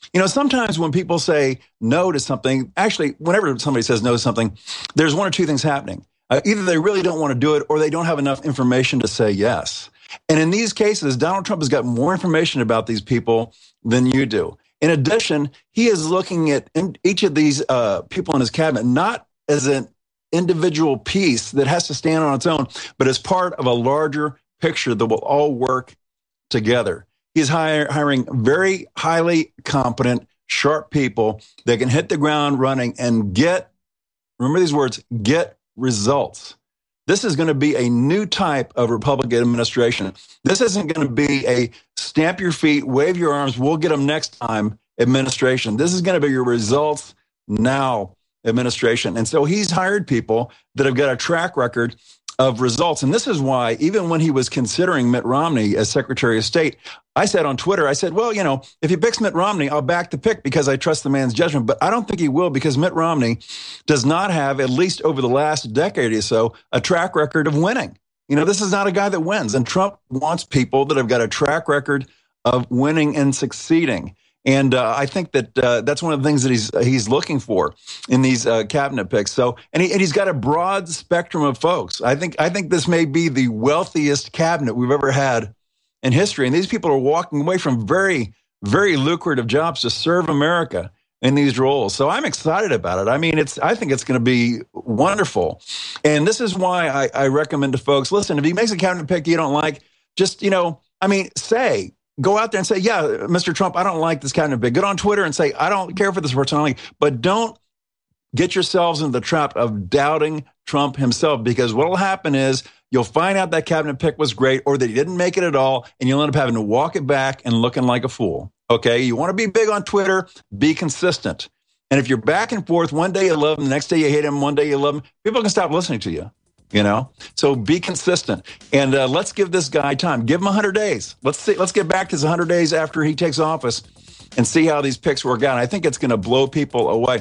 You know, sometimes when people say no to something, actually, whenever somebody says no to something, there's one or two things happening. Uh, either they really don't want to do it or they don't have enough information to say yes. And in these cases, Donald Trump has got more information about these people than you do. In addition, he is looking at each of these uh, people in his cabinet not as an individual piece that has to stand on its own, but as part of a larger picture that will all work together. He's hire, hiring very highly competent, sharp people that can hit the ground running and get, remember these words, get results. This is going to be a new type of Republican administration. This isn't going to be a stamp your feet, wave your arms, we'll get them next time administration. This is going to be your results now administration. And so he's hired people that have got a track record of results. And this is why, even when he was considering Mitt Romney as Secretary of State, I said on Twitter, I said, well, you know, if he picks Mitt Romney, I'll back the pick because I trust the man's judgment. But I don't think he will, because Mitt Romney does not have, at least over the last decade or so, a track record of winning. You know, this is not a guy that wins. And Trump wants people that have got a track record of winning and succeeding. And uh, I think that uh, that's one of the things that he's he's looking for in these uh, cabinet picks. So, and, he, and he's got a broad spectrum of folks. I think I think this may be the wealthiest cabinet we've ever had in history. And these people are walking away from very, very lucrative jobs to serve America in these roles. So I'm excited about it. I mean, it's I think it's going to be wonderful. And this is why I, I recommend to folks, listen, if he makes a cabinet pick you don't like, just, you know, I mean, say, go out there and say, yeah, Mister Trump, I don't like this cabinet pick. Get on Twitter and say, I don't care for this person. I don't like, but don't get yourselves into the trap of doubting Trump himself, because what will happen is you'll find out that cabinet pick was great or that he didn't make it at all, and you'll end up having to walk it back and looking like a fool. Okay, you want to be big on Twitter, be consistent. And if you're back and forth, one day you love him, the next day you hate him, one day you love him, people can stop listening to you. You know, so be consistent, and uh, let's give this guy time. Give him one hundred days. Let's see. Let's get back to one hundred days after he takes office and see how these picks work out. I think it's going to blow people away.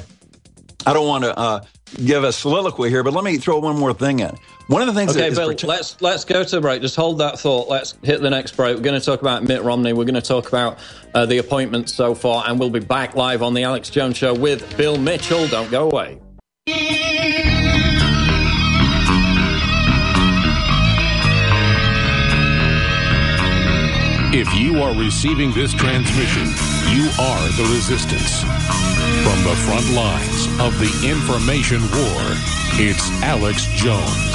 I don't want to uh, give a soliloquy here, but let me throw one more thing in. One of the things. Okay, that Bill. Is partic- let's let's go to the break. Just hold that thought. Let's hit the next break. We're going to talk about Mitt Romney. We're going to talk about uh, the appointments so far, and we'll be back live on the Alex Jones Show with Bill Mitchell. Don't go away. If you are receiving this transmission, you are the resistance. From the front lines of the information war, it's Alex Jones.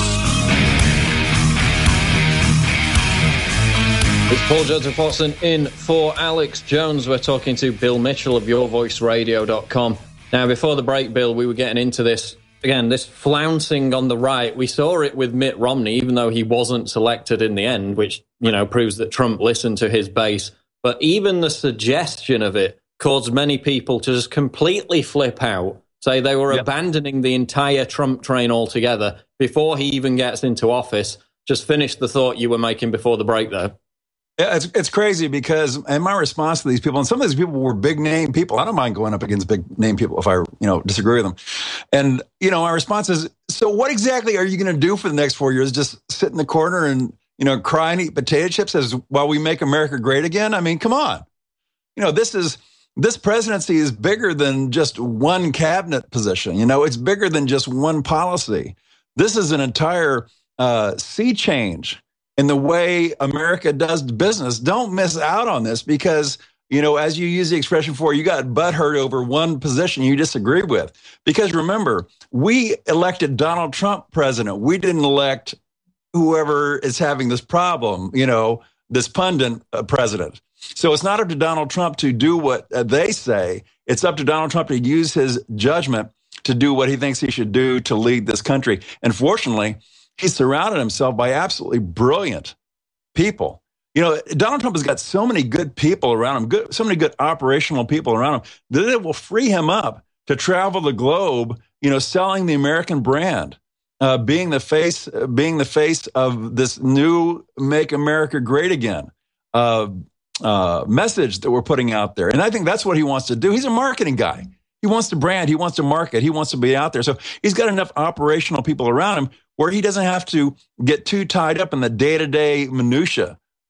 It's Paul Joseph Watson in for Alex Jones. We're talking to Bill Mitchell of your voice radio dot com. Now, before the break, Bill, we were getting into this. Again, this flouncing on the right, we saw it with Mitt Romney, even though he wasn't selected in the end, which, you know, proves that Trump listened to his base. But even the suggestion of it caused many people to just completely flip out, say they were yep. abandoning the entire Trump train altogether before he even gets into office. Just finish the thought you were making before the break there. Yeah, it's it's crazy because, and my response to these people, and some of these people were big name people. I don't mind going up against big name people if I, you know, disagree with them. And, you know, my response is, so what exactly are you going to do for the next four years? Just sit in the corner and, you know, cry and eat potato chips as while we make America great again? I mean, come on. You know, this is, this presidency is bigger than just one cabinet position. You know, it's bigger than just one policy. This is an entire uh, sea change in the way America does business. Don't miss out on this because, you know, as you use the expression for, you got butthurt over one position you disagree with. Because remember, we elected Donald Trump president. We didn't elect whoever is having this problem, you know, this pundit uh, president. So it's not up to Donald Trump to do what uh, they say. It's up to Donald Trump to use his judgment to do what he thinks he should do to lead this country. And fortunately, he's surrounded himself by absolutely brilliant people. You know, Donald Trump has got so many good people around him, good, so many good operational people around him, that it will free him up to travel the globe, you know, selling the American brand, uh, being the face, uh, being the face of this new "Make America Great Again" uh, uh, message that we're putting out there. And I think that's what he wants to do. He's a marketing guy. He wants to brand. He wants to market. He wants to be out there. So he's got enough operational people around him where he doesn't have to get too tied up in the day-to-day minutia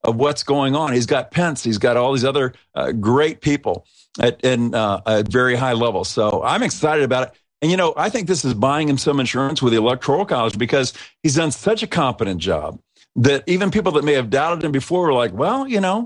of what's going on. He's got Pence. He's got all these other uh, great people at, in, uh, at very high levels. So I'm excited about it. And, you know, I think this is buying him some insurance with the Electoral College because he's done such a competent job that even people that may have doubted him before were like, well, you know,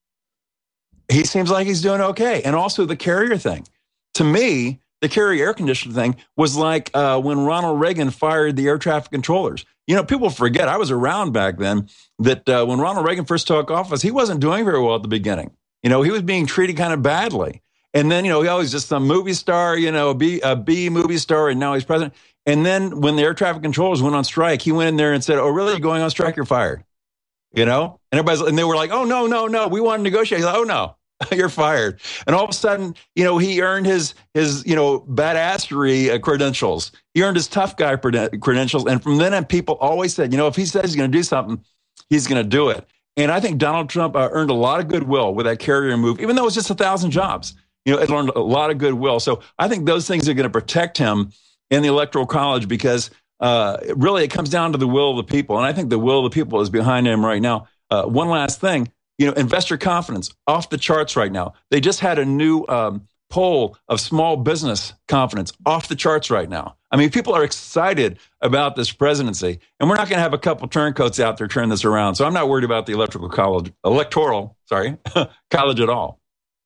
he seems like he's doing okay. And also the carrier thing. To me, the carrier air conditioner thing was like uh, when Ronald Reagan fired the air traffic controllers. You know, people forget, I was around back then, that uh, when Ronald Reagan first took office, he wasn't doing very well at the beginning. You know, he was being treated kind of badly. And then, you know, he always just some movie star, you know, a B, a B movie star, and now he's president. And then when the air traffic controllers went on strike, he went in there and said, oh, really? You're going on strike? You're fired. You know? And everybody's, and they were like, oh, no, no, no. We want to negotiate. He's like, oh, no. You're fired. And all of a sudden, you know, he earned his, his you know, badassery uh, credentials. He earned his tough guy credentials. And from then on, people always said, you know, if he says he's going to do something, he's going to do it. And I think Donald Trump uh, earned a lot of goodwill with that carrier move, even though it's just a thousand jobs. You know, it earned a lot of goodwill. So I think those things are going to protect him in the Electoral College because uh, really it comes down to the will of the people. And I think the will of the people is behind him right now. Uh, one last thing. You know, investor confidence off the charts right now. They just had a new um, poll of small business confidence off the charts right now. I mean, people are excited about this presidency, and we're not going to have a couple turncoats out there turn this around. So I'm not worried about the electoral college, electoral, sorry, college at all.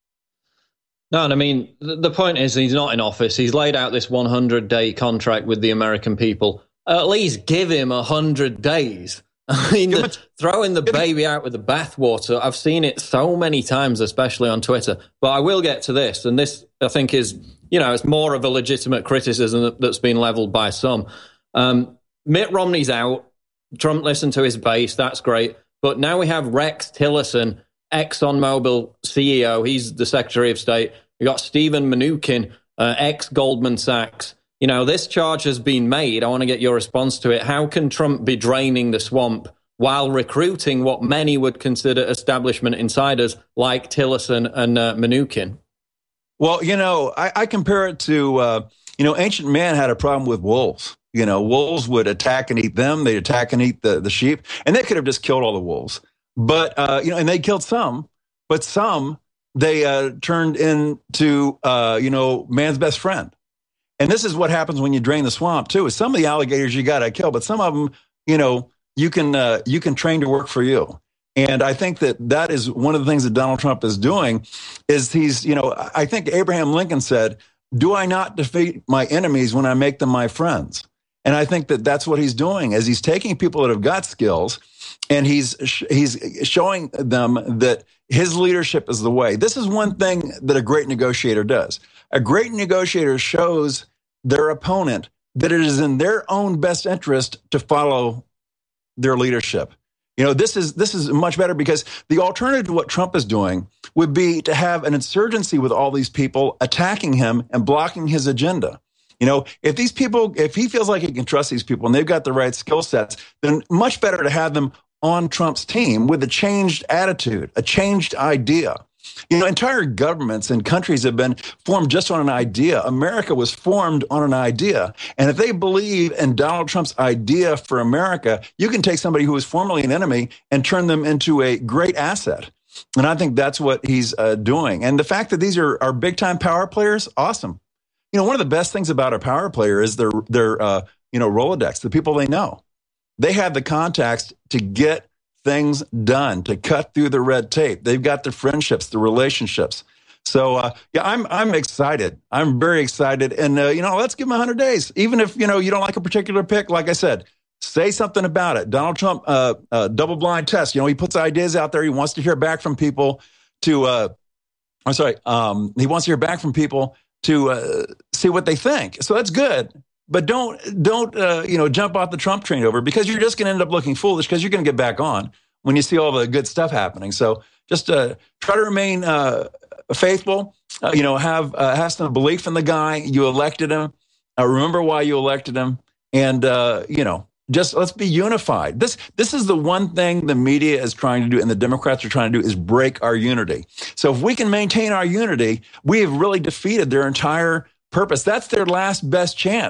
No, and I mean, the point is he's not in office. He's laid out this one hundred day contract with the American people. At least give him one hundred days. I mean, the, throwing the baby out with the bathwater, I've seen it so many times, especially on Twitter. But I will get to this, and this, I think, is, you know, it's more of a legitimate criticism that's been leveled by some. Um, Mitt Romney's out. Trump listened to his base. That's great. But now we have Rex Tillerson, ExxonMobil C E O. He's the Secretary of State. We got Stephen Mnuchin, uh, ex-Goldman Sachs. You know, this charge has been made. I want to get your response to it. How can Trump be draining the swamp while recruiting what many would consider establishment insiders like Tillerson and uh, Mnuchin? Well, you know, I, I compare it to, uh, you know, ancient man had a problem with wolves. You know, wolves would attack and eat them. They'd attack and eat the, the sheep. And they could have just killed all the wolves. But, uh, you know, and they killed some. But some they uh, turned into, uh, you know, man's best friend. And this is what happens when you drain the swamp, too, is some of the alligators you got to kill, but some of them, you know, you can uh, you can train to work for you. And I think that that is one of the things that Donald Trump is doing is he's, you know, I think Abraham Lincoln said, do I not defeat my enemies when I make them my friends? And I think that that's what he's doing is he's taking people that have got skills and he's he's showing them that his leadership is the way. This is one thing that a great negotiator does. A great negotiator shows their opponent that it is in their own best interest to follow their leadership. You know, this is this is much better because the alternative to what Trump is doing would be to have an insurgency with all these people attacking him and blocking his agenda. You know, if these people, if he feels like he can trust these people and they've got the right skill sets, then much better to have them on Trump's team with a changed attitude, a changed idea. You know, entire governments and countries have been formed just on an idea. America was formed on an idea. And if they believe in Donald Trump's idea for America, you can take somebody who was formerly an enemy and turn them into a great asset. And I think that's what he's uh, doing. And the fact that these are, are big-time power players, awesome. You know, one of the best things about a power player is their, their uh, you know, Rolodex, the people they know. They have the contacts to get things done, to cut through the red tape. They've got the friendships, the relationships. So, uh, yeah, I'm I'm excited. I'm very excited. And, uh, you know, let's give him one hundred days. Even if, you know, you don't like a particular pick, like I said, say something about it. Donald Trump, uh, uh, double blind test. You know, he puts ideas out there. He wants to hear back from people to, uh, I'm sorry, um, he wants to hear back from people to uh, see what they think. So that's good. But don't, don't uh, you know, jump off the Trump train over because you're just going to end up looking foolish because you're going to get back on when you see all the good stuff happening. So just uh, try to remain uh, faithful, uh, you know, have uh, have some belief in the guy. You elected him. Uh, remember why you elected him. And, uh, you know, just let's be unified. This this is the one thing the media is trying to do and the Democrats are trying to do is break our unity. So if we can maintain our unity, we have really defeated their entire purpose. That's their last best chance.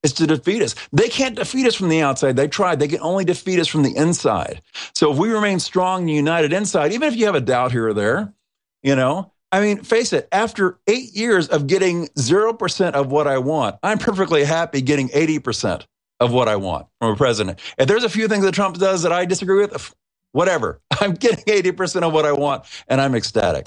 is to defeat us. They can't defeat us from the outside. They tried. They can only defeat us from the inside. So if we remain strong and united inside, even if you have a doubt here or there, you know, I mean, face it, after eight years of getting zero percent of what I want, I'm perfectly happy getting eighty percent of what I want from a president. If there's a few things that Trump does that I disagree with, whatever. I'm getting eighty percent of what I want, and I'm ecstatic.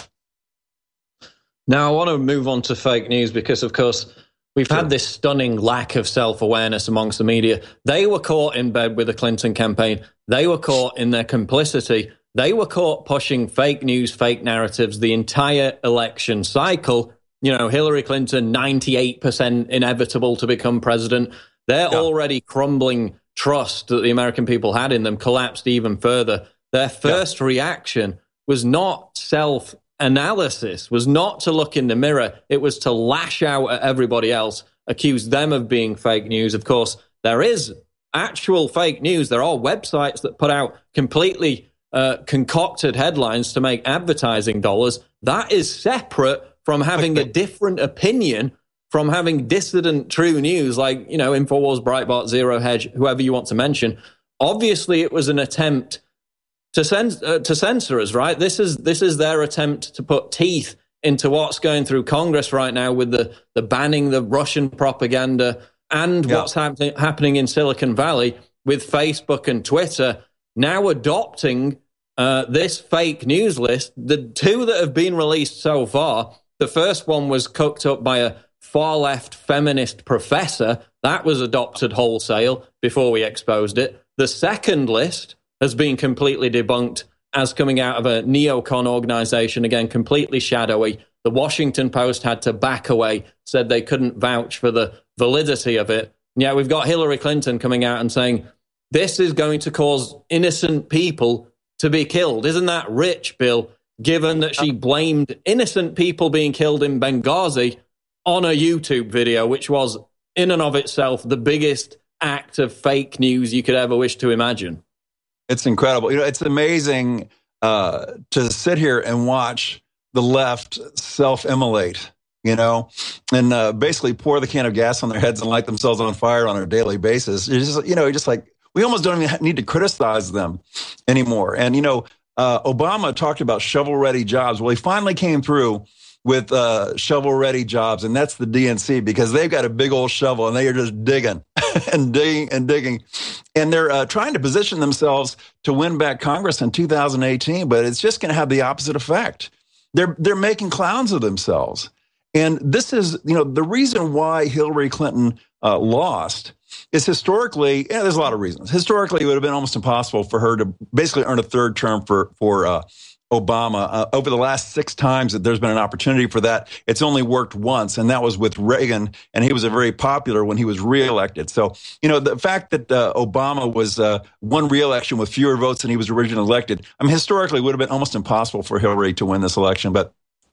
Now, I want to move on to fake news because, of course, we've sure. had this stunning lack of self-awareness amongst the media. They were caught in bed with the Clinton campaign. They were caught in their complicity. They were caught pushing fake news, fake narratives the entire election cycle. You know, Hillary Clinton, ninety-eight percent inevitable to become president. Their yeah. already crumbling trust that the American people had in them collapsed even further. Their first yeah. reaction was not self-analysis, was not to look in the mirror. It was to lash out at everybody else, accuse them of being fake news. Of course, there is actual fake news. There are websites that put out completely uh, concocted headlines to make advertising dollars. That is separate from having a different opinion, from having dissident true news like, you know, InfoWars, Breitbart, Zero Hedge, whoever you want to mention. Obviously, it was an attempt to, cens- uh, to censor us, right? This is this is their attempt to put teeth into what's going through Congress right now with the, the banning the Russian propaganda and yeah. what's happening happening in Silicon Valley with Facebook and Twitter now adopting uh, this fake news list. The two that have been released so far, the first one was cooked up by a far-left feminist professor. That was adopted wholesale before we exposed it. The second list has been completely debunked as coming out of a neocon organization, again, completely shadowy. The Washington Post had to back away, said they couldn't vouch for the validity of it. And yet we've got Hillary Clinton coming out and saying, this is going to cause innocent people to be killed. Isn't that rich, Bill, given that she blamed innocent people being killed in Benghazi on a YouTube video, which was in and of itself the biggest act of fake news you could ever wish to imagine. It's incredible. You know, it's amazing uh, to sit here and watch the left self-immolate, you know, and uh, basically pour the can of gas on their heads and light themselves on fire on a daily basis. It's just, you know, just like we almost don't even need to criticize them anymore. And, you know, uh, Obama talked about shovel-ready jobs. Well, he finally came through with uh, shovel-ready jobs, and that's the D N C, because they've got a big old shovel, and they are just digging and digging and digging. And they're uh, trying to position themselves to win back Congress in two thousand eighteen, but it's just going to have the opposite effect. They're they're making clowns of themselves. And this is, you know, the reason why Hillary Clinton uh, lost is historically, yeah, there's a lot of reasons. Historically, it would have been almost impossible for her to basically earn a third term for, for uh, Obama. Uh, over the last six times that there's been an opportunity for that, it's only worked once, and that was with Reagan, and he was a very popular when he was reelected. So, you know, the fact that uh, Obama was uh, won reelection with fewer votes than he was originally elected, I mean, historically, it would have been almost impossible for Hillary to win this election. But,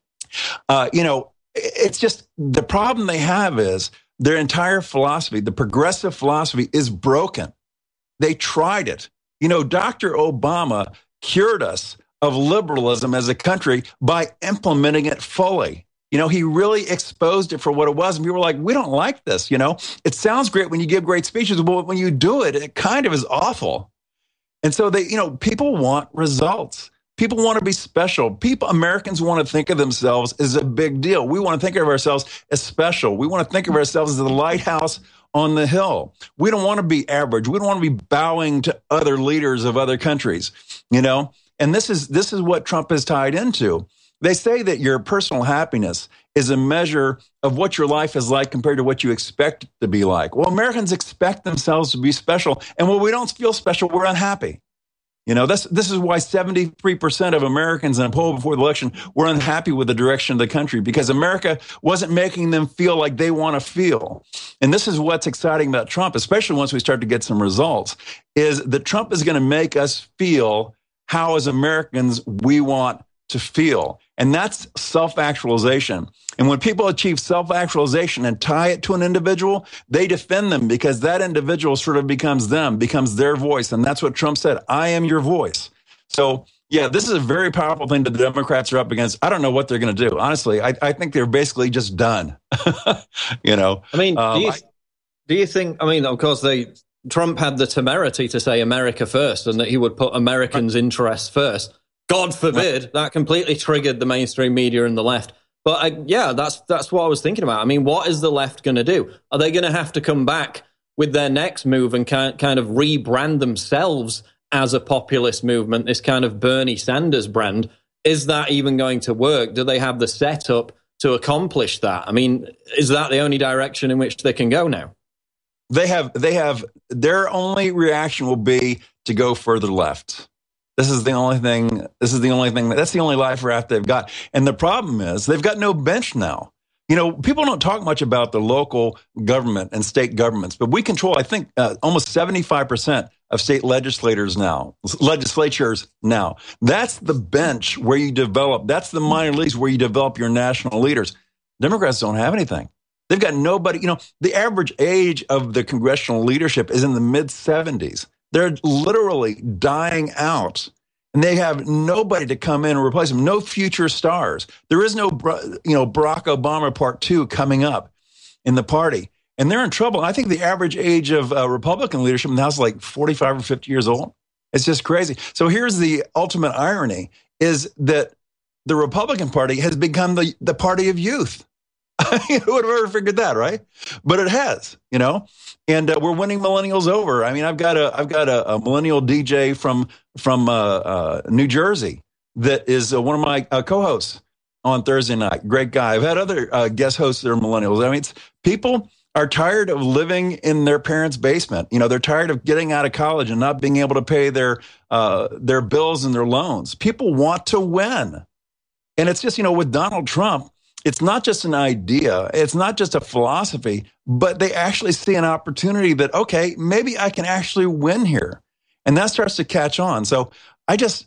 uh, you know, it's just the problem they have is their entire philosophy, the progressive philosophy, is broken. They tried it. You know, Doctor Obama cured us of liberalism as a country by implementing it fully. You know, he really exposed it for what it was. And people were like, we don't like this. You know, it sounds great when you give great speeches, but when you do it, it kind of is awful. And so they, you know, people want results. People want to be special. People, Americans want to think of themselves as a big deal. We want to think of ourselves as special. We want to think of ourselves as the lighthouse on the hill. We don't want to be average. We don't want to be bowing to other leaders of other countries, you know? And this is this is what Trump is tied into. They say that your personal happiness is a measure of what your life is like compared to what you expect it to be like. Well, Americans expect themselves to be special. And when we don't feel special, we're unhappy. You know, this, this is why seventy-three percent of Americans in a poll before the election were unhappy with the direction of the country, because America wasn't making them feel like they want to feel. And this is what's exciting about Trump, especially once we start to get some results, is that Trump is going to make us feel how, as Americans, we want to feel. And that's self-actualization. And when people achieve self-actualization and tie it to an individual, they defend them, because that individual sort of becomes them, becomes their voice. And that's what Trump said, I am your voice. So, yeah, this is a very powerful thing that the Democrats are up against. I don't know what they're going to do. Honestly, I, I think they're basically just done. you know, I mean, um, do you, I, Do you think, I mean, of course, they Trump had the temerity to say America first and that he would put Americans' interests first. God forbid, that completely triggered the mainstream media and the left. But I, yeah, that's that's what I was thinking about. I mean, what is the left going to do? Are they going to have to come back with their next move and kind kind of rebrand themselves as a populist movement, this kind of Bernie Sanders brand? Is that even going to work? Do they have the setup to accomplish that? I mean, is that the only direction in which they can go now? They have, they have, their only reaction will be to go further left. This is the only thing, this is the only thing, that's the only life raft they've got. And the problem is they've got no bench now. You know, people don't talk much about the local government and state governments, but we control, I think, uh, almost seventy-five percent of state legislators now, legislatures now. That's the bench where you develop, that's the minor leagues where you develop your national leaders. Democrats don't have anything. They've got nobody. You know, the average age of the congressional leadership is in the mid seventies. They're literally dying out, and they have nobody to come in and replace them. No future stars. There is no, you know, Barack Obama Part Two coming up in the party, and they're in trouble. I think the average age of uh, Republican leadership now is like forty-five or fifty years old. It's just crazy. So here's the ultimate irony: is that the Republican Party has become the the party of youth. Who would have ever figured that, right? But it has, you know, and uh, we're winning millennials over. I mean, I've got a I've got a, a millennial D J from from uh, uh, New Jersey that is uh, one of my uh, co-hosts on Thursday night. Great guy. I've had other uh, guest hosts that are millennials. I mean, it's, people are tired of living in their parents' basement. You know, they're tired of getting out of college and not being able to pay their uh, their bills and their loans. People want to win, and it's just, you know, with Donald Trump. It's not just an idea. It's not just a philosophy, but they actually see an opportunity that, okay, maybe I can actually win here. And that starts to catch on. So I just,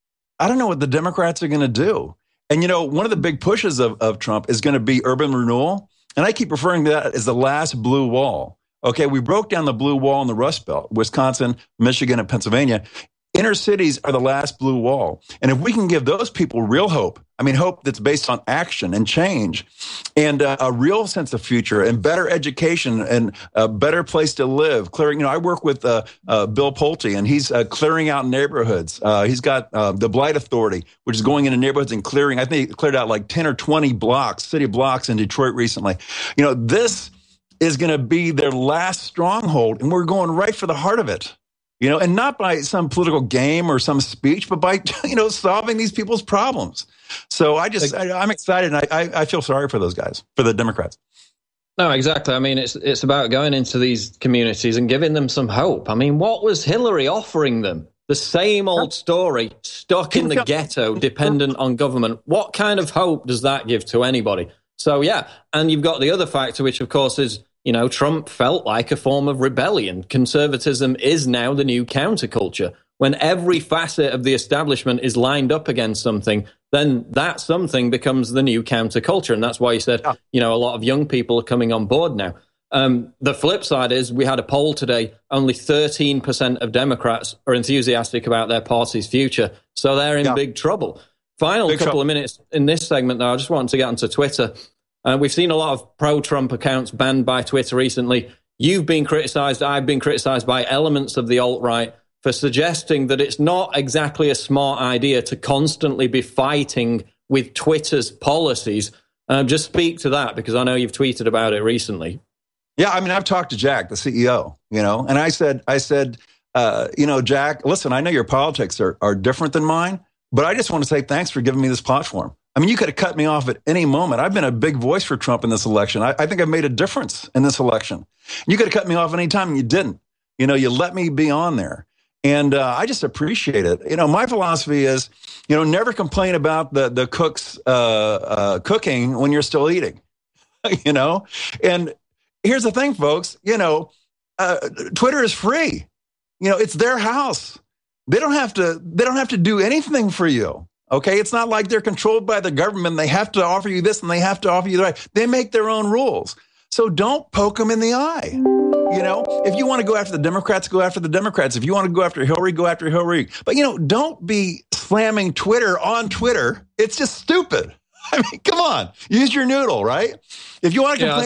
I don't know what the Democrats are going to do. And, you know, one of the big pushes of, of Trump is going to be urban renewal. And I keep referring to that as the last blue wall. Okay, we broke down the blue wall in the Rust Belt, Wisconsin, Michigan, and Pennsylvania. Inner cities are the last blue wall. And if we can give those people real hope, I mean, hope that's based on action and change and uh, a real sense of future and better education and a better place to live, clearing, you know, I work with uh, uh, Bill Pulte, and he's uh, clearing out neighborhoods. Uh, he's got uh, the Blight Authority, which is going into neighborhoods and clearing. I think he cleared out like ten or twenty blocks, city blocks in Detroit recently. You know, this is going to be their last stronghold, and we're going right for the heart of it. You know, and not by some political game or some speech, but by, you know, solving these people's problems. So I just, I, I'm excited, and I, I feel sorry for those guys, for the Democrats. No, exactly. I mean, it's it's about going into these communities and giving them some hope. I mean, what was Hillary offering them? The same old story, stuck in the ghetto, dependent on government. What kind of hope does that give to anybody? So, yeah, and you've got the other factor, which, of course, is, you know, Trump felt like a form of rebellion. Conservatism is now the new counterculture. When every facet of the establishment is lined up against something, then that something becomes the new counterculture. And that's why you said, you know, a lot of young people are coming on board now. Um, the flip side is we had a poll today. Only thirteen percent of Democrats are enthusiastic about their party's future. So they're in yeah. big trouble. Final big couple trouble. of minutes in this segment, though, I just wanted to get onto Twitter. Uh, we've seen a lot of pro-Trump accounts banned by Twitter recently. You've been criticized. I've been criticized by elements of the alt-right for suggesting that it's not exactly a smart idea to constantly be fighting with Twitter's policies. Uh, just speak to that, because I know you've tweeted about it recently. Yeah, I mean, I've talked to Jack, the C E O, you know, and I said, I said, uh, you know, Jack, listen, I know your politics are, are different than mine, but I just want to say thanks for giving me this platform. I mean, you could have cut me off at any moment. I've been a big voice for Trump in this election. I, I think I've made a difference in this election. You could have cut me off any time, and you didn't. You know, you let me be on there. And uh, I just appreciate it. You know, my philosophy is, you know, never complain about the, the cook's uh, uh, cooking when you're still eating, you know. And here's the thing, folks, you know, uh, Twitter is free. You know, it's their house. They don't have to, they don't have to do anything for you. Okay, it's not like they're controlled by the government. They have to offer you this and they have to offer you that. They make their own rules. So don't poke them in the eye. You know, if you want to go after the Democrats, go after the Democrats. If you want to go after Hillary, go after Hillary. But, you know, don't be slamming Twitter on Twitter. It's just stupid. I mean, come on, use your noodle, right? If you want to complain yeah, about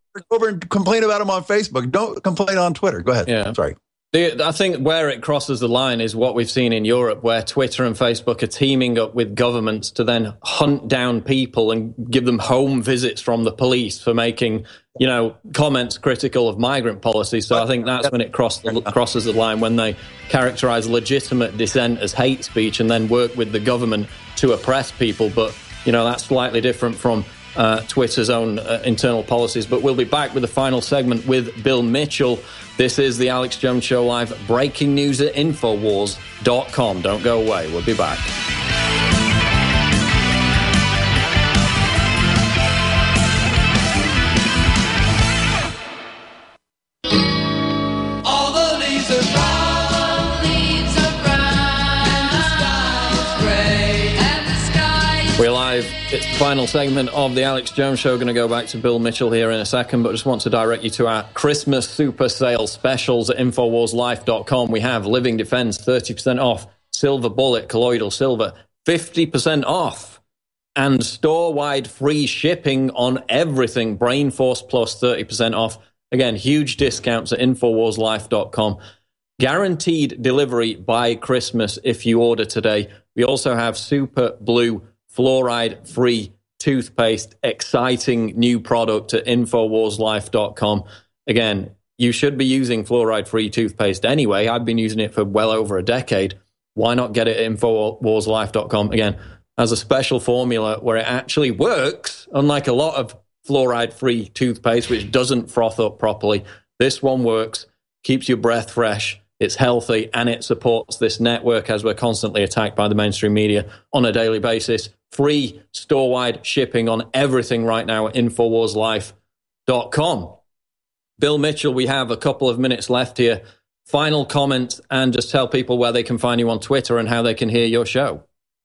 Go over and complain about him on Facebook. Don't complain on Twitter. Go ahead. Yeah. Sorry. The, I think where it crosses the line is what we've seen in Europe, where Twitter and Facebook are teaming up with governments to then hunt down people and give them home visits from the police for making, you know, comments critical of migrant policy. So I think that's when it cross the, crosses the line, when they characterize legitimate dissent as hate speech and then work with the government to oppress people. But, you know, that's slightly different from uh, Twitter's own uh, internal policies. But we'll be back with the final segment with Bill Mitchell. This is the Alex Jones Show Live, breaking news at Infowars dot com. Don't go away. We'll be back. All the leaves are brown, leaves are brown, and the sky is gray, and the sky is We're live. It's the final segment of the Alex Jones Show. Going to go back to Bill Mitchell here in a second, but just want to direct you to our Christmas super sale specials at Infowars Life dot com. We have Living Defense, thirty percent off, Silver Bullet, Colloidal Silver, fifty percent off, and store-wide free shipping on everything. Brain Force Plus, thirty percent off. Again, huge discounts at Infowars Life dot com. Guaranteed delivery by Christmas if you order today. We also have Super Blue fluoride-free toothpaste, exciting new product at Infowars Life dot com. Again, you should be using fluoride-free toothpaste anyway. I've been using it for well over a decade. Why not get it at Infowars Life dot com? Again, as a special formula where it actually works, unlike a lot of fluoride-free toothpaste, which doesn't froth up properly. This one works, keeps your breath fresh, it's healthy, and it supports this network as we're constantly attacked by the mainstream media on a daily basis. Free store-wide shipping on everything right now at Infowars Life dot com. Bill Mitchell, we have a couple of minutes left here. Final comments, and just tell people where they can find you on Twitter and how they can hear your show.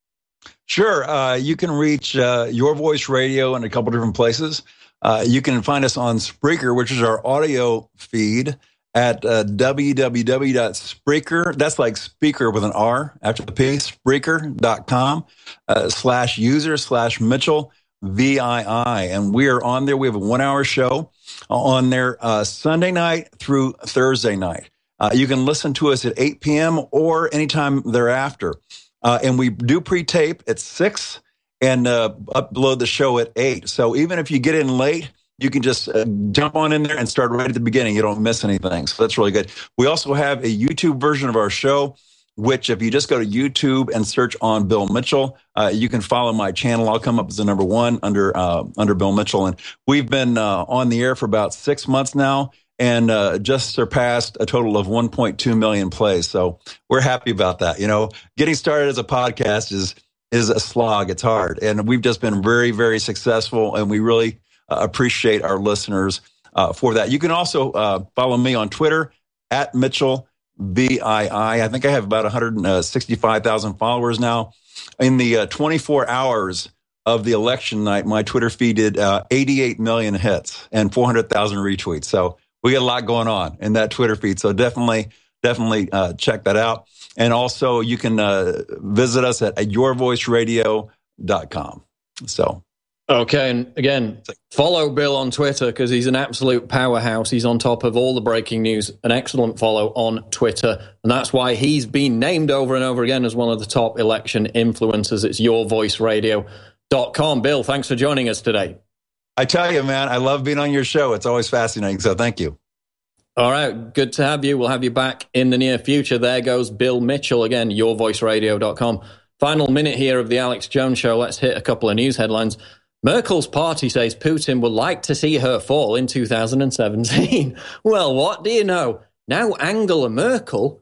Sure. Uh, you can reach uh, Your Voice Radio in a couple different places. Uh, you can find us on Spreaker, which is our audio feed, at uh, w w w dot spreaker, that's like speaker with an R after the P, spreaker dot com uh, slash user slash Mitchell V I I. And we are on there. We have a one-hour show on there uh, Sunday night through Thursday night. Uh, you can listen to us at eight p.m. or anytime thereafter. Uh, and we do pre-tape at six and uh, upload the show at eight. So even if you get in late, you can just uh, jump on in there and start right at the beginning. You don't miss anything. So that's really good. We also have a YouTube version of our show, which if you just go to YouTube and search on Bill Mitchell, uh, you can follow my channel. I'll come up as the number one under uh, under Bill Mitchell. And we've been uh, on the air for about six months now and uh, just surpassed a total of one point two million plays. So we're happy about that. You know, getting started as a podcast is is a slog. It's hard. And we've just been very, very successful, and we really Uh, appreciate our listeners uh, for that. You can also uh, follow me on Twitter at Mitchell V I I. I think I have about one hundred sixty-five thousand followers now. In the uh, twenty-four hours of the election night, my Twitter feed did uh, eighty-eight million hits and four hundred thousand retweets. So we got a lot going on in that Twitter feed. So definitely, definitely uh, check that out. And also you can uh, visit us at, at your voice radio dot com. So. Okay, and again, follow Bill on Twitter because he's an absolute powerhouse. He's on top of all the breaking news, an excellent follow on Twitter, and that's why he's been named over and over again as one of the top election influencers. It's your voice radio dot com. Bill, thanks for joining us today. I tell you, man, I love being on your show. It's always fascinating, so thank you. All right, good to have you. We'll have you back in the near future. There goes Bill Mitchell, again, your voice radio dot com. Final minute here of the Alex Jones Show. Let's hit a couple of news headlines. Merkel's party says Putin would like to see her fall in two thousand seventeen. Well, what do you know? Now Angela Merkel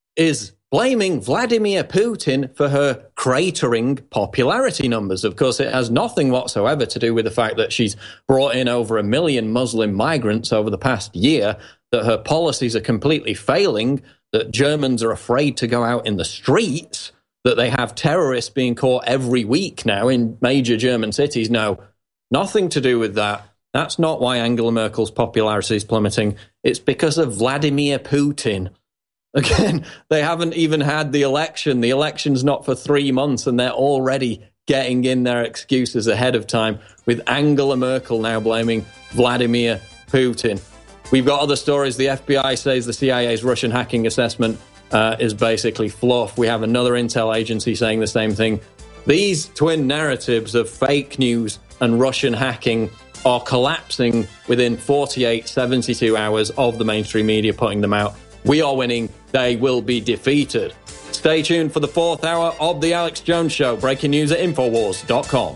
is blaming Vladimir Putin for her cratering popularity numbers. Of course, it has nothing whatsoever to do with the fact that she's brought in over a million Muslim migrants over the past year, that her policies are completely failing, that Germans are afraid to go out in the streets, that they have terrorists being caught every week now in major German cities. No, nothing to do with that. That's not why Angela Merkel's popularity is plummeting. It's because of Vladimir Putin. Again, they haven't even had the election. The election's not for three months, and they're already getting in their excuses ahead of time, with Angela Merkel now blaming Vladimir Putin. We've got other stories. The F B I says the C I A's Russian hacking assessment uh, is basically fluff. We have another intel agency saying the same thing. These twin narratives of fake news and Russian hacking are collapsing within forty-eight, seventy-two hours of the mainstream media putting them out. We are winning. They will be defeated. Stay tuned for the fourth hour of The Alex Jones Show. Breaking news at Infowars dot com.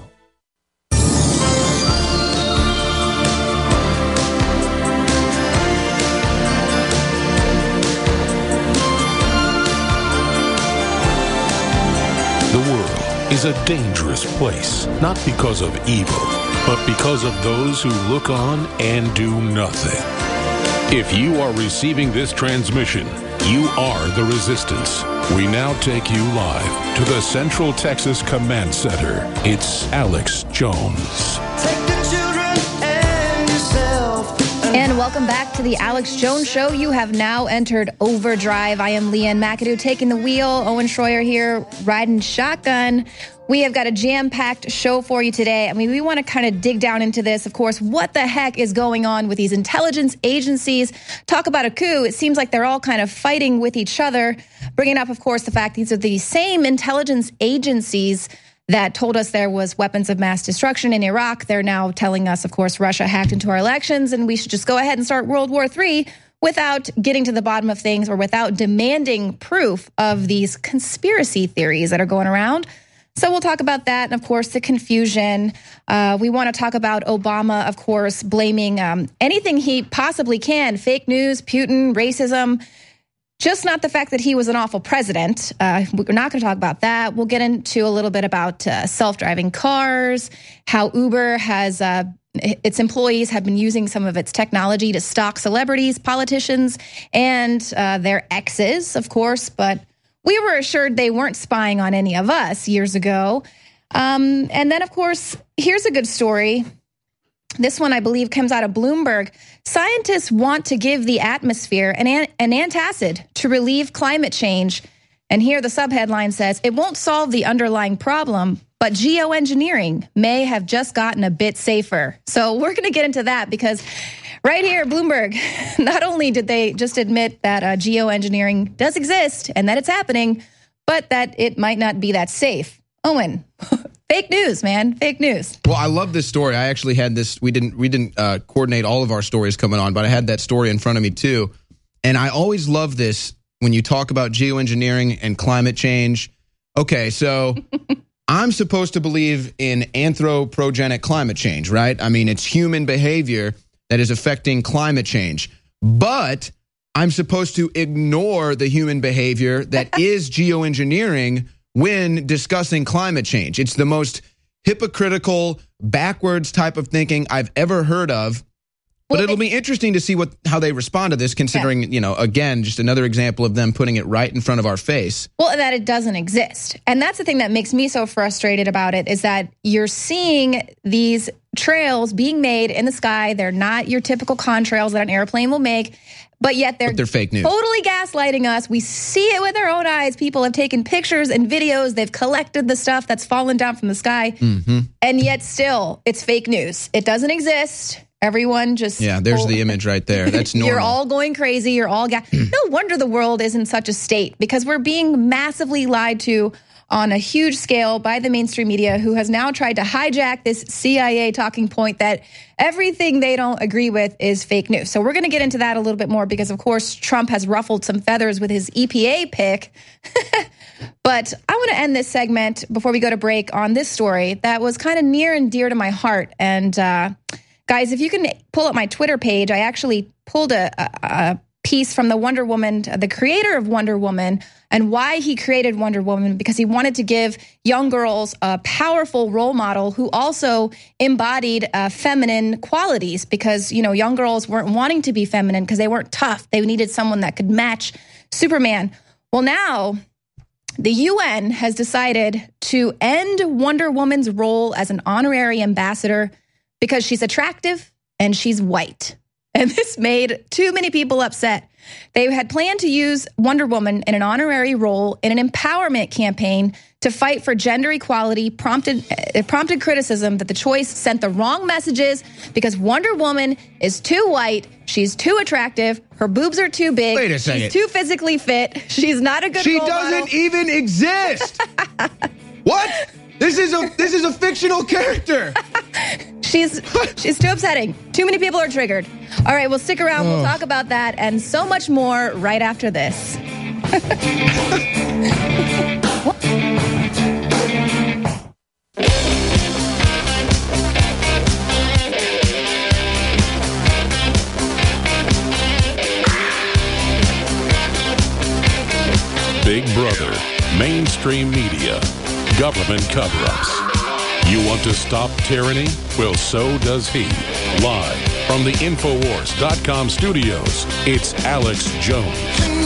The world is a dangerous place, not because of evil, but because of those who look on and do nothing. If you are receiving this transmission, you are the resistance. We now take you live to the Central Texas Command Center. It's Alex Jones. And welcome back to the Alex Jones Show. You have now entered overdrive. I am Leanne McAdoo taking the wheel. Owen Schroyer here riding shotgun. We have got a jam-packed show for you today. I mean, we want to kind of dig down into this. Of course, what the heck is going on with these intelligence agencies? Talk about a coup. It seems like they're all kind of fighting with each other. Bringing up, of course, the fact these are the same intelligence agencies that told us there was weapons of mass destruction in Iraq. They're now telling us, of course, Russia hacked into our elections and we should just go ahead and start World War Three without getting to the bottom of things or without demanding proof of these conspiracy theories that are going around. So we'll talk about that, and of course, the confusion. Uh, we want to talk about Obama, of course, blaming um, anything he possibly can, fake news, Putin, racism, just not the fact that he was an awful president. Uh, we're not going to talk about that. We'll get into a little bit about uh, self-driving cars, how Uber has, uh, its employees have been using some of its technology to stalk celebrities, politicians, and uh, their exes, of course, but we were assured they weren't spying on any of us years ago. Um, and then, of course, here's a good story. This one, I believe, comes out of Bloomberg. Scientists want to give the atmosphere an, an antacid to relieve climate change. And here the subheadline says, it won't solve the underlying problem, but geoengineering may have just gotten a bit safer. So we're going to get into that because right here, Bloomberg, not only did they just admit that uh, geoengineering does exist and that it's happening, but that it might not be that safe. Owen, fake news, man, fake news. Well, I love this story. I actually had this. We didn't we didn't uh, coordinate all of our stories coming on, but I had that story in front of me too. And I always love this when you talk about geoengineering and climate change. Okay, so I'm supposed to believe in anthropogenic climate change, right? I mean, it's human behavior that is affecting climate change. But I'm supposed to ignore the human behavior that is geoengineering when discussing climate change. It's the most hypocritical, backwards type of thinking I've ever heard of. But well, it'll be interesting to see what how they respond to this, considering, yeah. you know, again, just another example of them putting it right in front of our face. Well, that it doesn't exist. And that's the thing that makes me so frustrated about it, is that you're seeing these trails being made in the sky. They're not your typical contrails that an airplane will make, but yet they're, but they're fake news. Totally gaslighting us. We see it with our own eyes. People have taken pictures and videos. They've collected the stuff that's fallen down from the sky. Mm-hmm. And yet still, it's fake news. It doesn't exist. Everyone just... Yeah, there's oh, the image right there. That's normal. You're all going crazy. You're all... Ga- no wonder the world is in such a state, because we're being massively lied to on a huge scale by the mainstream media, who has now tried to hijack this C I A talking point that everything they don't agree with is fake news. So we're going to get into that a little bit more because, of course, Trump has ruffled some feathers with his E P A pick. But I want to end this segment before we go to break on this story that was kind of near and dear to my heart. And... uh guys, if you can pull up my Twitter page, I actually pulled a, a, a piece from the Wonder Woman, the creator of Wonder Woman, and why he created Wonder Woman, because he wanted to give young girls a powerful role model who also embodied uh, feminine qualities, because, you know, young girls weren't wanting to be feminine because they weren't tough. They needed someone that could match Superman. Well, now the U N has decided to end Wonder Woman's role as an honorary ambassador because she's attractive and she's white. And this made too many people upset. They had planned to use Wonder Woman in an honorary role in an empowerment campaign to fight for gender equality, prompted uh, prompted criticism that the choice sent the wrong messages because Wonder Woman is too white, she's too attractive, her boobs are too big, Wait a second. she's too physically fit, she's not a good She role doesn't model. even exist. What? This is a this is a fictional character. She's she's too upsetting. Too many people are triggered. All right, well, stick around. We'll Oh. talk about that and so much more right after this. Big Brother, mainstream media, government cover-ups. You want to stop tyranny? Well, so does he. Live from the Infowars dot com studios, it's Alex Jones.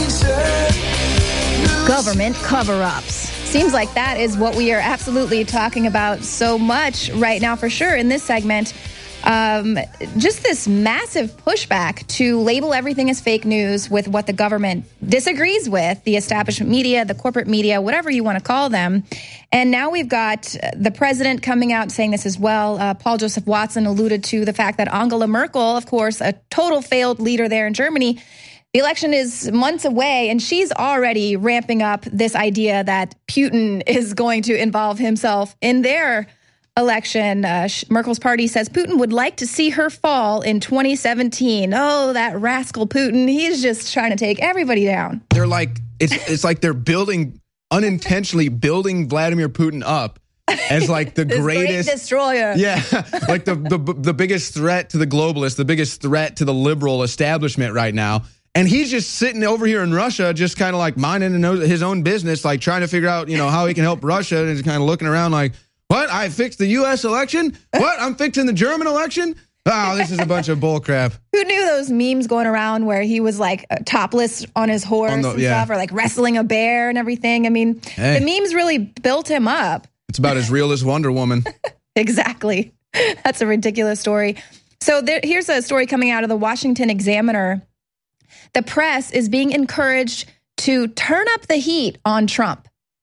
Government cover-ups. Seems like that is what we are absolutely talking about so much right now, for sure, in this segment. Um, just this massive pushback to label everything as fake news with what the government disagrees with, the establishment media, the corporate media, whatever you want to call them. And now we've got the president coming out saying this as well. Uh, Paul Joseph Watson alluded to the fact that Angela Merkel, of course, a total failed leader there in Germany, the election is months away, and she's already ramping up this idea that Putin is going to involve himself in their election. Uh, Merkel's party says Putin would like to see her fall in twenty seventeen. Oh, that rascal Putin. He's just trying to take everybody down. They're like, it's it's like they're building, unintentionally building Vladimir Putin up as like the This greatest great destroyer. Yeah, like the, the the biggest threat to the globalists, the biggest threat to the liberal establishment right now. And he's just sitting over here in Russia, just kind of like minding his own business, like trying to figure out, you know, how he can help Russia, and he's kind of looking around like, what? I fixed the U S election? What? I'm fixing the German election? Oh, this is a bunch of bull crap. Who knew those memes going around where he was like uh, topless on his horse On the- and yeah. stuff, or like wrestling a bear and everything? I mean, Hey. the memes really built him up. It's about as real as Wonder Woman. Exactly. That's a ridiculous story. So there, here's a story coming out of the Washington Examiner. The press is being encouraged to turn up the heat on Trump.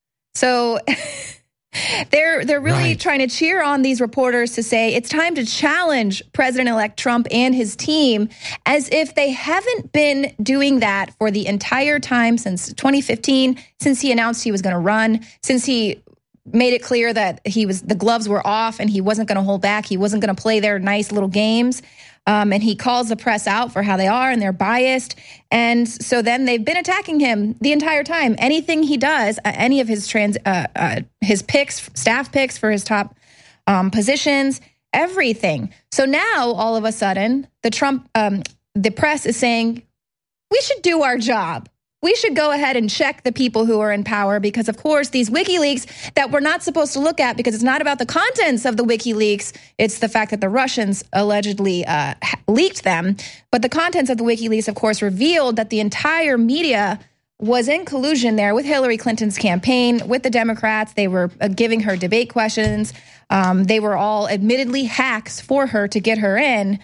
So they're they're really Right. trying to cheer on these reporters to say it's time to challenge President-elect Trump and his team, as if they haven't been doing that for the entire time since twenty fifteen, since he announced he was going to run, since he made it clear that he was the gloves were off and he wasn't going to hold back. He wasn't going to play their nice little games. Um, and he calls the press out for how they are and they're biased. And so then they've been attacking him the entire time. Anything he does, uh, any of his trans, uh, uh, his picks, staff picks for his top um, positions, everything. So now all of a sudden, the Trump, um, the press is saying we should do our job. We should go ahead and check the people who are in power because, of course, these WikiLeaks that we're not supposed to look at because it's not about the contents of the WikiLeaks. It's the fact that the Russians allegedly uh, leaked them. But the contents of the WikiLeaks, of course, revealed that the entire media was in collusion there with Hillary Clinton's campaign, with the Democrats. They were uh, giving her debate questions. Um, they were all admittedly hacks for her to get her in.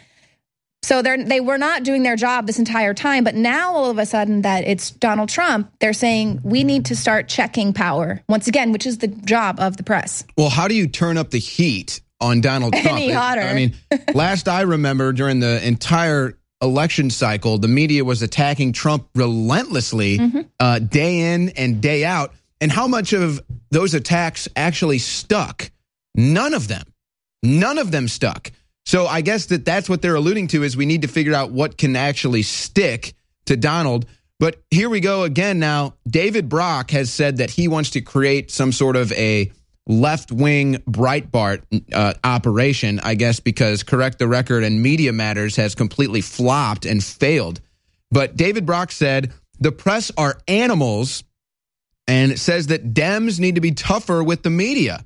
So they're, they were not doing their job this entire time. But now all of a sudden that it's Donald Trump, they're saying we need to start checking power once again, which is the job of the press. Well, how do you turn up the heat on Donald Trump? Any hotter. I mean, last I remember during the entire election cycle, the media was attacking Trump relentlessly, Mm-hmm. uh, day in and day out. And how much of those attacks actually stuck? None of them. None of them stuck. So I guess that that's what they're alluding to is we need to figure out what can actually stick to Donald. But here we go again now. David Brock has said that he wants to create some sort of a left-wing Breitbart uh, operation, I guess, because Correct the Record and Media Matters has completely flopped and failed. But David Brock said the press are animals, and it says that Dems need to be tougher with the media.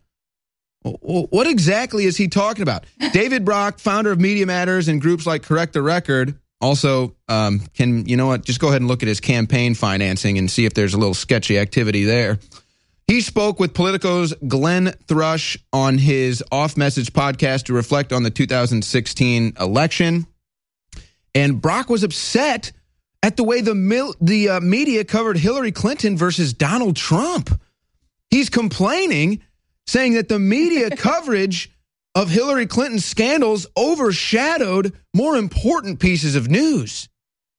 What exactly is he talking about? David Brock, founder of Media Matters and groups like Correct the Record, also um, can, you know what, just go ahead and look at his campaign financing and see if there's a little sketchy activity there. He spoke with Politico's Glenn Thrush on his Off Message podcast to reflect on the two thousand sixteen election. And Brock was upset at the way the mil- the uh, media covered Hillary Clinton versus Donald Trump. He's complaining, saying that the media coverage of Hillary Clinton's scandals overshadowed more important pieces of news.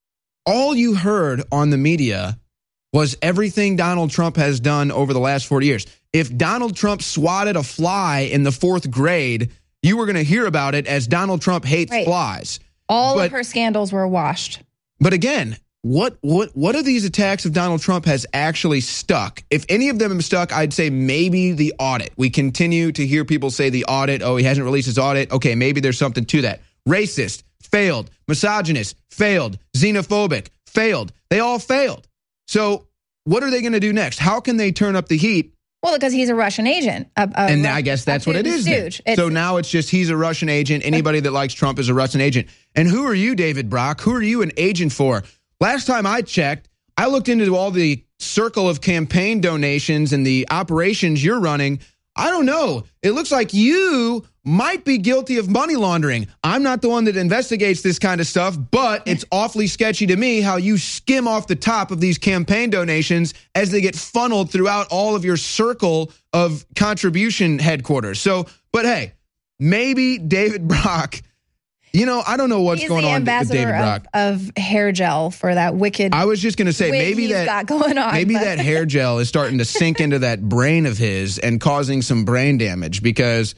All you heard on the media was everything Donald Trump has done over the last forty years. If Donald Trump swatted a fly in the fourth grade, you were going to hear about it as Donald Trump hates Right. flies. All But- of her scandals were washed. But again, what what what of these attacks of Donald Trump has actually stuck? If any of them have stuck, I'd say maybe the audit. We continue to hear people say the audit, oh, he hasn't released his audit. Okay, maybe there's something to that. Racist, failed. Misogynist, failed. Xenophobic, failed. They all failed. So what are they going to do next? How can they turn up the heat? Well, because he's a Russian agent. A, a And Ru- I guess that's a what it Putin is then. stooge. It's- So now it's just he's a Russian agent. Anybody that likes Trump is a Russian agent. And who are you, David Brock? Who are you an agent for? Last time I checked, I looked into all the circle of campaign donations and the operations you're running. I don't know. It looks like you might be guilty of money laundering. I'm not the one that investigates this kind of stuff, but it's awfully sketchy to me how you skim off the top of these campaign donations as they get funneled throughout all of your circle of contribution headquarters. So, but hey, maybe David Brock, you know, I don't know what's He's going the on with ambassador David Brock. of, of hair gel for that wicked. I was just going to say wig maybe he's that got going on, maybe but- that hair gel is starting to sink into that brain of his and causing some brain damage because,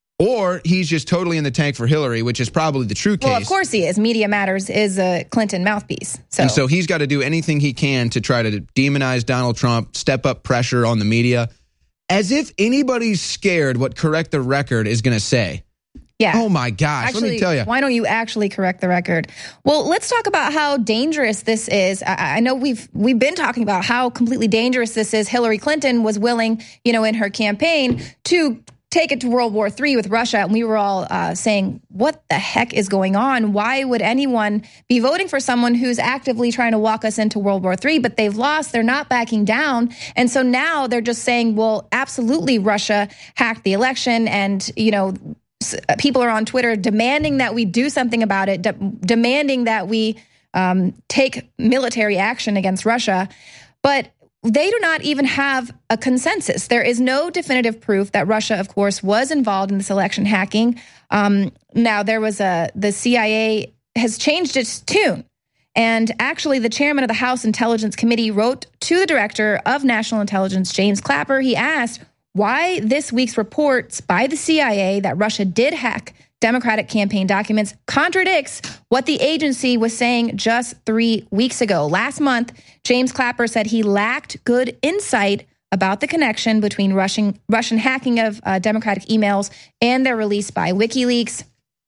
or he's just totally in the tank for Hillary, which is probably the true case. Well, of course he is. Media Matters is a Clinton mouthpiece. So, And so he's got to do anything he can to try to demonize Donald Trump, step up pressure on the media, as if anybody's scared what Correct the Record is going to say. yeah. Oh my gosh, Actually, let me tell you. why don't you actually correct the record? Well, let's talk about how dangerous this is. I, I know we've we've been talking about how completely dangerous this is. Hillary Clinton was willing, you know, in her campaign to take it to World War Three with Russia, and we were all uh, saying, "What the heck is going on? Why would anyone be voting for someone who's actively trying to walk us into World War Three?" But they've lost; they're not backing down, and so now they're just saying, "Well, absolutely, Russia hacked the election," and you know. People are on Twitter demanding that we do something about it, de- demanding that we um, take military action against Russia. But they do not even have a consensus. There is no definitive proof that Russia, of course, was involved in this election hacking. Um, now, there was a the C I A has changed its tune. And actually, the chairman of the House Intelligence Committee wrote to the director of national intelligence, James Clapper. He asked why this week's reports by the C I A that Russia did hack Democratic campaign documents contradicts what the agency was saying just three weeks ago. Last month, James Clapper said he lacked good insight about the connection between Russian Russian hacking of uh, Democratic emails and their release by WikiLeaks.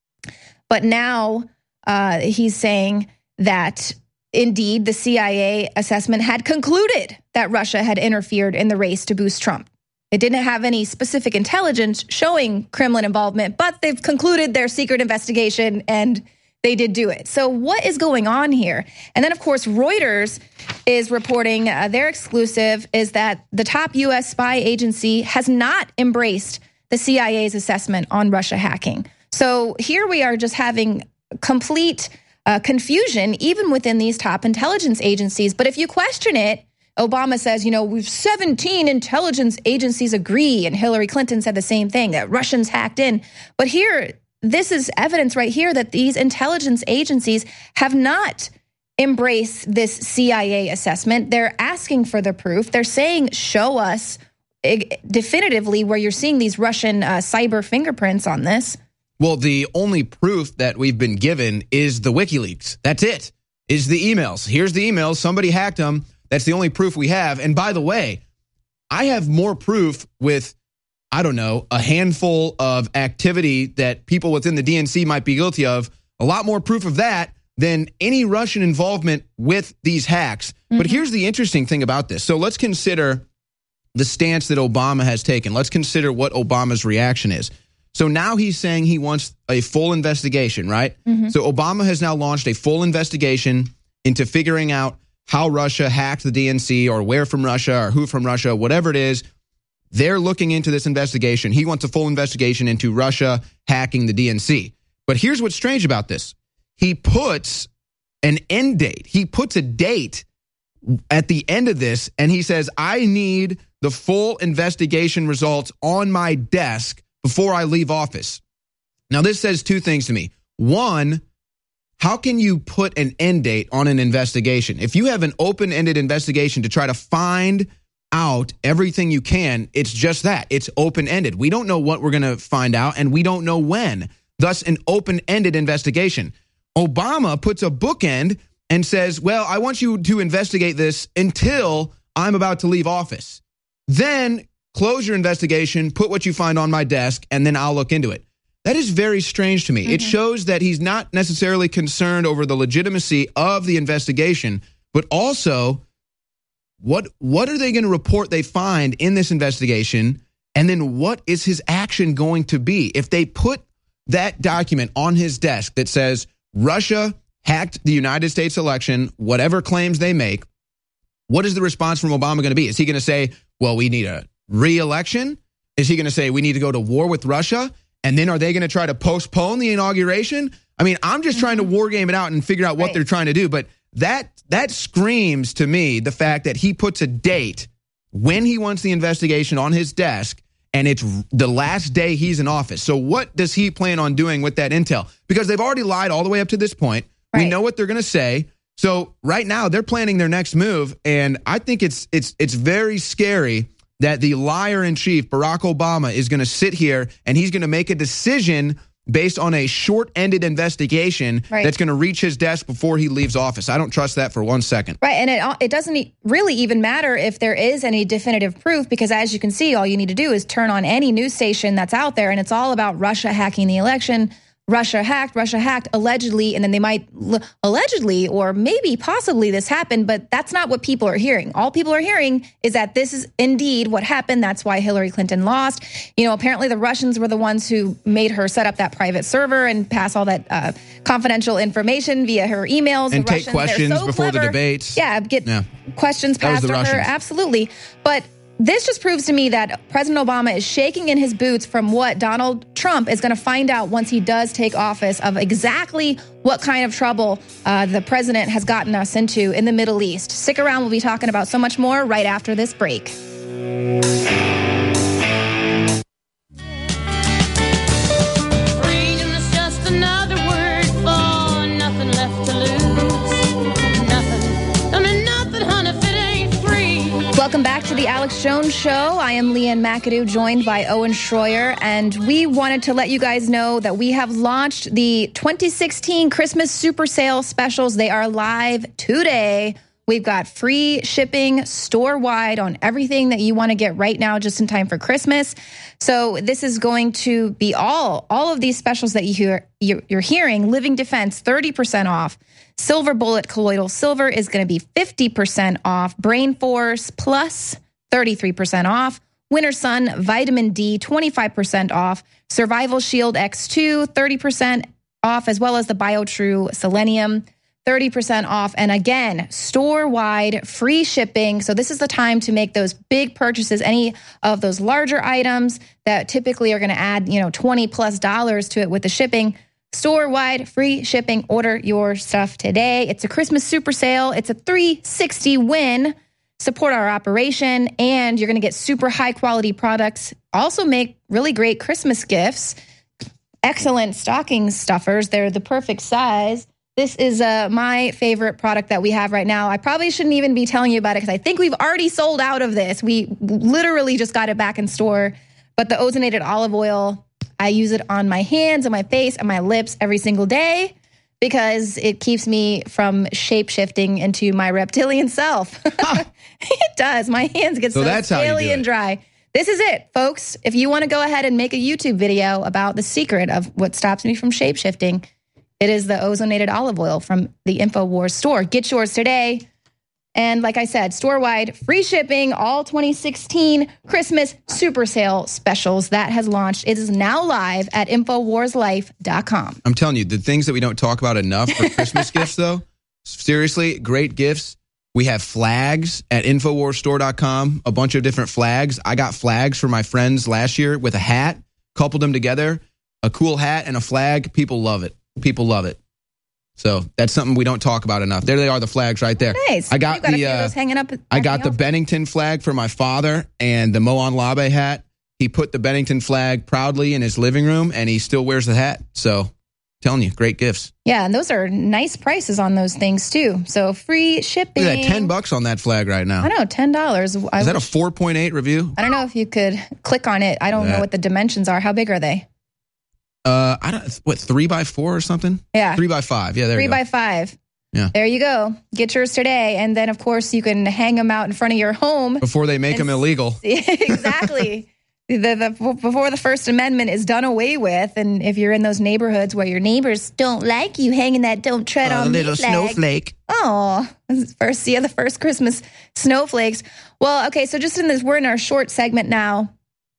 But now uh, he's saying that indeed the C I A assessment had concluded that Russia had interfered in the race to boost Trump. It didn't have any specific intelligence showing Kremlin involvement, but they've concluded their secret investigation and they did do it. So what is going on here? And then, of course, Reuters is reporting uh, their exclusive is that the top U S spy agency has not embraced the C I A's assessment on Russia hacking. So here we are just having complete uh, confusion even within these top intelligence agencies. But if you question it, Obama says, you know, we've seventeen intelligence agencies agree, and Hillary Clinton said the same thing, that Russians hacked in. But here, this is evidence right here that these intelligence agencies have not embraced this C I A assessment. They're asking for the proof. They're saying, show us definitively where you're seeing these Russian uh, cyber fingerprints on this. Well, the only proof that we've been given is the WikiLeaks. That's it, is the emails. Here's the emails. Somebody hacked them. That's the only proof we have. And by the way, I have more proof with, I don't know, a handful of activity that people within the D N C might be guilty of, a lot more proof of that than any Russian involvement with these hacks. Mm-hmm. But here's the interesting thing about this. So let's consider the stance that Obama has taken. Let's consider what Obama's reaction is. So now he's saying he wants a full investigation, right? Mm-hmm. So Obama has now launched a full investigation into figuring out how Russia hacked the D N C or where from Russia or who from Russia, whatever it is. They're looking into this investigation. He wants a full investigation into Russia hacking the D N C. But here's what's strange about this. He puts an end date. He puts a date at the end of this, and he says, I need the full investigation results on my desk before I leave office. Now, this says two things to me. One, how can you put an end date on an investigation? If you have an open-ended investigation to try to find out everything you can, it's just that. It's open-ended. We don't know what we're going to find out, and we don't know when. Thus, an open-ended investigation. Obama puts a bookend and says, well, I want you to investigate this until I'm about to leave office. Then close your investigation, put what you find on my desk, and then I'll look into it. That is very strange to me. Mm-hmm. It shows that he's not necessarily concerned over the legitimacy of the investigation, but also what, what are they going to report they find in this investigation, and then what is his action going to be? If they put that document on his desk that says Russia hacked the United States election, whatever claims they make, what is the response from Obama going to be? Is he going to say, well, we need a re-election? Is he going to say we need to go to war with Russia? And then are they going to try to postpone the inauguration? I mean, I'm just trying to war game it out and figure out what right. they're trying to do. But that that screams to me the fact that he puts a date when he wants the investigation on his desk, and it's the last day he's in office. So what does he plan on doing with that intel? Because they've already lied all the way up to this point. Right. We know what they're going to say. So right now they're planning their next move, and I think it's it's it's very scary that the liar in chief, Barack Obama, is going to sit here and he's going to make a decision based on a short-ended investigation right. that's going to reach his desk before he leaves office. I don't trust that for one second. Right, and it it doesn't really even matter if there is any definitive proof, because as you can see, all you need to do is turn on any news station that's out there, and it's all about Russia hacking the election. Russia hacked, Russia hacked, allegedly, and then they might, allegedly, or maybe possibly this happened, but that's not what people are hearing. All people are hearing is that this is indeed what happened. That's why Hillary Clinton lost. You know, apparently the Russians were the ones who made her set up that private server and pass all that uh, confidential information via her emails. And the take Russians, questions so before clever. the debates. Yeah, get yeah. questions passed to her. Absolutely. But this just proves to me that President Obama is shaking in his boots from what Donald Trump is going to find out once he does take office, of exactly what kind of trouble uh, the president has gotten us into in the Middle East. Stick around. We'll be talking about so much more right after this break. Freedom is just another word for nothing left to lose. Nothing. I mean, nothing, honey, if it ain't free. Welcome back to the Alex Jones Show. I am Leanne McAdoo, joined by Owen Schroyer, and we wanted to let you guys know that we have launched the twenty sixteen Christmas Super Sale specials. They are live today. We've got free shipping store-wide on everything that you want to get right now, just in time for Christmas. So this is going to be all, all of these specials that you hear, you're, you're hearing. Living Defense, thirty percent off. Silver Bullet Colloidal Silver is going to be fifty percent off. Brain Force Plus, thirty-three percent off. Winter Sun Vitamin D, twenty-five percent off. Survival Shield X two, thirty percent off, as well as the BioTrue Selenium, thirty percent off. And again, store-wide free shipping. So this is the time to make those big purchases, any of those larger items that typically are going to add, you know, twenty plus dollars to it with the shipping. Store-wide free shipping. Order your stuff today. It's a Christmas super sale. It's a three sixty win. Support our operation, and you're going to get super high-quality products. Also make really great Christmas gifts. Excellent stocking stuffers. They're the perfect size. This is uh, my favorite product that we have right now. I probably shouldn't even be telling you about it because I think we've already sold out of this. We literally just got it back in store. But the ozonated olive oil, I use it on my hands and my face and my lips every single day because it keeps me from shape-shifting into my reptilian self. It does. My hands get so, so scaly and dry. This is it, folks. If you want to go ahead and make a YouTube video about the secret of what stops me from shape-shifting, it is the ozonated olive oil from the InfoWars store. Get yours today. And like I said, store-wide, free shipping, all twenty sixteen Christmas super sale specials that has launched. It is now live at Infowars Life dot com. I'm telling you, the things that we don't talk about enough for Christmas gifts, though, seriously, great gifts. We have flags at Infowars Store dot com, a bunch of different flags. I got flags for my friends last year with a hat, coupled them together, a cool hat and a flag. People love it. People love it. So that's something we don't talk about enough. There they are, the flags right there. Nice. I got, you got the a few uh, of those hanging up. I got the Bennington flag for my father and the Moan Labe hat. He put the Bennington flag proudly in his living room, and he still wears the hat. So, telling you, great gifts. Yeah, and those are nice prices on those things too. So free shipping. Look at that, ten bucks on that flag right now. I know, ten dollars. Is that a four point eight review? I don't know if you could click on it. I don't that. know what the dimensions are. How big are they? Uh, I don't. What, three by four or something? Yeah, three by five. Yeah, there three you go. by five. Yeah. There you go. Get yours today, and then of course you can hang them out in front of your home before they make them illegal. Exactly. The, the, before the First Amendment is done away with, and if you're in those neighborhoods where your neighbors don't like you hanging that "Don't Tread oh, on Me" little flag. snowflake. Oh, first, yeah, the first Christmas snowflakes. Well, okay, so just in this, we're in our short segment now.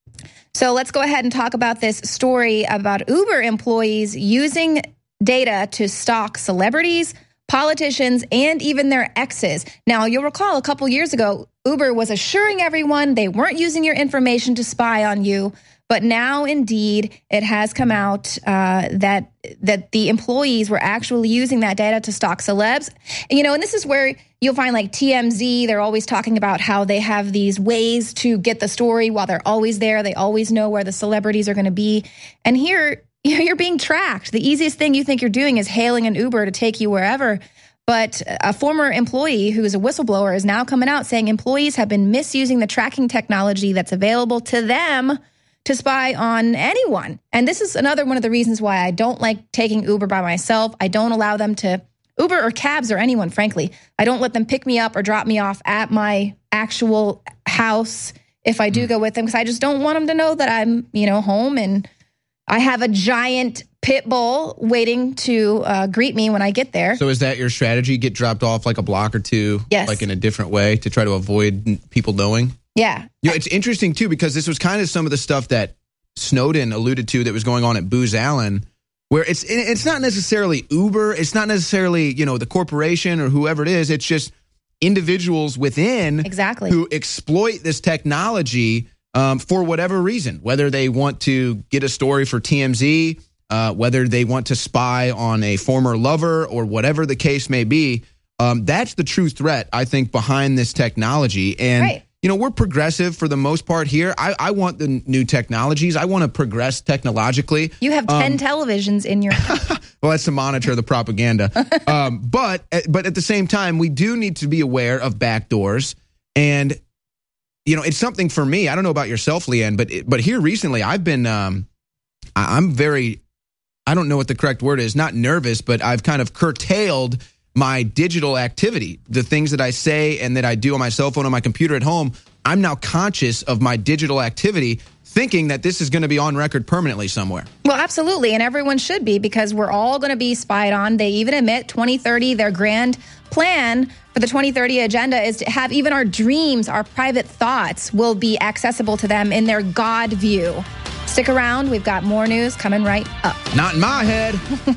So let's go ahead and talk about this story about Uber employees using data to stalk celebrities, politicians, and even their exes. Now, you'll recall a couple years ago, Uber was assuring everyone they weren't using your information to spy on you. But now, indeed, it has come out uh, that that the employees were actually using that data to stalk celebs. And, you know, and this is where you'll find like T M Z, they're always talking about how they have these ways to get the story while they're always there. They always know where the celebrities are going to be. And here, you know, you're being tracked. The easiest thing you think you're doing is hailing an Uber to take you wherever. But a former employee who is a whistleblower is now coming out saying employees have been misusing the tracking technology that's available to them to spy on anyone. And this is another one of the reasons why I don't like taking Uber by myself. I don't allow them to, Uber or cabs or anyone, frankly. I don't let them pick me up or drop me off at my actual house if I do go with them, because I just don't want them to know that I'm, you know, home and I have a giant pit bull waiting to uh, greet me when I get there. So is that your strategy? Get dropped off like a block or two, yes, like in a different way to try to avoid people knowing? Yeah. You know, it's interesting, too, because this was kind of some of the stuff that Snowden alluded to that was going on at Booz Allen, where it's it's not necessarily Uber. It's not necessarily, you know, the corporation or whoever it is. It's just individuals within exactly who exploit this technology um, for whatever reason, whether they want to get a story for T M Z, uh, whether they want to spy on a former lover or whatever the case may be. Um, that's the true threat, I think, behind this technology. And right. You know, we're progressive for the most part here. I, I want the new technologies. I want to progress technologically. You have ten um, televisions in your well, that's to monitor the propaganda. um, but but at the same time, we do need to be aware of backdoors. And, you know, it's something for me. I don't know about yourself, Leanne, but but here recently, I've been um, I'm very I don't know what the correct word is, not nervous, but I've kind of curtailed my digital activity, the things that I say and that I do on my cell phone, on my computer at home. I'm now conscious of my digital activity, thinking that this is going to be on record permanently somewhere. Well, absolutely. And everyone should be, because we're all going to be spied on. They even admit twenty thirty, their grand plan for the twenty thirty agenda is to have even our dreams, our private thoughts will be accessible to them in their God view. Stick around. We've got more news coming right up. Not in my head.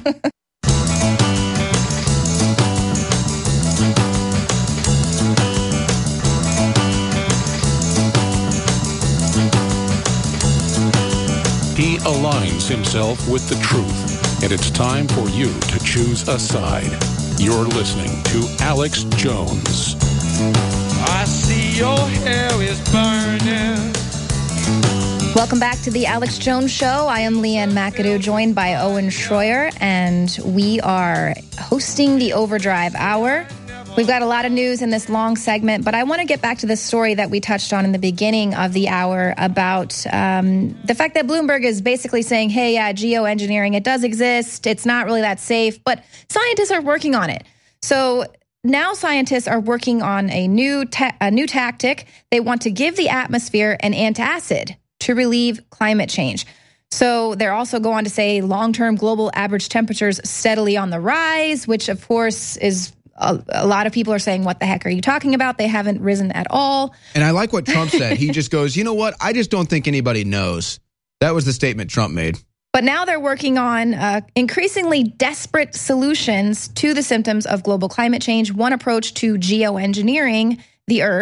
He aligns himself with the truth, and it's time for you to choose a side. You're listening to Alex Jones. I see your hair is burning. Welcome back to the Alex Jones Show. I am Leanne McAdoo, joined by Owen Schroyer, and we are hosting the Overdrive Hour. We've got a lot of news in this long segment, but I want to get back to the story that we touched on in the beginning of the hour about um, the fact that Bloomberg is basically saying, hey, yeah, geoengineering, it does exist. It's not really that safe, but scientists are working on it. So now scientists are working on a new ta- a new tactic. They want to give the atmosphere an antacid to relieve climate change. So they're also go on to say long-term global average temperatures steadily on the rise, which of course is A, a lot of people are saying, what the heck are you talking about? They haven't risen at all. And I like what Trump said. He just goes, you know what? I just don't think anybody knows. That was the statement Trump made. But now they're working on uh, increasingly desperate solutions to the symptoms of global climate change. One approach to geoengineering the Earth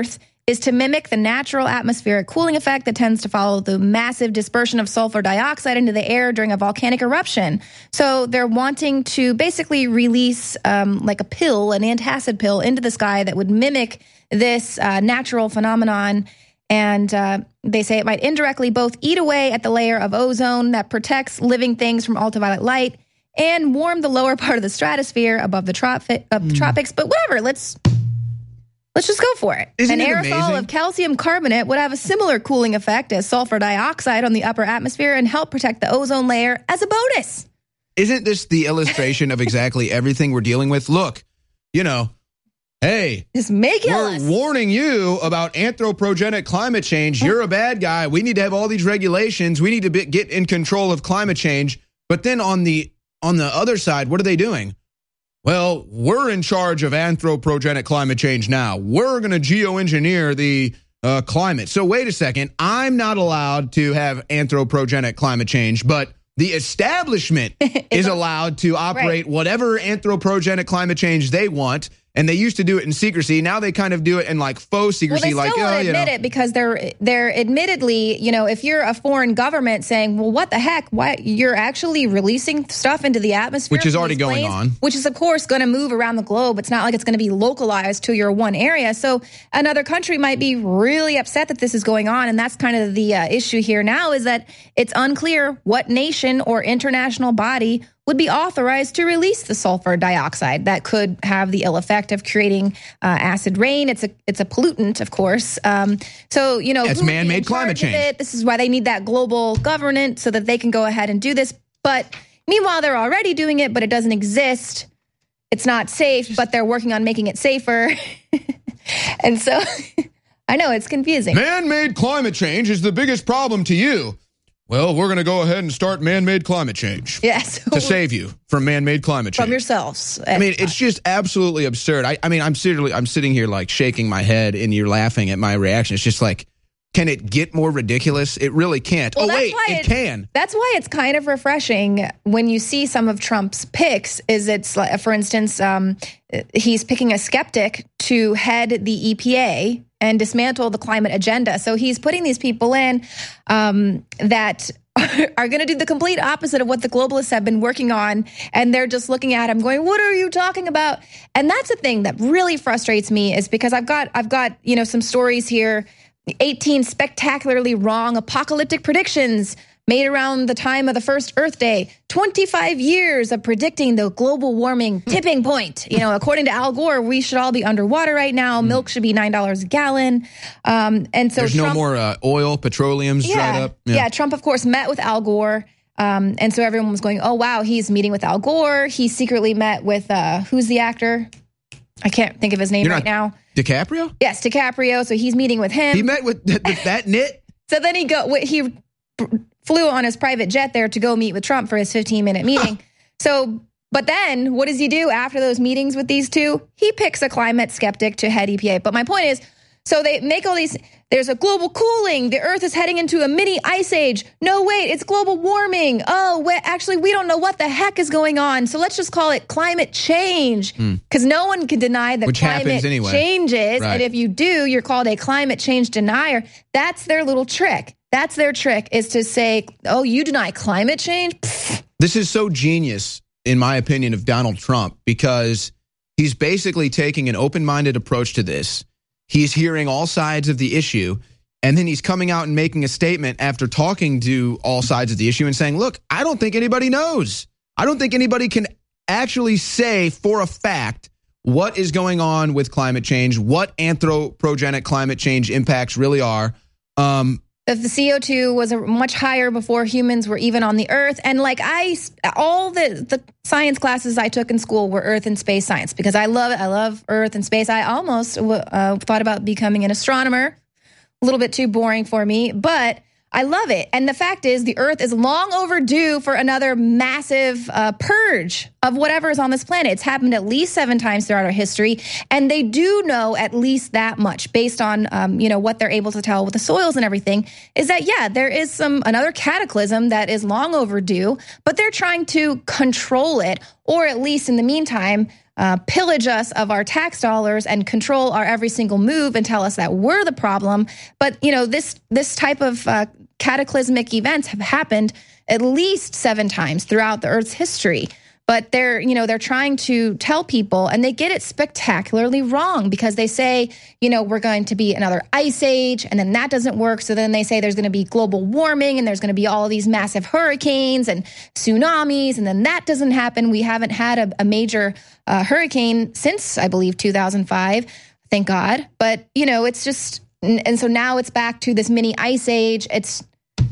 is to mimic the natural atmospheric cooling effect that tends to follow the massive dispersion of sulfur dioxide into the air during a volcanic eruption. So they're wanting to basically release um, like a pill, an antacid pill, into the sky that would mimic this uh, natural phenomenon. And uh, they say it might indirectly both eat away at the layer of ozone that protects living things from ultraviolet light and warm the lower part of the stratosphere above the tropi- uh, mm. tropics. But whatever, let's let's just go for it. Isn't An it aerosol amazing? of calcium carbonate would have a similar cooling effect as sulfur dioxide on the upper atmosphere and help protect the ozone layer as a bonus. Isn't this the illustration of exactly everything we're dealing with? Look, you know, hey, just make it we're us. warning you about anthropogenic climate change. You're a bad guy. We need to have all these regulations. We need to be, get in control of climate change. But then on the on the other side, what are they doing? Well, we're in charge of anthropogenic climate change now. We're going to geoengineer the uh, climate. So wait a second. I'm not allowed to have anthropogenic climate change, but the establishment is allowed to operate Right. whatever anthropogenic climate change they want. And they used to do it in secrecy. Now they kind of do it in like faux secrecy. Well, they like, still oh, won't you admit know. it because they're they're admittedly, you know, if you're a foreign government saying, well, what the heck? Why you're actually releasing stuff into the atmosphere, Which is from already these going planes, on. which is of course going to move around the globe. It's not like it's going to be localized to your one area. So another country might be really upset that this is going on, and that's kind of the uh, issue here now is that it's unclear what nation or international body would be authorized to release the sulfur dioxide that could have the ill effect of creating uh, acid rain. It's a it's a pollutant, of course. Um, so you know, It's who would be man-made in climate charge of change. it? This is why they need that global governance so that they can go ahead and do this. But meanwhile, they're already doing it, but it doesn't exist. It's not safe, but they're working on making it safer. And so, I know it's confusing. Man-made climate change is the biggest problem to you. Well, we're going to go ahead and start man-made climate change. Yes. To save you from man-made climate change. From yourselves. I mean, it's just absolutely absurd. I, I mean, I'm seriously, I'm sitting here like shaking my head, and you're laughing at my reaction. It's just like, can it get more ridiculous? It really can't. Well, oh that's wait, why it it- can. That's why it's kind of refreshing when you see some of Trump's picks. Is it's like, for instance, um, he's picking a skeptic to head the E P A and dismantle the climate agenda. So he's putting these people in um, that are going to do the complete opposite of what the globalists have been working on. And they're just looking at him going, what are you talking about? And that's the thing that really frustrates me is because I've got, I've got, you know, some stories here, eighteen spectacularly wrong apocalyptic predictions made around the time of the first Earth Day, twenty-five years of predicting the global warming tipping point. You know, according to Al Gore, we should all be underwater right now. Milk should be nine dollars a gallon. Um, and so There's Trump, no more uh, oil, petroleum's yeah, dried up. Yeah. Trump, of course, met with Al Gore. Um, and so everyone was going, oh, wow, he's meeting with Al Gore. He secretly met with, uh, who's the actor? I can't think of his name You're right not- now. DiCaprio? Yes, DiCaprio. So he's meeting with him. He met with th- th- that nit? So then he go. He flew on his private jet there to go meet with Trump for his fifteen minute meeting. So, but then what does he do after those meetings with these two? He picks a climate skeptic to head E P A. But my point is, so they make all these. There's a global cooling. The Earth is heading into a mini ice age. No, wait, it's global warming. Oh, wait, actually, we don't know what the heck is going on. So let's just call it climate change, because no one can deny that Which climate happens anyway. changes. Right. And if you do, you're called a climate change denier. That's their little trick. That's their trick, is to say, oh, you deny climate change? Pfft. This is so genius, in my opinion, of Donald Trump, because he's basically taking an open-minded approach to this. He's hearing all sides of the issue, and then he's coming out and making a statement after talking to all sides of the issue and saying, look, I don't think anybody knows. I don't think anybody can actually say for a fact what is going on with climate change, what anthropogenic climate change impacts really are. Um, If the C O two was a much higher before humans were even on the Earth. And like I, all the, the science classes I took in school were Earth and space science because I love it. I love Earth and space. I almost uh, thought about becoming an astronomer. A little bit too boring for me, but I love it. And the fact is, the Earth is long overdue for another massive uh, purge of whatever is on this planet. It's happened at least seven times throughout our history, and they do know at least that much based on um, you know what they're able to tell with the soils and everything. Is that yeah, there is some another cataclysm that is long overdue, but they're trying to control it, or at least in the meantime, uh, pillage us of our tax dollars and control our every single move and tell us that we're the problem. But, you know, this this type of uh, cataclysmic events have happened at least seven times throughout the Earth's history. But they're, you know, they're trying to tell people, and they get it spectacularly wrong because they say, you know, we're going to be another ice age, and then that doesn't work. So then they say there's going to be global warming, and there's going to be all of these massive hurricanes and tsunamis, and then that doesn't happen. We haven't had a, a major uh, hurricane since, I believe, two thousand five. Thank God. But, you know, it's just, and so now it's back to this mini ice age. It's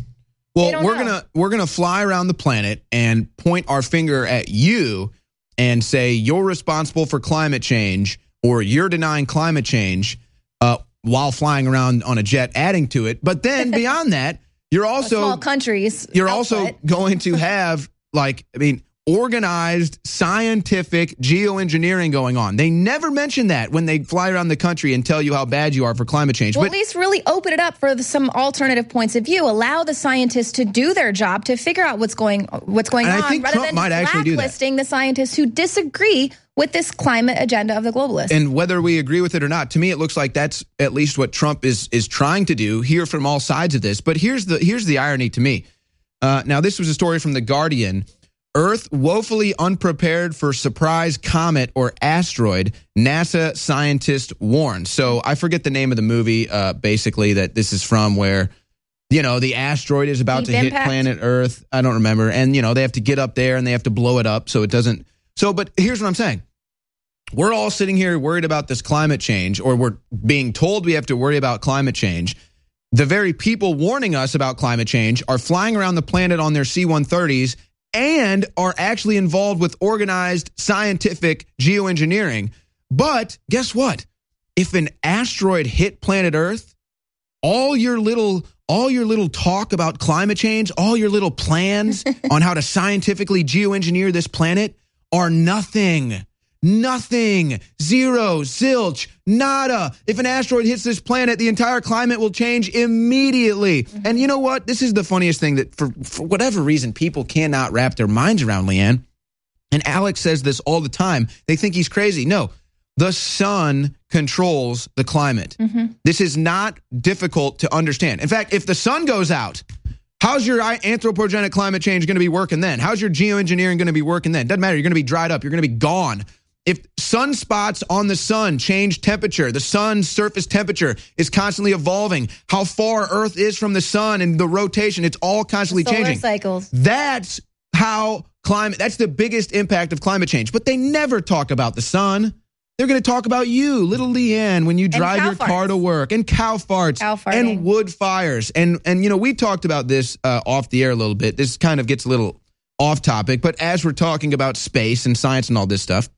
Well, we're gonna we're gonna fly around the planet and point our finger at you and say you're responsible for climate change, or you're denying climate change uh, while flying around on a jet, adding to it. But then beyond that, you're also small countries. You're output. also going to have, like, I mean, organized scientific geoengineering going on. They never mention that when they fly around the country and tell you how bad you are for climate change. Well, but at least really open it up for the, some alternative points of view. Allow the scientists to do their job to figure out what's going what's going And on, I think rather Trump than might actually do that. blacklisting the scientists who disagree with this climate agenda of the globalists. And whether we agree with it or not, to me, it looks like that's at least what Trump is is trying to do. Hear from all sides of this. But here's the here's the irony to me. Uh, now, this was a story from The Guardian. Earth woefully unprepared for surprise comet or asteroid, NASA scientist warns. So I forget the name of the movie, uh, basically, that this is from, where, you know, the asteroid is about Deep to Impact? hit planet Earth. I don't remember. And, you know, they have to get up there and they have to blow it up so it doesn't. So, but here's what I'm saying. We're all sitting here worried about this climate change, or we're being told we have to worry about climate change. The very people warning us about climate change are flying around the planet on their C one thirties and are actually involved with organized scientific geoengineering. But guess what? If an asteroid hit planet Earth, all your little all your little talk about climate change, all your little plans on how to scientifically geoengineer this planet are nothing. Nothing. Zero. Zilch. Nada. If an asteroid hits this planet, the entire climate will change immediately. Mm-hmm. And you know what? This is the funniest thing, that for, for whatever reason, people cannot wrap their minds around, Leanne. And Alex says this all the time. They think he's crazy. No, the sun controls the climate. Mm-hmm. This is not difficult to understand. In fact, if the sun goes out, how's your anthropogenic climate change going to be working then? How's your geoengineering going to be working then? Doesn't matter. You're going to be dried up. You're going to be gone. If sunspots on the sun change temperature, the sun's surface temperature is constantly evolving. How far Earth is from the sun and the rotation, it's all constantly Solar changing. cycles. That's how climate, that's the biggest impact of climate change. But they never talk about the sun. They're going to talk about you, little Leanne, when you drive your farts. car to work, and cow farts, Cow farting. and wood fires. And, and you know, we talked about this uh, off the air a little bit. This kind of gets a little off topic. But as we're talking about space and science and all this stuff,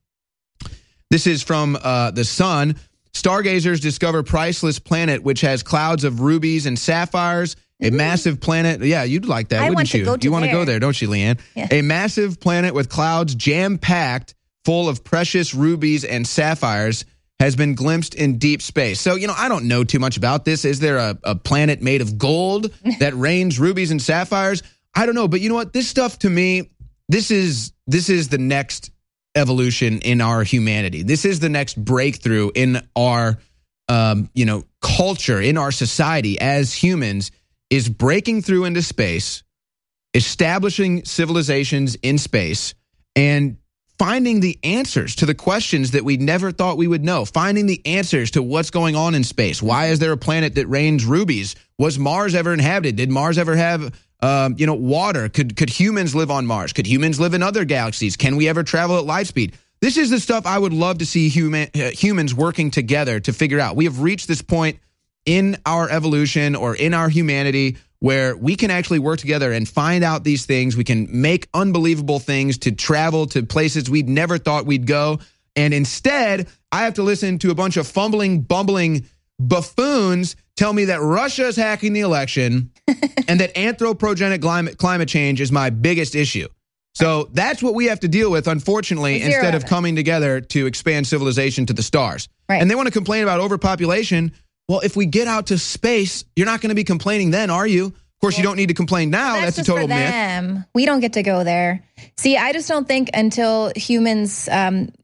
this is from uh, The Sun. Stargazers discover priceless planet which has clouds of rubies and sapphires. A mm-hmm. massive planet. Yeah, you'd like that, I wouldn't want to you? go to you want to there. go there, don't you, Leanne? Yeah. A massive planet with clouds jam-packed full of precious rubies and sapphires has been glimpsed in deep space. So, you know, I don't know too much about this. Is there a, a planet made of gold that rains rubies and sapphires? I don't know. But you know what? This stuff, to me, this is this is the next evolution in our humanity. This is the next breakthrough in our, um, you know, culture, in our society as humans, is breaking through into space, establishing civilizations in space, and finding the answers to the questions that we never thought we would know, finding the answers to what's going on in space. Why is there a planet that rains rubies? Was Mars ever inhabited? Did Mars ever have Um, you know, water? Could could humans live on Mars? Could humans live in other galaxies? Can we ever travel at light speed? This is the stuff I would love to see human, uh, humans working together to figure out. We have reached this point in our evolution or in our humanity where we can actually work together and find out these things. We can make unbelievable things to travel to places we'd never thought we'd go. And instead, I have to listen to a bunch of fumbling, bumbling buffoons tell me that Russia is hacking the election and that anthropogenic climate, climate change is my biggest issue. So that's what we have to deal with, unfortunately, Zero instead of of it. coming together to expand civilization to the stars. Right. And they want to complain about overpopulation. Well, if we get out to space, you're not going to be complaining then, are you? Of course, you don't need to complain now. That's, That's, just a total for myth. them. We don't get to go there. See, I just don't think until humans um,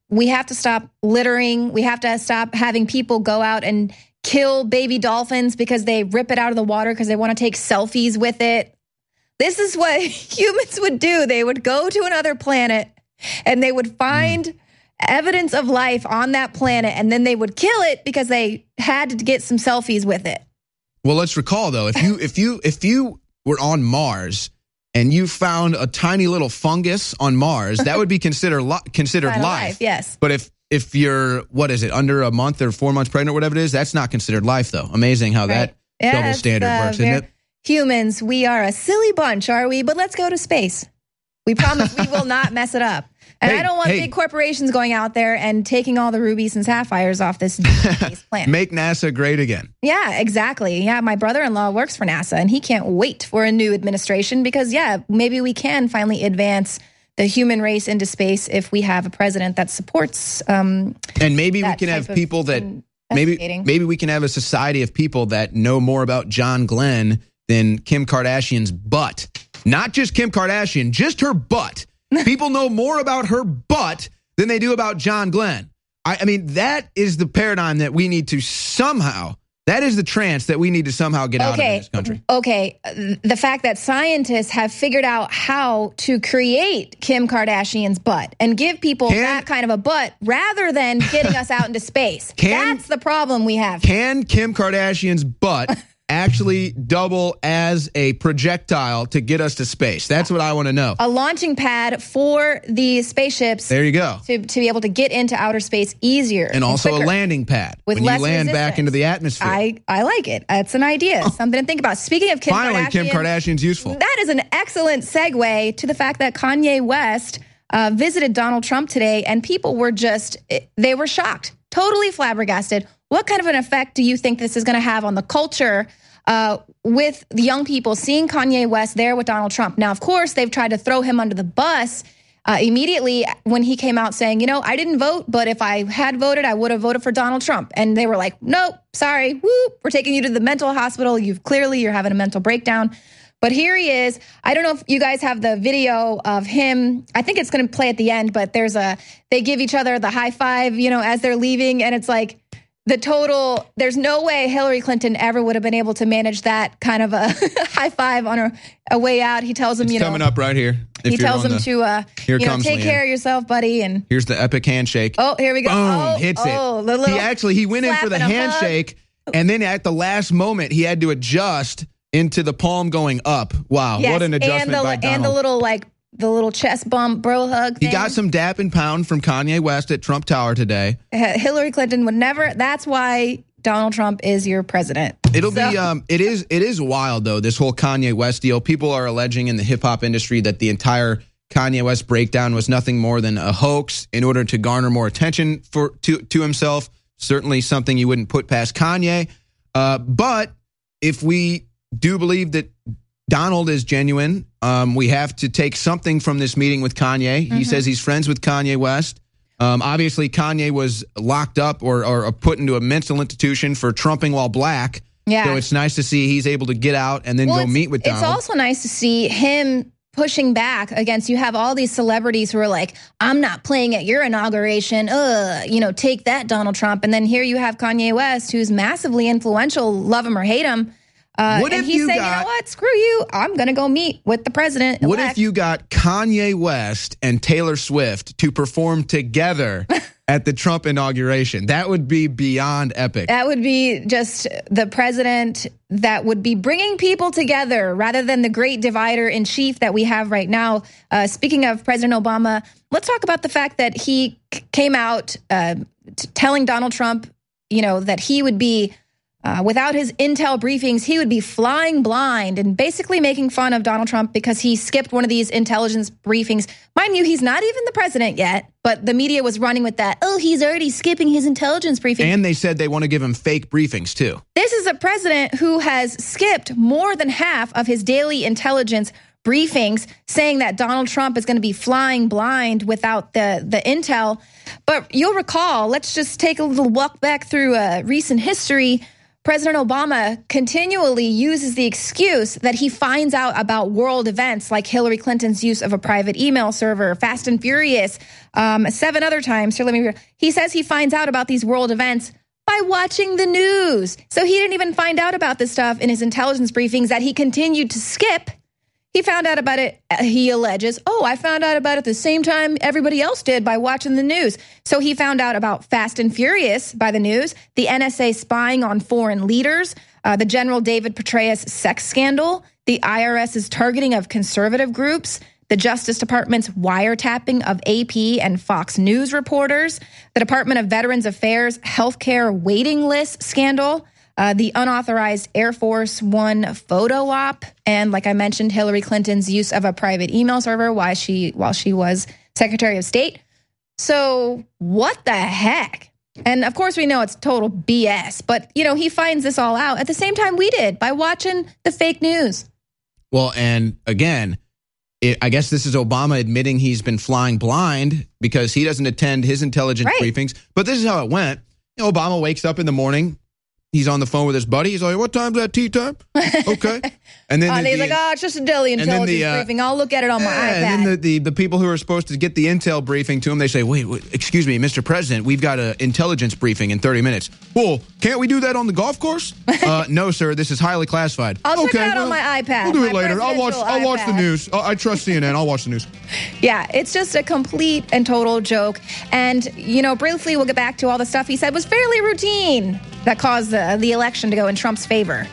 we have to stop littering. We have to stop having people go out and kill baby dolphins because they rip it out of the water because they want to take selfies with it. This is what humans would do. They would go to another planet and they would find mm. evidence of life on that planet, and then they would kill it because they had to get some selfies with it. Well, let's recall though, if you if you if you were on Mars and you found a tiny little fungus on Mars, that would be considered li- considered life. life. Yes. But if if you're, what is it, under a month or four months pregnant, whatever it is, that's not considered life, though. Amazing how right. that yeah, double standard uh, works, isn't it? Humans, we are a silly bunch, are we? But let's go to space. We promise we will not mess it up. And hey, I don't want hey. big corporations going out there and taking all the rubies and sapphires off this space planet. Make NASA great again. Yeah, exactly. Yeah, my brother-in-law works for NASA, and he can't wait for a new administration because, yeah, maybe we can finally advance the human race into space if we have a president that supports um, and maybe we can have people that maybe maybe we can have a society of people that know more about John Glenn than Kim Kardashian's butt. Not just Kim Kardashian, just her butt. People know more about her butt than they do about John Glenn. I, I mean, that is the paradigm that we need to somehow, that is the trance that we need to somehow get out okay. of in this country. Okay. The fact that scientists have figured out how to create Kim Kardashian's butt and give people can, that kind of a butt rather than getting us out into space. Can, That's the problem we have. Can Kim Kardashian's butt actually double as a projectile to get us to space? That's what I want to know. A launching pad for the spaceships. There you go. To, to be able to get into outer space easier. And, and also quicker. A landing pad. With when less you land resistance. back into the atmosphere. I, I like it. That's an idea. Oh. Something to think about. Speaking of Kim Finally, Kardashian. Kim Kardashian's useful. That is an excellent segue to the fact that Kanye West uh, visited Donald Trump today, and people were just, they were shocked. Totally flabbergasted. What kind of an effect do you think this is going to have on the culture Uh, with the young people seeing Kanye West there with Donald Trump? Now, of course, they've tried to throw him under the bus uh, immediately when he came out saying, you know, I didn't vote, but if I had voted, I would have voted for Donald Trump. And they were like, nope, sorry, whoop, we're taking you to the mental hospital. You've clearly, you're having a mental breakdown. But here he is. I don't know if you guys have the video of him. I think it's going to play at the end, but there's a, they give each other the high five, you know, as they're leaving. And it's like, the total, there's no way Hillary Clinton ever would have been able to manage that kind of a high five on her a way out. He tells him, it's you know. coming up right here. He tells him the, to, uh, you know, take Leanne. care of yourself, buddy. And here's the epic handshake. Oh, here we go. Boom, oh, hits oh, it. The he actually, he went in for the handshake, and then at the last moment, he had to adjust into the palm going up. Wow, yes, what an adjustment and the, by Donald. And the little, like, the little chest bump, bro hug thing. He got some dap and pound from Kanye West at Trump Tower today. Hillary Clinton would never, that's why Donald Trump is your president. It'll so. be, um, it is, it is wild though, this whole Kanye West deal. People are alleging in the hip hop industry that the entire Kanye West breakdown was nothing more than a hoax in order to garner more attention for to, to himself. Certainly something you wouldn't put past Kanye. Uh, but if we do believe that Donald is genuine, um, we have to take something from this meeting with Kanye. Mm-hmm. He says he's friends with Kanye West. Um, obviously, Kanye was locked up or, or put into a mental institution for trumping while black. Yeah. So it's nice to see he's able to get out and then well, go meet with Donald. It's also nice to see him pushing back against, you have all these celebrities who are like, I'm not playing at your inauguration. Ugh, you know, take that, Donald Trump. And then here you have Kanye West, who's massively influential, love him or hate him. Uh, what and if he's you saying, got, you know what, screw you, I'm going to go meet with the president. What if you got Kanye West and Taylor Swift to perform together at the Trump inauguration? That would be beyond epic. That would be just the president that would be bringing people together rather than the great divider in chief that we have right now. Uh, speaking of President Obama, let's talk about the fact that he c- came out uh, t- telling Donald Trump, you know, that he would be Uh, without his intel briefings, he would be flying blind and basically making fun of Donald Trump because he skipped one of these intelligence briefings. Mind you, he's not even the president yet, but the media was running with that. Oh, he's already skipping his intelligence briefing. And they said they want to give him fake briefings, too. This is a president who has skipped more than half of his daily intelligence briefings, saying that Donald Trump is going to be flying blind without the, the intel. But you'll recall, let's just take a little walk back through uh, recent history. President Obama continually uses the excuse that he finds out about world events like Hillary Clinton's use of a private email server, Fast and Furious, um, seven other times. Here, let me. He says he finds out about these world events by watching the news. So he didn't even find out about this stuff in his intelligence briefings that he continued to skip. He found out about it, he alleges, oh, I found out about it the same time everybody else did by watching the news. So he found out about Fast and Furious by the news, the N S A spying on foreign leaders, uh, the General David Petraeus sex scandal, the IRS's targeting of conservative groups, the Justice Department's wiretapping of A P and Fox News reporters, the Department of Veterans Affairs healthcare waiting list scandal, Uh, the unauthorized Air Force One photo op, and like I mentioned, Hillary Clinton's use of a private email server while she while she was Secretary of State. So what the heck? And of course, we know it's total B S. But you know, he finds this all out at the same time we did by watching the fake news. Well, and again, it, I guess this is Obama admitting he's been flying blind because he doesn't attend his intelligence right. briefings. But this is how it went. You know, Obama wakes up in the morning. He's on the phone with his buddy. He's like, what time's that tea time? Okay. And then uh, the, he's the, like, oh, it's just a daily intelligence the, uh, briefing. I'll look at it on my yeah, iPad. And then the, the, the people who are supposed to get the intel briefing to him, they say, wait, wait excuse me, Mister President, we've got an intelligence briefing in thirty minutes. Well, can't we do that on the golf course? uh, no, sir, this is highly classified. I'll okay, check it out well, on my iPad. We'll do my it later. I'll watch I'll watch the news. I, I trust C N N. I'll watch the news. Yeah, it's just a complete and total joke. And, you know, briefly, we'll get back to all the stuff he said was fairly routine that caused the, the election to go in Trump's favor.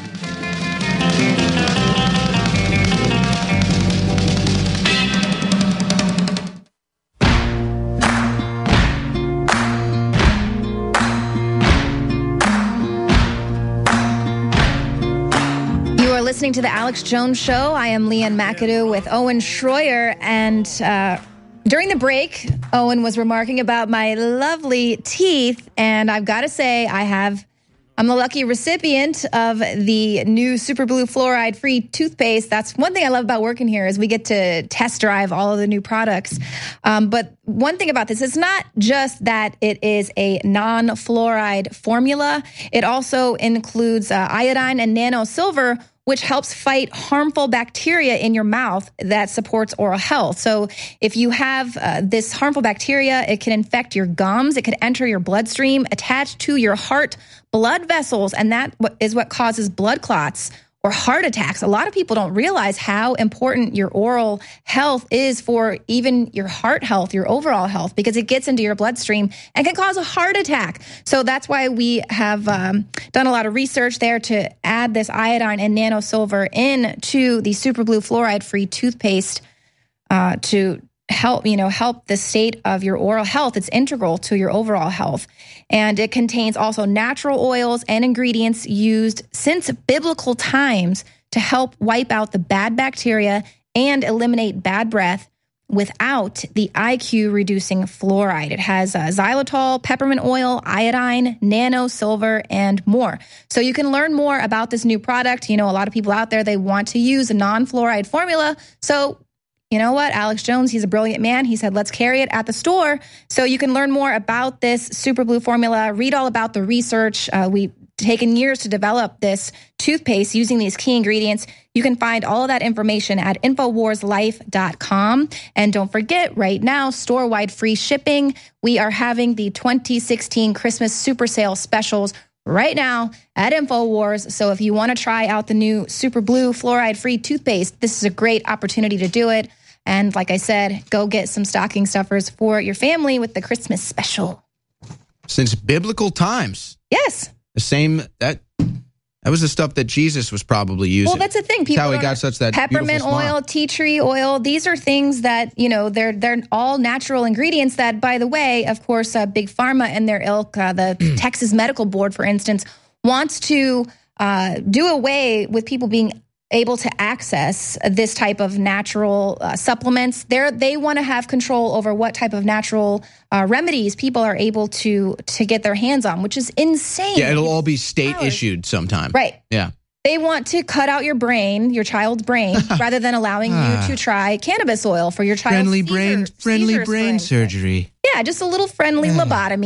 Listening to the Alex Jones Show. I am Leanne McAdoo with Owen Schroyer, and uh, during the break, Owen was remarking about my lovely teeth, and I've got to say, I have, I'm the lucky recipient of the new Super Blue fluoride-free toothpaste. That's one thing I love about working here is we get to test drive all of the new products. Um, but one thing about this, it's not just that it is a non-fluoride formula. It also includes uh, iodine and nano silver, which helps fight harmful bacteria in your mouth that supports oral health. So if you have uh, this harmful bacteria, it can infect your gums, it could enter your bloodstream, attach to your heart blood vessels, and that is what causes blood clots or heart attacks. A lot of people don't realize how important your oral health is for even your heart health, your overall health, because it gets into your bloodstream and can cause a heart attack. So that's why we have um, done a lot of research there to add this iodine and nano silver into the Super Blue fluoride-free toothpaste uh, to help, you know, help the state of your oral health. It's integral to your overall health. And it contains also natural oils and ingredients used since biblical times to help wipe out the bad bacteria and eliminate bad breath without the I Q-reducing fluoride. It has uh, xylitol, peppermint oil, iodine, nano silver, and more. So you can learn more about this new product. You know, a lot of people out there, they want to use a non-fluoride formula. So you know what? Alex Jones, he's a brilliant man. He said, let's carry it at the store. So you can learn more about this Super Blue formula, read all about the research. Uh, we've taken years to develop this toothpaste using these key ingredients. You can find all of that information at infowars life dot com. And don't forget, right now, store-wide free shipping. We are having the twenty sixteen Christmas Super Sale specials right now at InfoWars. So if you want to try out the new Super Blue fluoride-free toothpaste, this is a great opportunity to do it. And like I said, go get some stocking stuffers for your family with the Christmas special. Since biblical times. Yes. The same, that that was the stuff that Jesus was probably using. Well, that's the thing. People that's how he got such that peppermint oil, tea tree oil. These are things that, you know, they're they're all natural ingredients that, by the way, of course, uh, Big Pharma and their ilk, uh, the Texas Medical Board, for instance, wants to uh, do away with people being able to access this type of natural uh, supplements. They're, they want to have control over what type of natural uh, remedies people are able to to get their hands on, which is insane. Yeah, it'll all be state issued sometime. Right. Yeah. They want to cut out your brain, your child's brain, rather than allowing you to try cannabis oil for your child's friendly seizure, brain, friendly seizures, brain surgery. Yeah, just a little friendly lobotomy.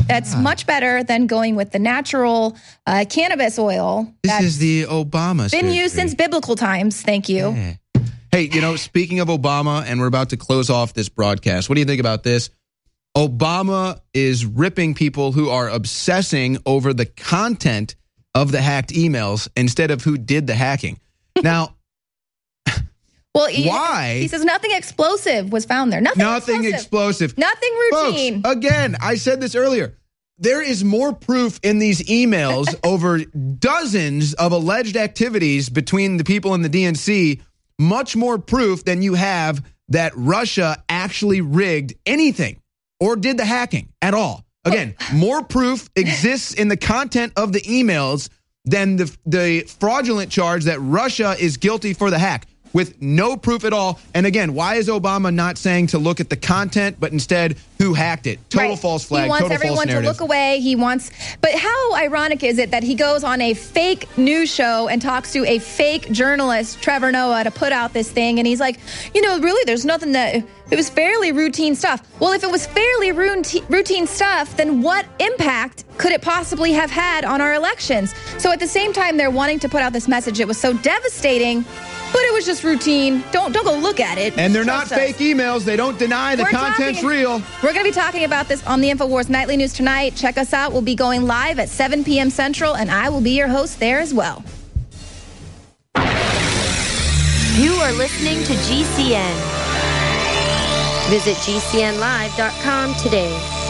That's much better than going with the natural uh, cannabis oil. This is the Obama been surgery. used since biblical times. Thank you. Yeah. Hey, you know, speaking of Obama, and we're about to close off this broadcast, what do you think about this? Obama is ripping people who are obsessing over the content of the hacked emails instead of who did the hacking. Now, well, he, why? He says nothing explosive was found there. Nothing, Nothing explosive. explosive. Nothing routine. Folks, again, I said this earlier. There is more proof in these emails over dozens of alleged activities between the people in the D N C, much more proof than you have that Russia actually rigged anything or did the hacking at all. Again, more proof exists in the content of the emails than the, the fraudulent charge that Russia is guilty for the hack, with no proof at all. And again, why is Obama not saying to look at the content, but instead who hacked it? Total right. false flag. He wants total everyone false to narrative. look away. He wants, but how ironic is it that he goes on a fake news show and talks to a fake journalist, Trevor Noah, to put out this thing, and he's like, you know, really, there's nothing that. It was fairly routine stuff. Well, if it was fairly routine, routine stuff, then what impact could it possibly have had on our elections? So at the same time, they're wanting to put out this message. It was so devastating, but it was just routine. Don't don't go look at it. And they're not Trust us. fake emails. They don't deny the We're content's talking- real. We're going to be talking about this on the InfoWars Nightly News tonight. Check us out. We'll be going live at seven p.m. Central, and I will be your host there as well. You are listening to G C N. Visit G C N live dot com today.